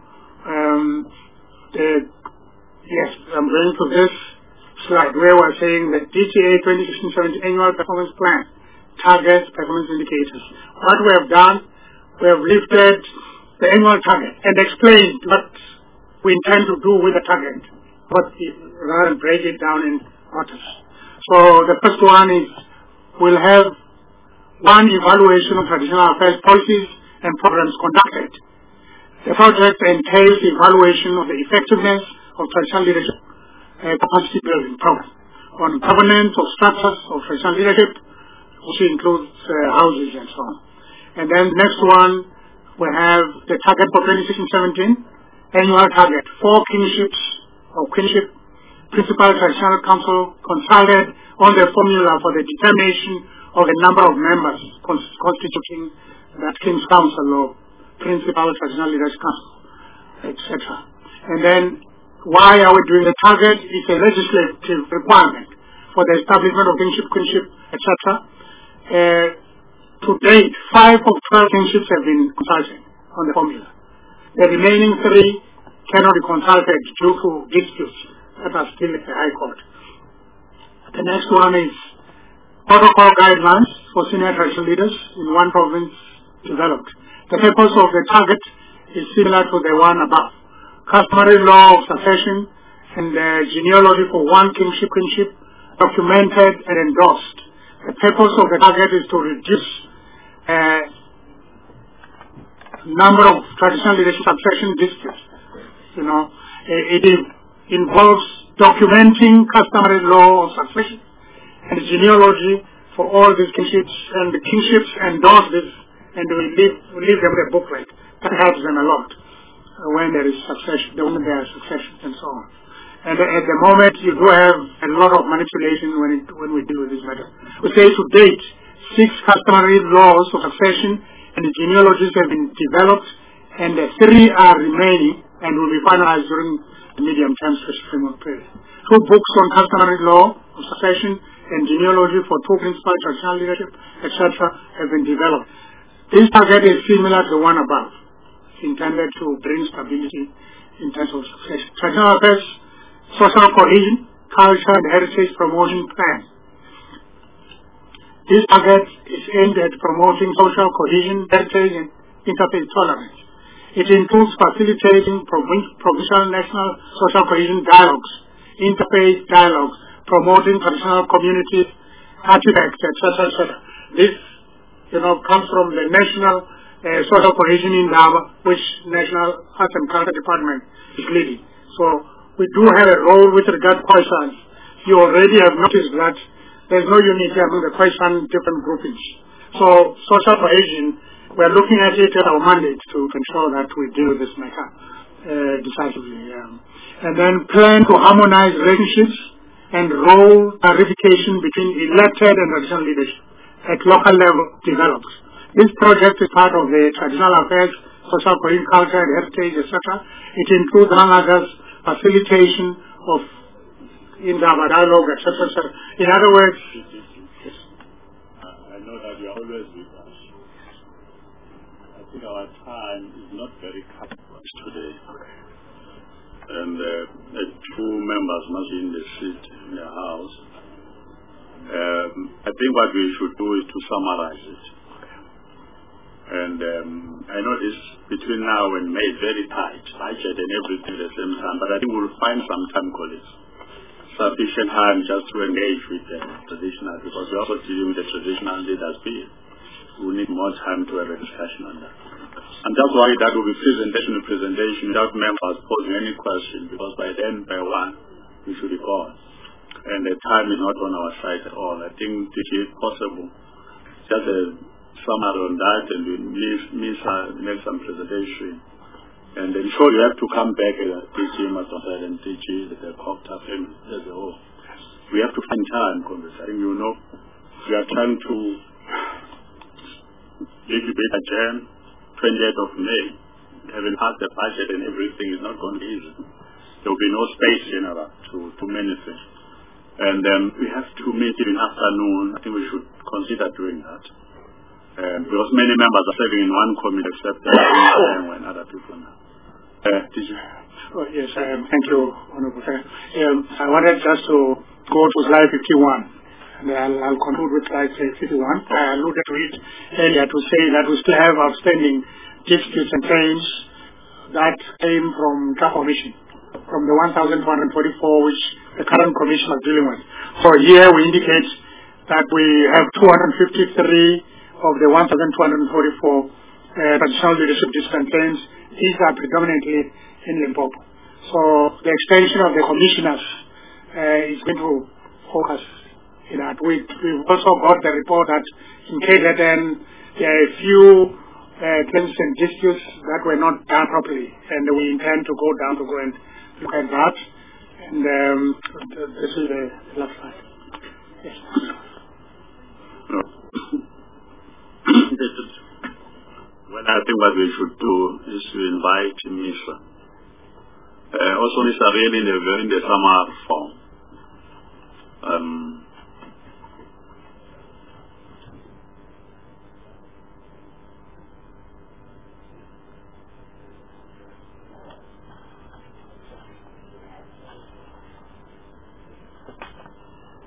um, the, yes, I'm going to this slide where we're saying that D G A twenty sixteen seventeen annual performance plan, targets, performance indicators. What we have done, we have lifted the annual target and explained what we intend to do with the target, but rather than break it down in quarters. So the first one is we'll have one evaluation of traditional affairs policies and programs conducted. The project entails evaluation of the effectiveness of traditional leadership uh, capacity building program on governance of structures of traditional leadership, which includes uh, houses and so on. And then the next one, we have the target for twenty sixteen seventeen, annual target, four kingships or kinship principal traditional council consulted on the formula for the determination of the number of members constituting that King's Council or Principal Traditional Leaders Council, et cetera. And then, why are we doing the target? It's a legislative requirement for the establishment of kingship, kinship, et cetera. Uh, To date, five of twelve kingships have been consulted on the formula. The remaining three cannot be consulted due to disputes that are still at the High Court. The next one is protocol guidelines for senior traditional leaders in one province developed. The purpose of the target is similar to the one above. Customary law of succession and the genealogy for one kingship kingship documented and endorsed. The purpose of the target is to reduce uh, number of traditional leadership succession disputes. You know, it, it involves documenting customary law of succession and genealogy for all these kingships, and the kingships endorse this, and we leave, we leave them with a booklet. That helps them a lot uh, when there is succession, when there are successions and so on. And uh, at the moment, you do have a lot of manipulation when it, when we deal with this matter. We say to date, six customary laws of succession and genealogies have been developed, and uh, three are remaining and will be finalized during the medium-term special framework period. Two books on customary law of succession and genealogy for two principal traditional leadership, et cetera, have been developed. This target is similar to the one above, intended to bring stability in terms of succession. Traditional affairs, social cohesion, culture and heritage promotion plan. This target is aimed at promoting social cohesion, heritage and interfaith tolerance. It includes facilitating provincial national social cohesion dialogues, interfaith dialogues, promoting traditional communities, artifacts, et cetera, et cetera. This, you know, comes from the National uh, Social Cohesion in Indaba, which National Arts and Culture Department is leading. So we do have a role with regard to Khoisan. You already have noticed that there's no unity among the Khoisan different groupings. So social cohesion, we're looking at it as our mandate to ensure that we deal with this matter uh, decisively. Um, and then plan to harmonize relationships and role clarification between elected and traditional leadership at local level develops. This project is part of the traditional affairs, social cohesion, culture and heritage, et cetera. It includes, among others, facilitation of Indaba dialogue, et cetera, et cetera. In other words, yes. uh, I know that you are always with us. I think our time is not very comfortable today. And uh, the two members must be in the seat in the House. Um, I think what we should do is to summarize it. And um, I know this between now and May is very tight, budget and everything at the same time, but I think we'll find some time, colleagues, sufficient time just to engage with the traditional, because we're also dealing with the traditional leaders bill. We need more time to have a discussion on that. And that's why that will be presentation to presentation without members posing any question, because by then, by one, we should be gone. And the time is not on our side at all. I think it is possible. Just a summary on that, and we miss, uh, make some presentation. And then sure you have to come back and uh, teach him as and teach the Copta family as a whole. We have to find time, Congress. I think you know, we are trying to little bit adjourn twentieth of May. Having passed the budget and everything is not going to be easy. There will be no space general to, to many things. And um, we have to meet in the afternoon. I think we should consider doing that. Um, because many members are serving in one committee except uh, when other people now. Uh, did you? Oh, yes, um, thank you, Honorable Chair. Um, I wanted just to go to slide fifty-one. And I'll, I'll conclude with slide fifty-one. I alluded to it earlier to say that we still have outstanding disputes and claims that came from the commission, from the one thousand two hundred forty-four which the current commission is dealing with. So here we indicate that we have two hundred fifty-three of the one thousand two hundred forty-four uh, traditional leadership dispute claims. These are predominantly in Limpopo. So the extension of the commissioners uh, is going to focus in that. We, we've also got the report that in K Z N there are a few uh, claims and disputes that were not done properly, and we intend to go down to go and look at that. And um, this is the last slide. Yes. No. Well, I think what we should do is to invite Misha. Uh, also, Misha really in the, in the summer form. Um,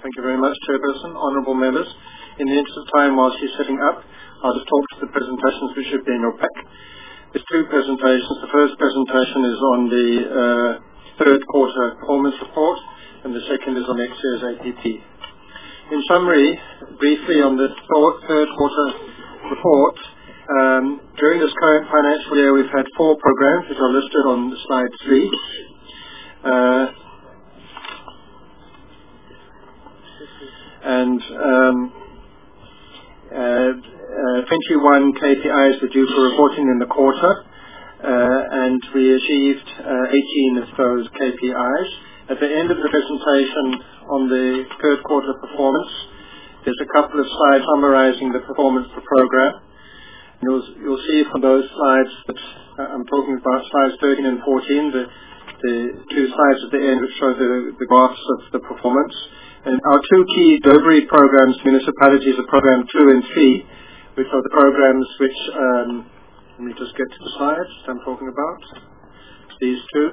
Thank you very much, Chairperson. Honourable members, in the interest of time while she's setting up, I'll just talk to the presentations which should be in your pack. There's two presentations. The first presentation is on the uh, third quarter performance report, and the second is on next year's A P P. In summary, briefly on the third quarter report, um, during this current financial year we've had four programs which are listed on slide three. Uh, and um, uh, uh, twenty-one K P Is were due for reporting in the quarter, uh, and we achieved uh, eighteen of those K P Is. At the end of the presentation on the third quarter performance, there's a couple of slides summarizing the performance per program. You'll, you'll see from those slides that uh, I'm talking about slides thirteen and fourteen, the, the two slides at the end which show the, the graphs of the performance. And our two key delivery programs, municipalities, are program two and three, which are the programs which, um, let me just get to the slides that I'm talking about. These two.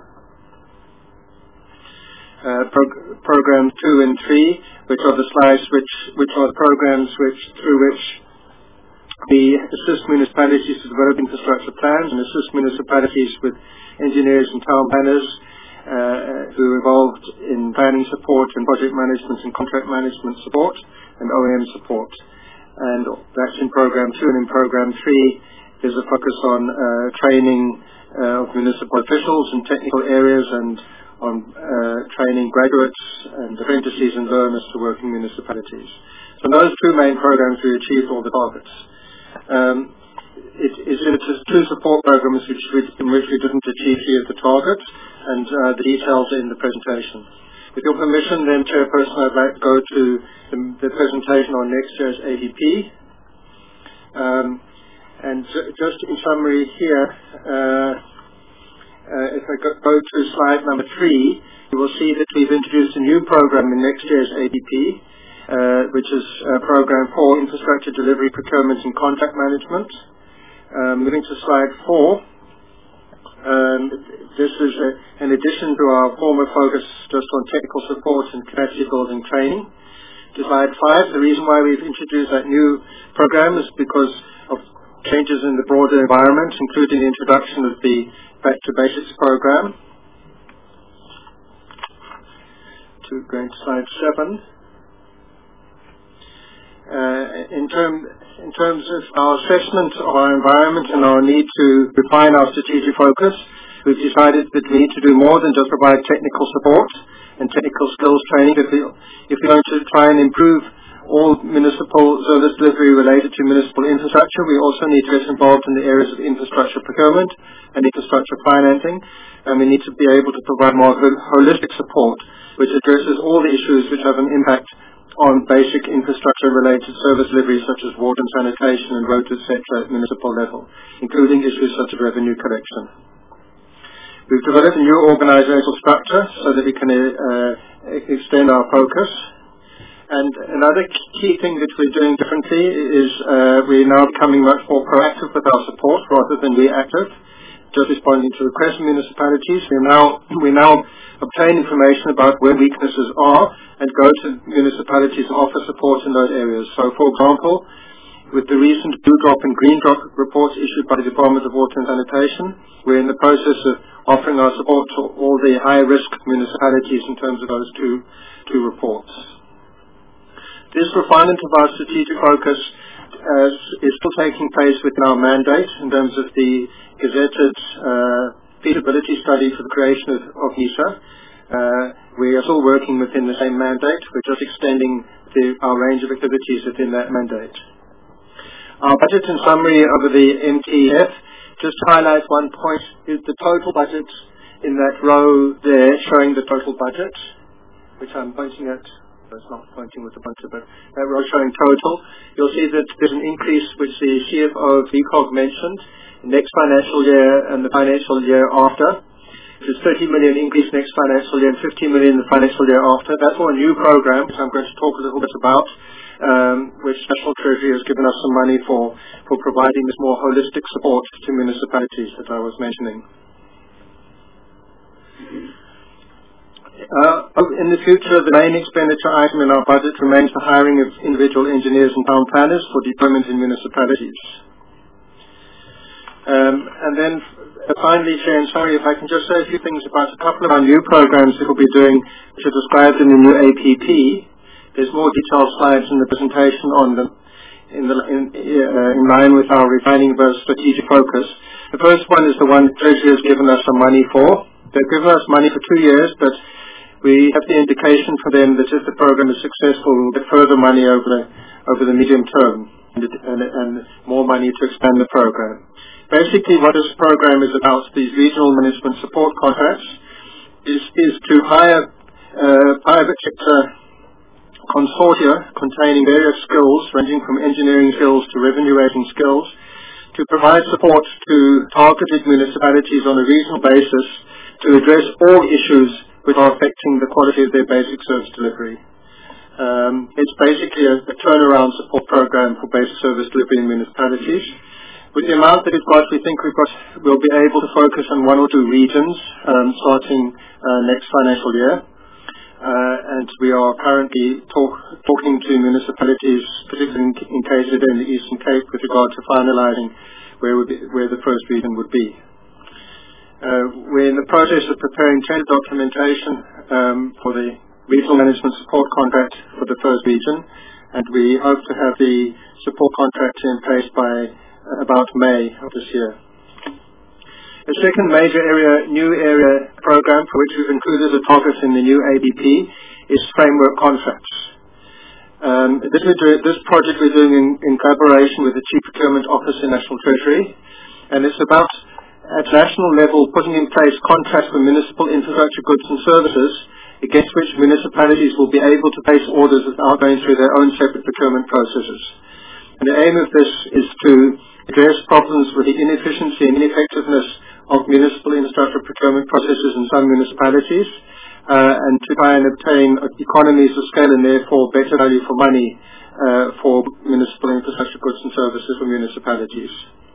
Uh, prog- program two and three, which are the slides which, which are the programs which, through which we assist municipalities to develop infrastructure plans and assist municipalities with engineers and town planners uh, who are involved in planning support and project management and contract management support and O E M support. And that's in program two, and in program three there's a focus on uh, training uh, of municipal officials in technical areas and on uh, training graduates and apprentices and learners to work in municipalities. So in those two main programs we achieved all the targets. Um, it, it's, it's two support programs which we, in which we didn't achieve here the targets, and uh, the details are in the presentation. With your permission then, Chairperson, I'd like to go to the, the presentation on next year's A D P. Um, and j- just in summary here, uh, Uh, if I go, go to slide number three, you will see that we've introduced a new program in next year's A D P, uh, which is a program for infrastructure delivery, procurement and contract management. Um, moving to slide four, um, this is a, in addition to our former focus just on technical support and capacity building training. To slide five, the reason why we've introduced that new program is because of changes in the broader environment, including the introduction of the Back to Basics program. To going to slide seven. Uh, in, term, in terms of our assessment of our environment and our need to refine our strategic focus, we've decided that we need to do more than just provide technical support and technical skills training. If, we, if we're going to try and improve all municipal service delivery related to municipal infrastructure, we also need to get involved in the areas of infrastructure procurement and infrastructure financing, and we need to be able to provide more holistic support which addresses all the issues which have an impact on basic infrastructure related service delivery such as water and sanitation and roads, et cetera at municipal level, including issues such as revenue collection. We've developed a new organizational structure so that we can uh, extend our focus. And another key thing that we're doing differently is uh, we're now becoming much more proactive with our support rather than reactive, just responding to requests from municipalities. We now we now obtain information about where weaknesses are and go to municipalities and offer support in those areas. So, for example, with the recent Blue Drop and Green Drop reports issued by the Department of Water and Sanitation, we're in the process of offering our support to all the high-risk municipalities in terms of those two two reports. This refinement of our strategic focus uh, is still taking place within our mandate in terms of the gazetted uh, feasibility study for the creation of, of NISA. Uh, we are still working within the same mandate. We're just extending the, our range of activities within that mandate. Our budget in summary over the M T F, just to highlight one point, is the total budget in that row there showing the total budget, which I'm pointing at. It's not pointing with a bunch of it. That row showing total. You'll see that there's an increase which the C F O of V COG mentioned next financial year and the financial year after. There's thirty million increase next financial year and fifteen million the financial year after. That's all a new program, which I'm going to talk a little bit about, um, which National Treasury has given us some money for, for providing this more holistic support to municipalities that I was mentioning. Uh, in the future, the main expenditure item in our budget remains the hiring of individual engineers and town planners for deployment in municipalities. Um, and then uh, finally, Chair, and sorry if I can just say a few things about a couple of our new programs that we'll be doing, which are described in the new A P P. There's more detailed slides in the presentation on them, in, the, in, uh, in line with our refining of our strategic focus. The first one is the one Treasury has given us some money for. They've given us money for two years, but we have the indication for them that if the program is successful, we'll get further money over the, over the medium term and, and, and more money to expand the program. Basically, what this program is about, these regional management support contracts, is, is to hire uh, private sector consortia containing various skills, ranging from engineering skills to revenue-raising skills, to provide support to targeted municipalities on a regional basis to address all issues which are affecting the quality of their basic service delivery. Um, it's basically a, a turnaround support program for basic service delivery in municipalities. With the amount that we've got, we think we've got, we'll be able to focus on one or two regions um, starting uh, next financial year. Uh, and we are currently talk, talking to municipalities, particularly in, in K Z N and the Eastern Cape, with regard to finalising where, would be, where the first region would be. Uh, we're in the process of preparing tender documentation um, for the regional management support contract for the first region, and we hope to have the support contract in place by uh, about May of this year. The second major area, new area program for which we've included a target in the new A B P is framework contracts. Um, this, this project we're doing in, in collaboration with the Chief Procurement Office in National Treasury, and it's about, at national level, putting in place contracts for municipal infrastructure goods and services against which municipalities will be able to place orders without going through their own separate procurement processes. And the aim of this is to address problems with the inefficiency and ineffectiveness of municipal infrastructure procurement processes in some municipalities, uh, and to try and obtain economies of scale and therefore better value for money uh, for municipal infrastructure goods and services for municipalities.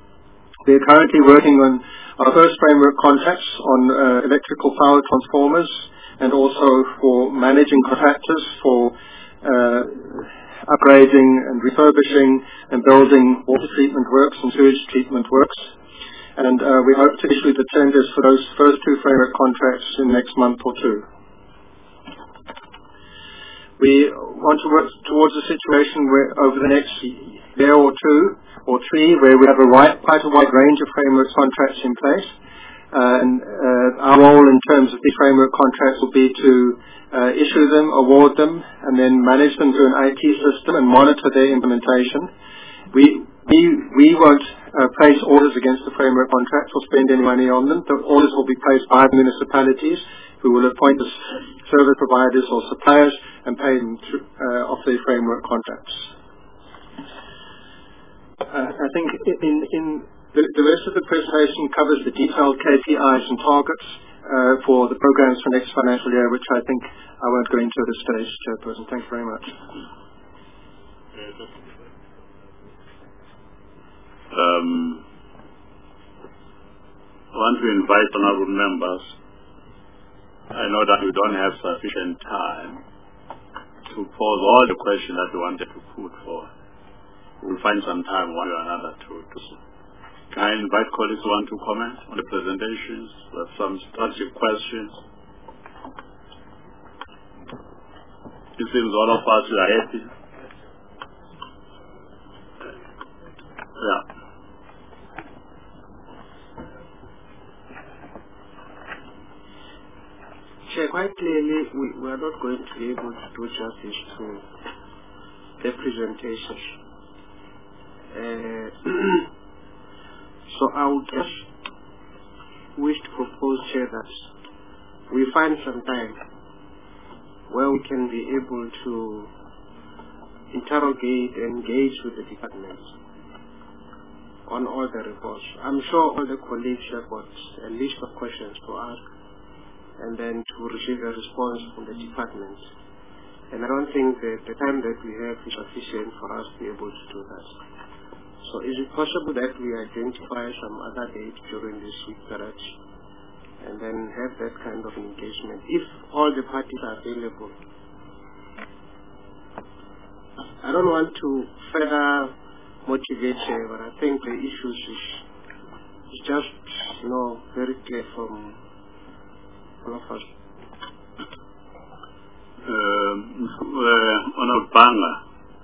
We are currently working on our first framework contracts on uh, electrical power transformers and also for managing contractors for uh, upgrading and refurbishing and building water treatment works and sewage treatment works. And uh, we hope to issue the tenders for those first two framework contracts in the next month or two. We want to work towards a situation where over the next year or two or three where we have a wide, quite a wide range of framework contracts in place. Uh, and uh, our role in terms of these framework contracts will be to uh, issue them, award them, and then manage them through an I T system and monitor their implementation. We, we, we won't uh, place orders against the framework contracts or spend any money on them. The orders will be placed by the municipalities who will appoint the service providers or suppliers and pay them through, uh, off their framework contracts. Uh, I think in, in the, the rest of the presentation covers the detailed K P Is and targets uh, for the programs for next financial year, which I think I won't go into at this stage, Chairperson. Thank you very much. Um, I want to invite honorable members. I know that we don't have sufficient time to pose all the questions that we wanted to put for. We'll find some time one or another to do so. Can I invite colleagues who want to comment on the presentations? We have some strategic questions. It seems all of us are happy. Yeah. Chair, quite clearly, we, we are not going to be able to do justice to the presentation. Uh, so I would just wish to propose, Chair, that we find some time where we can be able to interrogate and engage with the departments on all the reports. I'm sure all the colleagues have got a list of questions to ask and then to receive a response from the department. And I don't think that the time that we have is sufficient for us to be able to do that. So is it possible that we identify some other date during this week period and then have that kind of engagement. If all the parties are available, I don't want to further motivate here, but I think the issues is, is just, you know, very clear from all of us. Uh, uh, Honorable Banga.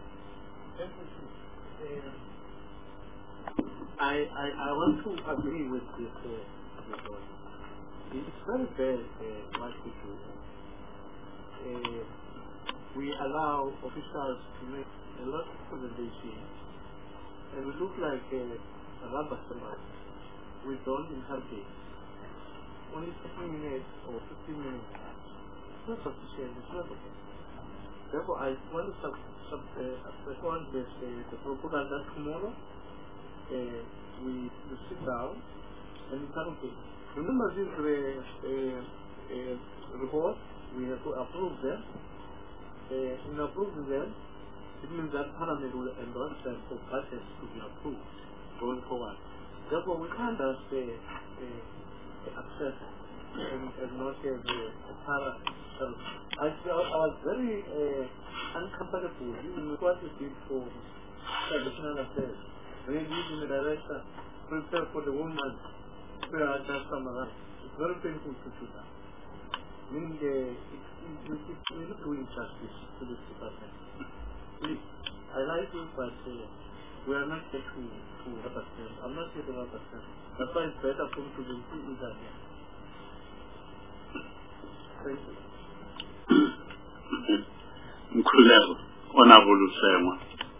I, I, I want to agree with this. Uh, with, uh, it's very bad uh, what we do. Uh, we allow officials to make a lot of recommendations, and we look like uh, a rubber stamp. We don't interrogate. Only fifteen minutes or fifteen minutes. It's not sufficient. It's not okay. Therefore, I want to sub, sub, uh, respond with uh, the proposal that tomorrow uh, we, we sit down and interrogate. Remember these uh, uh, uh, reports, we have to approve them. Uh, in approving them, it means that Parliament will endorse them for budgets to be approved going forward. Therefore, we can't just uh, uh, accept and, and not have uh, a para. Uh, I, I was very uh, uncomfortable even with what we did for traditional affairs. When using the director prepare for the woman, where I just come around. It's very painful to do that. Meaning, uh, it's, it's, it's, we're not doing justice to this department. Please, I like you, but uh, we are not here to, to represent. I'm not here to represent. That's why it's better for me to be either here. Thank you. Mkhuleko, Honorable Lusemwa.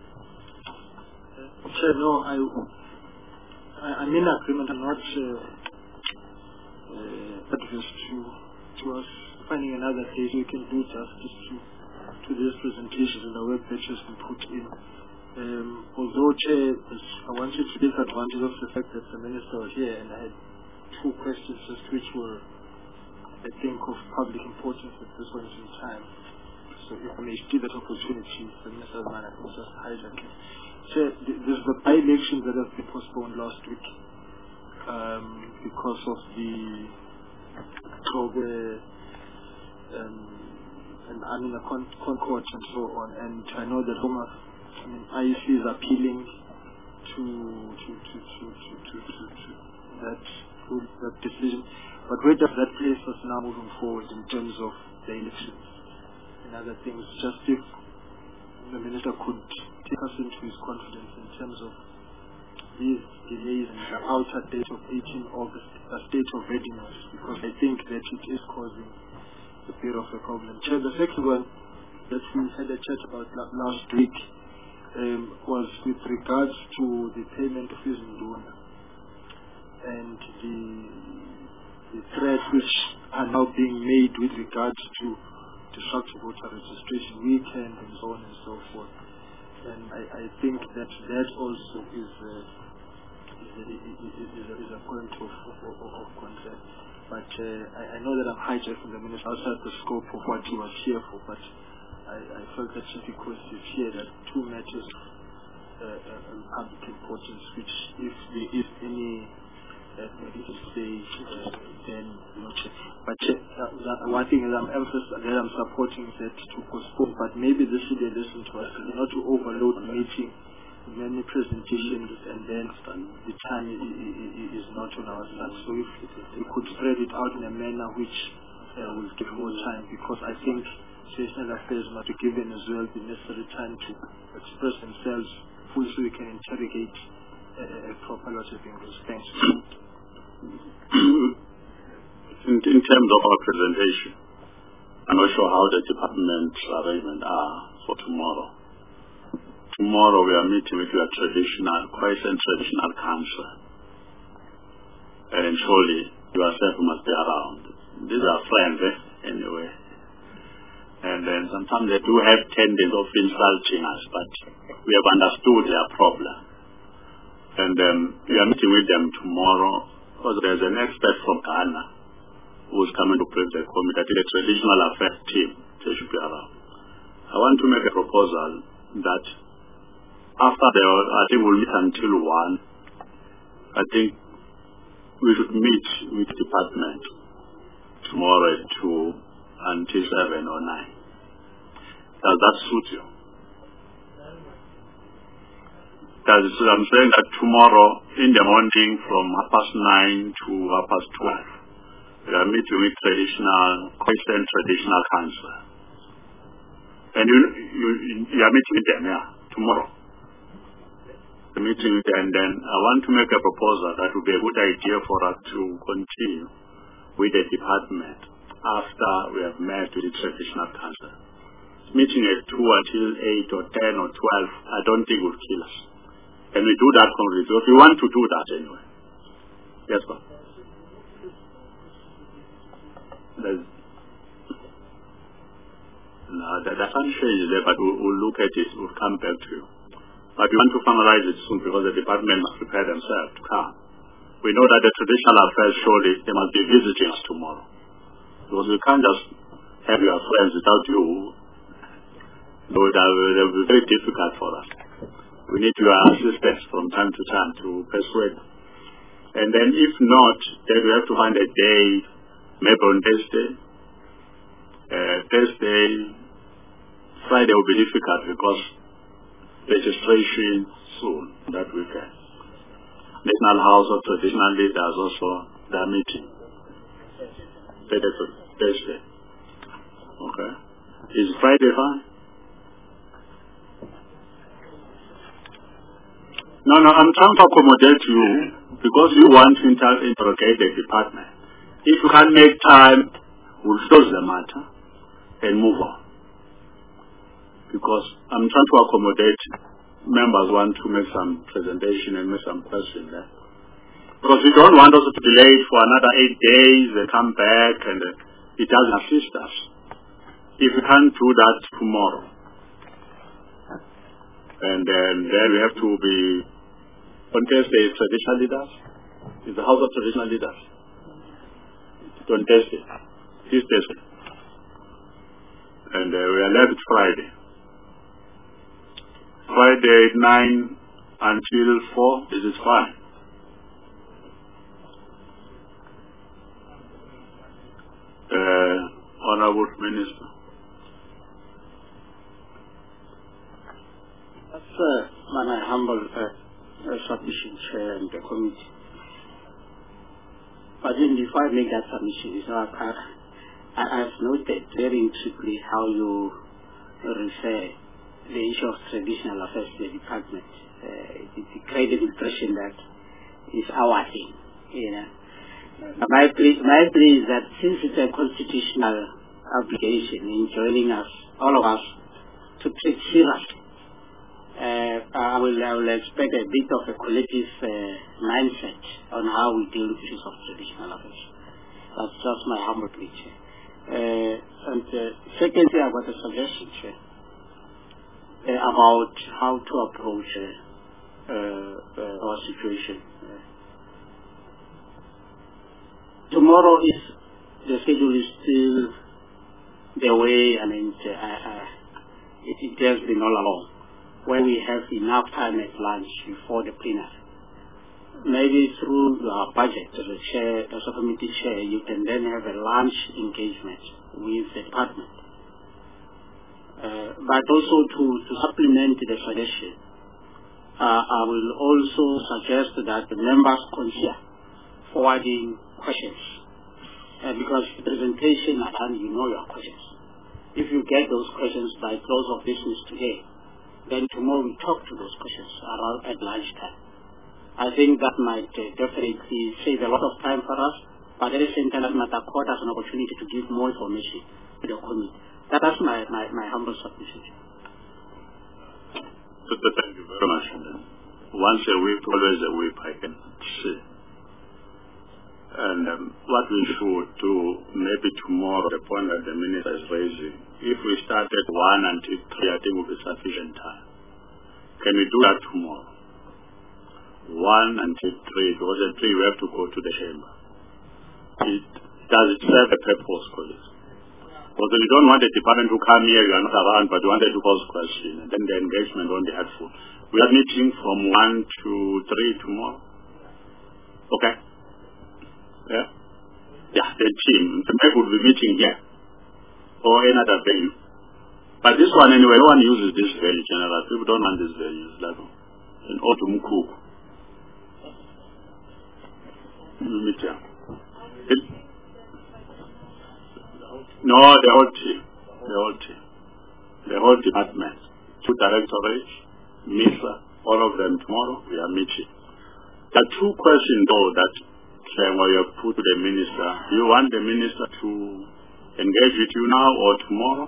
Sir, no, I, I, I'm in agreement. I'm not uh, uh, adverse to, to us finding another place we can do justice to, to this presentation and the work that has been put in. Um, although, Chair, I wanted to take advantage of the fact that the Minister was here and I had two questions just which were, I think, of public importance at this point in time. So if I may steal that opportunity, the Minister's man, I can just hijack it. Sir, there's the by-election that has been postponed last week um, because of the October um, and I mean the con Concord and so on. And I know that Roma, I mean, I E C is appealing to to to to to to, to, to that that decision. But where does that place us now moving forward in terms of the elections and other things? Just if the Minister could take us into his confidence in terms of these delays and the outer date of eighteenth August, a state of readiness, because I think that it is causing a bit of a problem. Chair, the second one that we had a chat about last week um, was with regards to the payment of Izinduna and the, the threats which are now being made with regards to disruptive voter registration weekend and so on and so forth. And I, I think that that also is a, is a, is a, is a point of, of, of concern. But uh, I, I know that I'm hijacking the Minister outside the scope of what he was here for, but I, I felt that because he's here, that two matters of uh, uh, public importance, which if there is any uh, maybe to say, uh, then not. But uh, that, one thing is I'm emphasizing that I'm supporting that to postpone, but maybe this should be a lesson to us, not to overload the meeting, many presentations, and then the time is not on our side. So if we could spread it out in a manner which uh, will give more time, because I think National Affairs must be given as well the necessary time to express themselves fully so we can interrogate uh, a proper lot of English. Thanks. In, in terms of our presentation, I'm not sure how the department arrangement are for tomorrow. Tomorrow we are meeting with your traditional, Khoisan Traditional Council. And surely yourself must be around. These are friends, eh? Anyway. And then sometimes they do have tendency of insulting us, but we have understood their problem. And um, we are meeting with them tomorrow, because there's an expert from Ghana who's coming to present the committee. I think the traditional affairs team, they should be around. I want to make a proposal that after the, I think we'll meet until one, I think we should meet with the department tomorrow at two until seven or nine. Does that suit you? That is, I'm saying that tomorrow in the morning from half past nine to half past twelve, we are meeting with traditional, Christian traditional council. And you, you, you are meeting with them, yeah, tomorrow. The meeting with them, and then I want to make a proposal that would be a good idea for us to continue with the department after we have met with the traditional council. Meeting at two until eight or ten or twelve, I don't think would kill us. Can we do that concretely? If you want to do that anyway. Yes, sir. There's, no, the, the function is there, but we'll, we'll look at it. We'll come back to you. But we want to finalize it soon because the department must prepare themselves to come. We know that the traditional affairs surely they must be visiting us tomorrow. Because we can't just have your friends without you. No, that will be very difficult for us. We need your assistance from time to time to persuade. And then if not, then we have to find a day, maybe on Thursday. Uh, Thursday, Friday will be difficult because registration soon that weekend. National House of Traditional Leaders also, their meeting. Thursday. Okay. Is Friday fine? No, no, I'm trying to accommodate you because you want to inter- interrogate the department. If you can make time, we'll close the matter and move on. Because I'm trying to accommodate members who want to make some presentation and make some questions there. Because we don't want us to delay it for another eight days, they come back and uh, it doesn't assist us. If we can't do that tomorrow, and then, then we have to be on Thursday is traditional leaders. It's the House of Traditional Leaders. It's on Thursday. This Thursday. And uh, we are left Friday. Friday nine until four. This is fine. Uh, Honorable Minister. That's uh, my humble uh, uh, submission, Chair, and the committee. But then before I make that submission, so I, I, I've noted very intriguely how you refer the issue of traditional affairs to the department. Uh, it created the impression that it's our thing, you know. My plea, my plea is that since it's a constitutional obligation in joining us, all of us, to treat seriously, Uh, I will I will expect a bit of a collective uh, mindset on how we deal with issues of traditional affairs. That's just my humble plea. Uh, and uh, secondly, I've got a suggestion uh, about how to approach uh, uh, uh, our situation. Uh, tomorrow is the schedule is still the way I mean uh, uh, it, it has been all along, when we have enough time at lunch before the plenary. Maybe through our budget, as a chair, as a committee chair, you can then have a lunch engagement with the department. Uh, but also to, to supplement the suggestion, uh, I will also suggest that the members consider forwarding questions. Uh, because the presentation at hand, you know your questions. If you get those questions by close of business today, then tomorrow we talk to those questions around at lunchtime. I think that might uh, definitely save a lot of time for us, but at the same time that might accord us an opportunity to give more information to the committee. That is my, my, my humble submission. Thank you very much. Once a week, always a week, I can see. And um, what we should do, maybe tomorrow, the point that the minister is raising, if we start at one until three, I think will be sufficient time. Can we do that tomorrow? One until three, because at three we have to go to the chamber. It, does it serve a purpose, colleagues? Because we don't want the department to come here, you are not around, but we wanted to pose questions, and then the engagement won't be helpful. We are meeting from one to three tomorrow. Okay? Yeah? Yeah, the team. The member will be meeting here or another venue. But this one anyway, no one uses this venue generally. People don't want this venue. It's like in Otumku. Meet here. It, no, the whole team. The whole team. The whole department. Two directorates, MISA, all of them tomorrow we are meeting. There are two questions though that uh, you have put to the minister. You want the minister to engage with you now or tomorrow?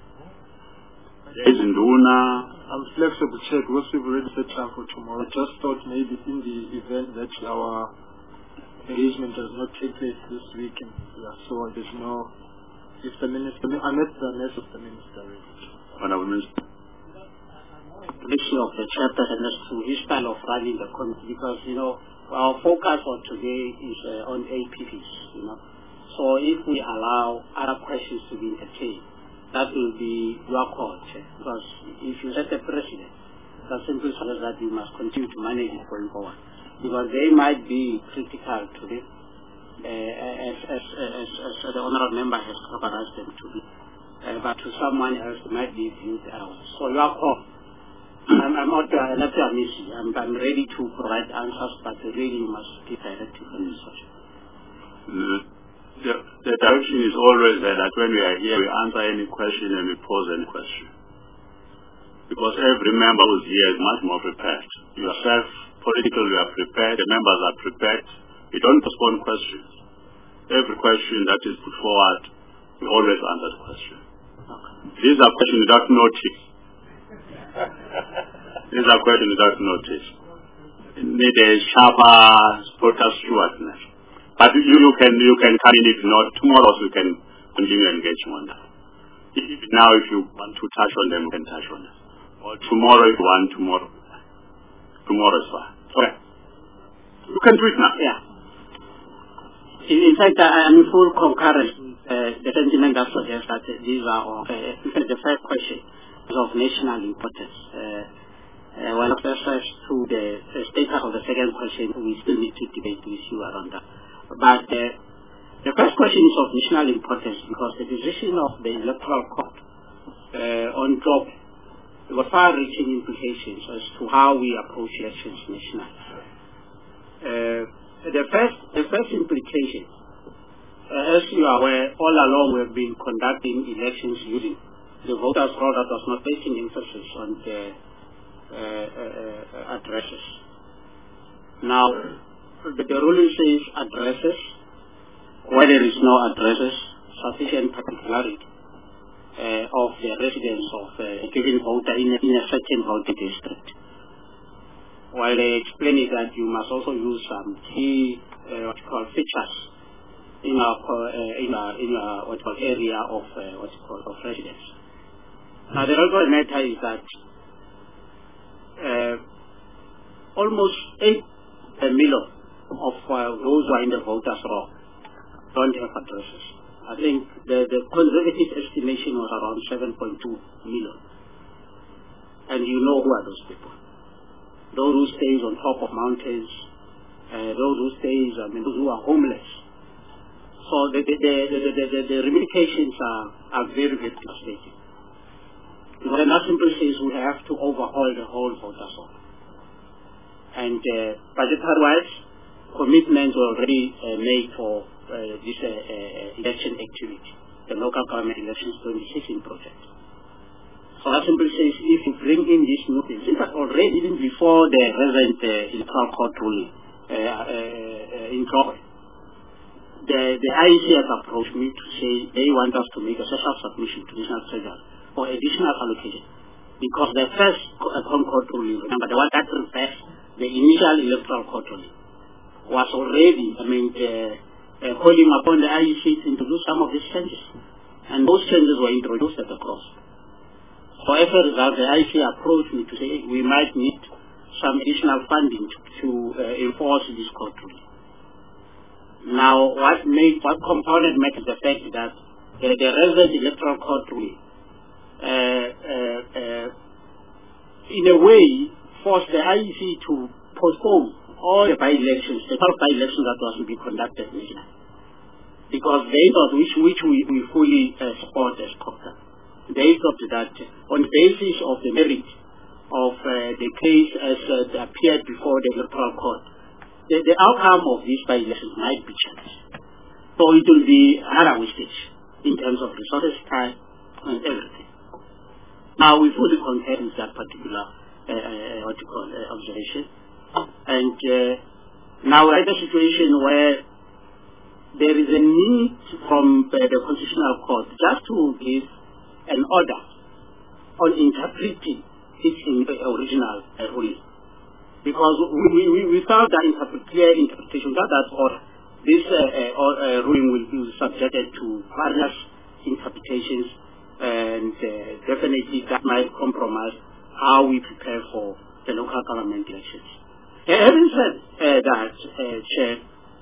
Is in Duna. I'm flexible, check. What we've already set up for tomorrow. I just thought maybe in the event that our engagement does not take place this weekend. Yeah, so there's no. If the minister, I met the mess of the minister. Honorable Minister. Issue of the chapter and as to his style of running the committee, because you know our focus for today is uh, on A P Ps. You know, so if we allow other questions to be entertained, that will be your call, because if you set a precedent, that simply says that you must continue to manage it going forward, because they might be critical today, uh, as, as, as, as the honorable member has authorized them to be, uh, but to someone else it might be viewed out. So your call. I'm, I'm not uh, not uh, I'm, I'm ready to provide answers, but really you must be directive in research. Mm. The, the direction is always there that when we are here, we answer any question and we pose any question. Because every member who's here is much more prepared. Yourself, politically, you are prepared, the members are prepared. We don't postpone questions. Every question that is put forward, we always answer the question. Okay. These are questions without notice. These are questions without notice. You need a sharper broadcast stewardness. But you, you can you can come in if not tomorrow, so you can continue engaging on that. If now if you want to touch on them, you can touch on them. Or tomorrow if you want tomorrow. Tomorrow is fine. Okay. You can do it now. Yeah. In, in fact, I am in full concurrence with uh, the sentiment that suggests that uh, these are of uh, in fact the first question is of national importance. Uh, uh, while the first to the, the status of the second question, we still need to debate with you around that. But uh, the first question is of national importance because the decision of the Electoral Court uh, on job got far-reaching implications as to how we approach elections nationally. Uh, the first, the first implication, uh, as you are aware, all along we have been conducting elections using the voters' roll that was not placing emphasis on the uh, uh, addresses. Now, the, the ruling says addresses, where there is no addresses, sufficient particularity uh, of the residents of uh, a given voter in a, in a certain voting district. While they explain it that you must also use some key uh, what you call features in our uh, in our in our what you call area of uh, what you call of residence. Now the other matter is that uh, almost eight million of uh, those who are in the voters' roll don't have addresses. I think the, the conservative estimation was around seven point two million. And you know who are those people. Those who stay on top of mountains, uh, those who stay, I mean, those who are homeless. So the, the, the, the, the, the, the ramifications are, are very, very devastating. Because that simply says we have to overhaul the whole voter roll. And uh, budgetary-wise, commitments were already uh, made for uh, this uh, uh, election activity, the local government elections twenty sixteen project. So that simply says if you bring in these new things, in fact already even before the recent uh, electoral court ruling uh, uh, uh, in Kobe, the, the I E C has approached me to say they want us to make a special submission to the National Treasury for additional allocation. Because the first uh, Concord ruling, remember the one that reversed the initial electoral court ruling, was already, I mean, uh, uh, calling upon the I E C to introduce some of these changes. And those changes were introduced at the cross. So as a result, the I E C approached me to say we might need some additional funding to, to uh, enforce this court ruling. Now, what made, what component makes the fact that the, the recent electoral court ruling, uh, uh, uh, in a way, forced the I E C to postpone all the by-elections, the top by-elections that was to be conducted nationally. because they thought, which, which we, we fully uh, support as COGTA, they thought that on the basis of the merit of uh, the case as uh, appeared before the Electoral Court, the, the outcome of these by-elections might be changed. So it will be another wastage in terms of resources, time, and everything. Now we fully concur with that particular uh, uh, what you call, uh, observation. And uh, now we're in a situation where there is a need from uh, the Constitutional Court just to give an order on interpreting its original uh, ruling. Because we, we, without that interpret, clear interpretation, without that order, this uh, uh, uh, ruling will be subjected to various interpretations, and uh, definitely that might compromise how we prepare for the local government elections. Uh, having said uh, that, uh, Chair,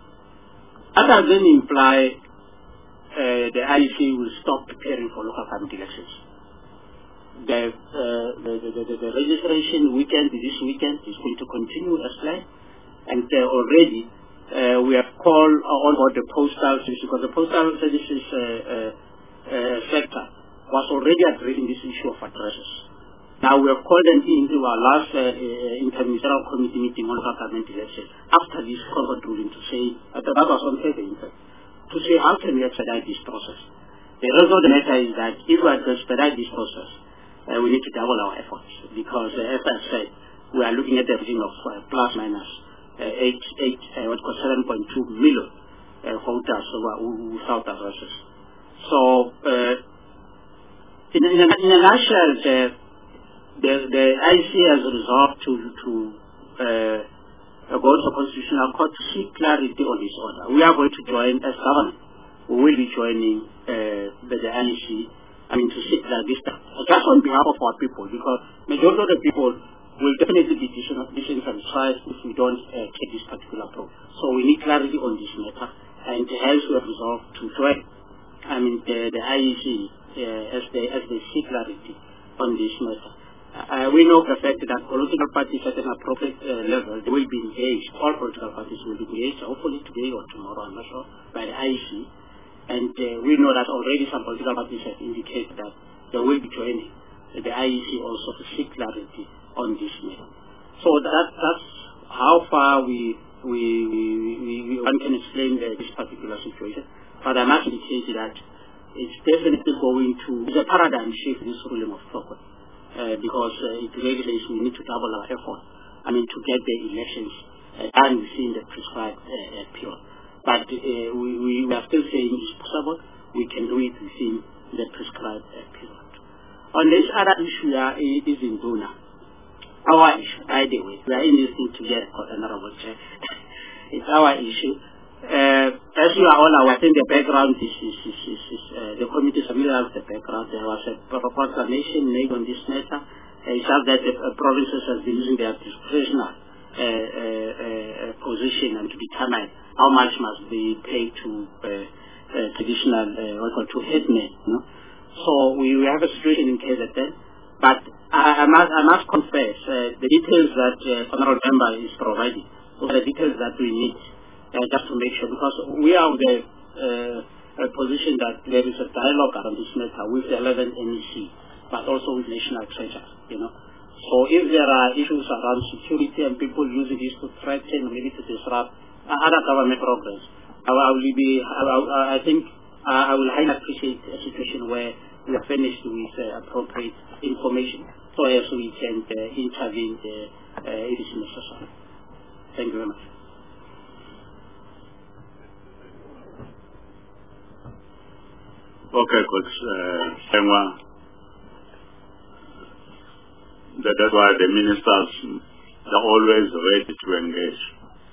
that doesn't imply uh, the I E C will stop preparing for local government elections. The, uh, the, the, the, the registration weekend, this weekend, is going to continue as planned, and uh, already uh, we have called on board the postal service, because the postal services uh, uh, uh, sector was already addressing this issue of addresses. Now we have called them into our last uh, uh, interministerial committee meeting on local government elections after this court ruling to say, uh, that was on Thursday, in fact, to say how can we expedite this process. The result of the matter is that if we are to expedite this process, uh, we need to double our efforts, because uh, as I said, we are looking at the region of uh, plus minus uh, eight, eight, uh, what called seven point two million uh, voters without addresses. So, uh, in, in, a, in a nutshell, uh, the, the I E C has resolved to, to uh, go to the Constitutional Court to seek clarity on this order. We are going to join as government. We will be joining uh, the, the I E C, I mean, to seek clarity. Just on behalf of our people, because majority of the people will definitely be disenfranchised if we don't uh, take this particular approach. So we need clarity on this matter, and hence we have resolved to join, I mean, the, the I E C uh, as they as they seek clarity on this matter. Uh, we know for the fact that political parties at an appropriate uh, level, they will be engaged, all political parties will be engaged, hopefully today or tomorrow, I'm not sure, by the I E C. And uh, we know that already some political parties have indicated that they will be joining the I E C also to seek clarity on this matter. So that, that's how far we, we, we, we, we one can explain uh, this particular situation. But I must indicate that it's definitely going to, it's a paradigm shift, this ruling of Tokwe. Uh, because uh, it really says we need to double our effort, I mean, to get the elections uh, done within the prescribed uh, period. But uh, we, we are still saying it's possible, we can do it within the prescribed uh, period. On this other issue, uh, it is in Duna. Our issue, by the way, we are in this thing together, Honorable Chair. It's our issue. Uh, as you are all aware, I think the background is, is, is, is, is uh, the committee is familiar with the background. There was a proclamation made on this matter. Uh, it's not that the uh, provinces have been using their discretionary uh, uh, uh, position and to determine how much must be paid to uh, uh, traditional, uh, what call to headmen. You know? So we, we have a situation in K Z N, but I, I, must, I must confess uh, the details that uh, Honorable Member is providing, those are the details that we need. Uh, just to make sure, because we are in the uh, position that there is a dialogue around this matter with the eleven N E C, but also with national treasure, you know. So if there are issues around security and people using this to threaten, maybe to disrupt uh, other government programs, I, I will be, I, I, I think uh, I will highly appreciate a situation where we are finished with uh, appropriate information, so as we can uh, intervene uh, uh, if it is necessary. Thank you very much. Okay, Coach uh, Sengwa. That, that's why the ministers are always ready to engage.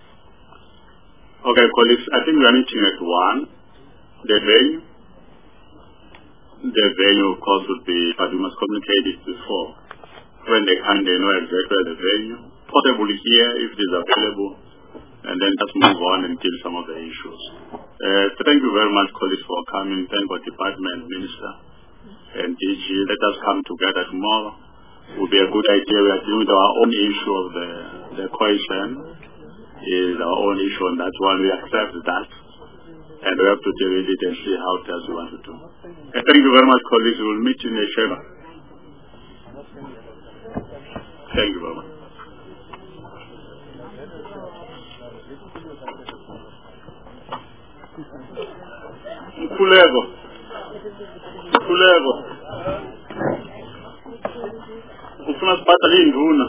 Okay, colleagues, I think we are meeting at one. The venue, the venue, of course, would be, but we must communicate it before. When they come, they know exactly the venue. Possibly here, if it is available, and then just move on and deal some of the issues. Uh, thank you very much, colleagues, for coming. Thank you, Department, Minister, and D G. Let us come together tomorrow. It will be a good idea. We are dealing with our own issue of the, the coalition. Is our own issue on that one. We accept that. and we have to deal with it and see how it else we want to do. And thank you very much, colleagues. We will meet in the chamber. Thank you very much. Mkhuleko. Mkhuleko. Ufuna sibhadale induna.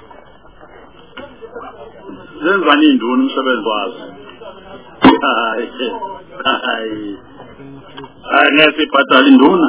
Zenzani induna umsebenzi wazo? Hayi. Hayi. Hayi ngeke sibhadale induna.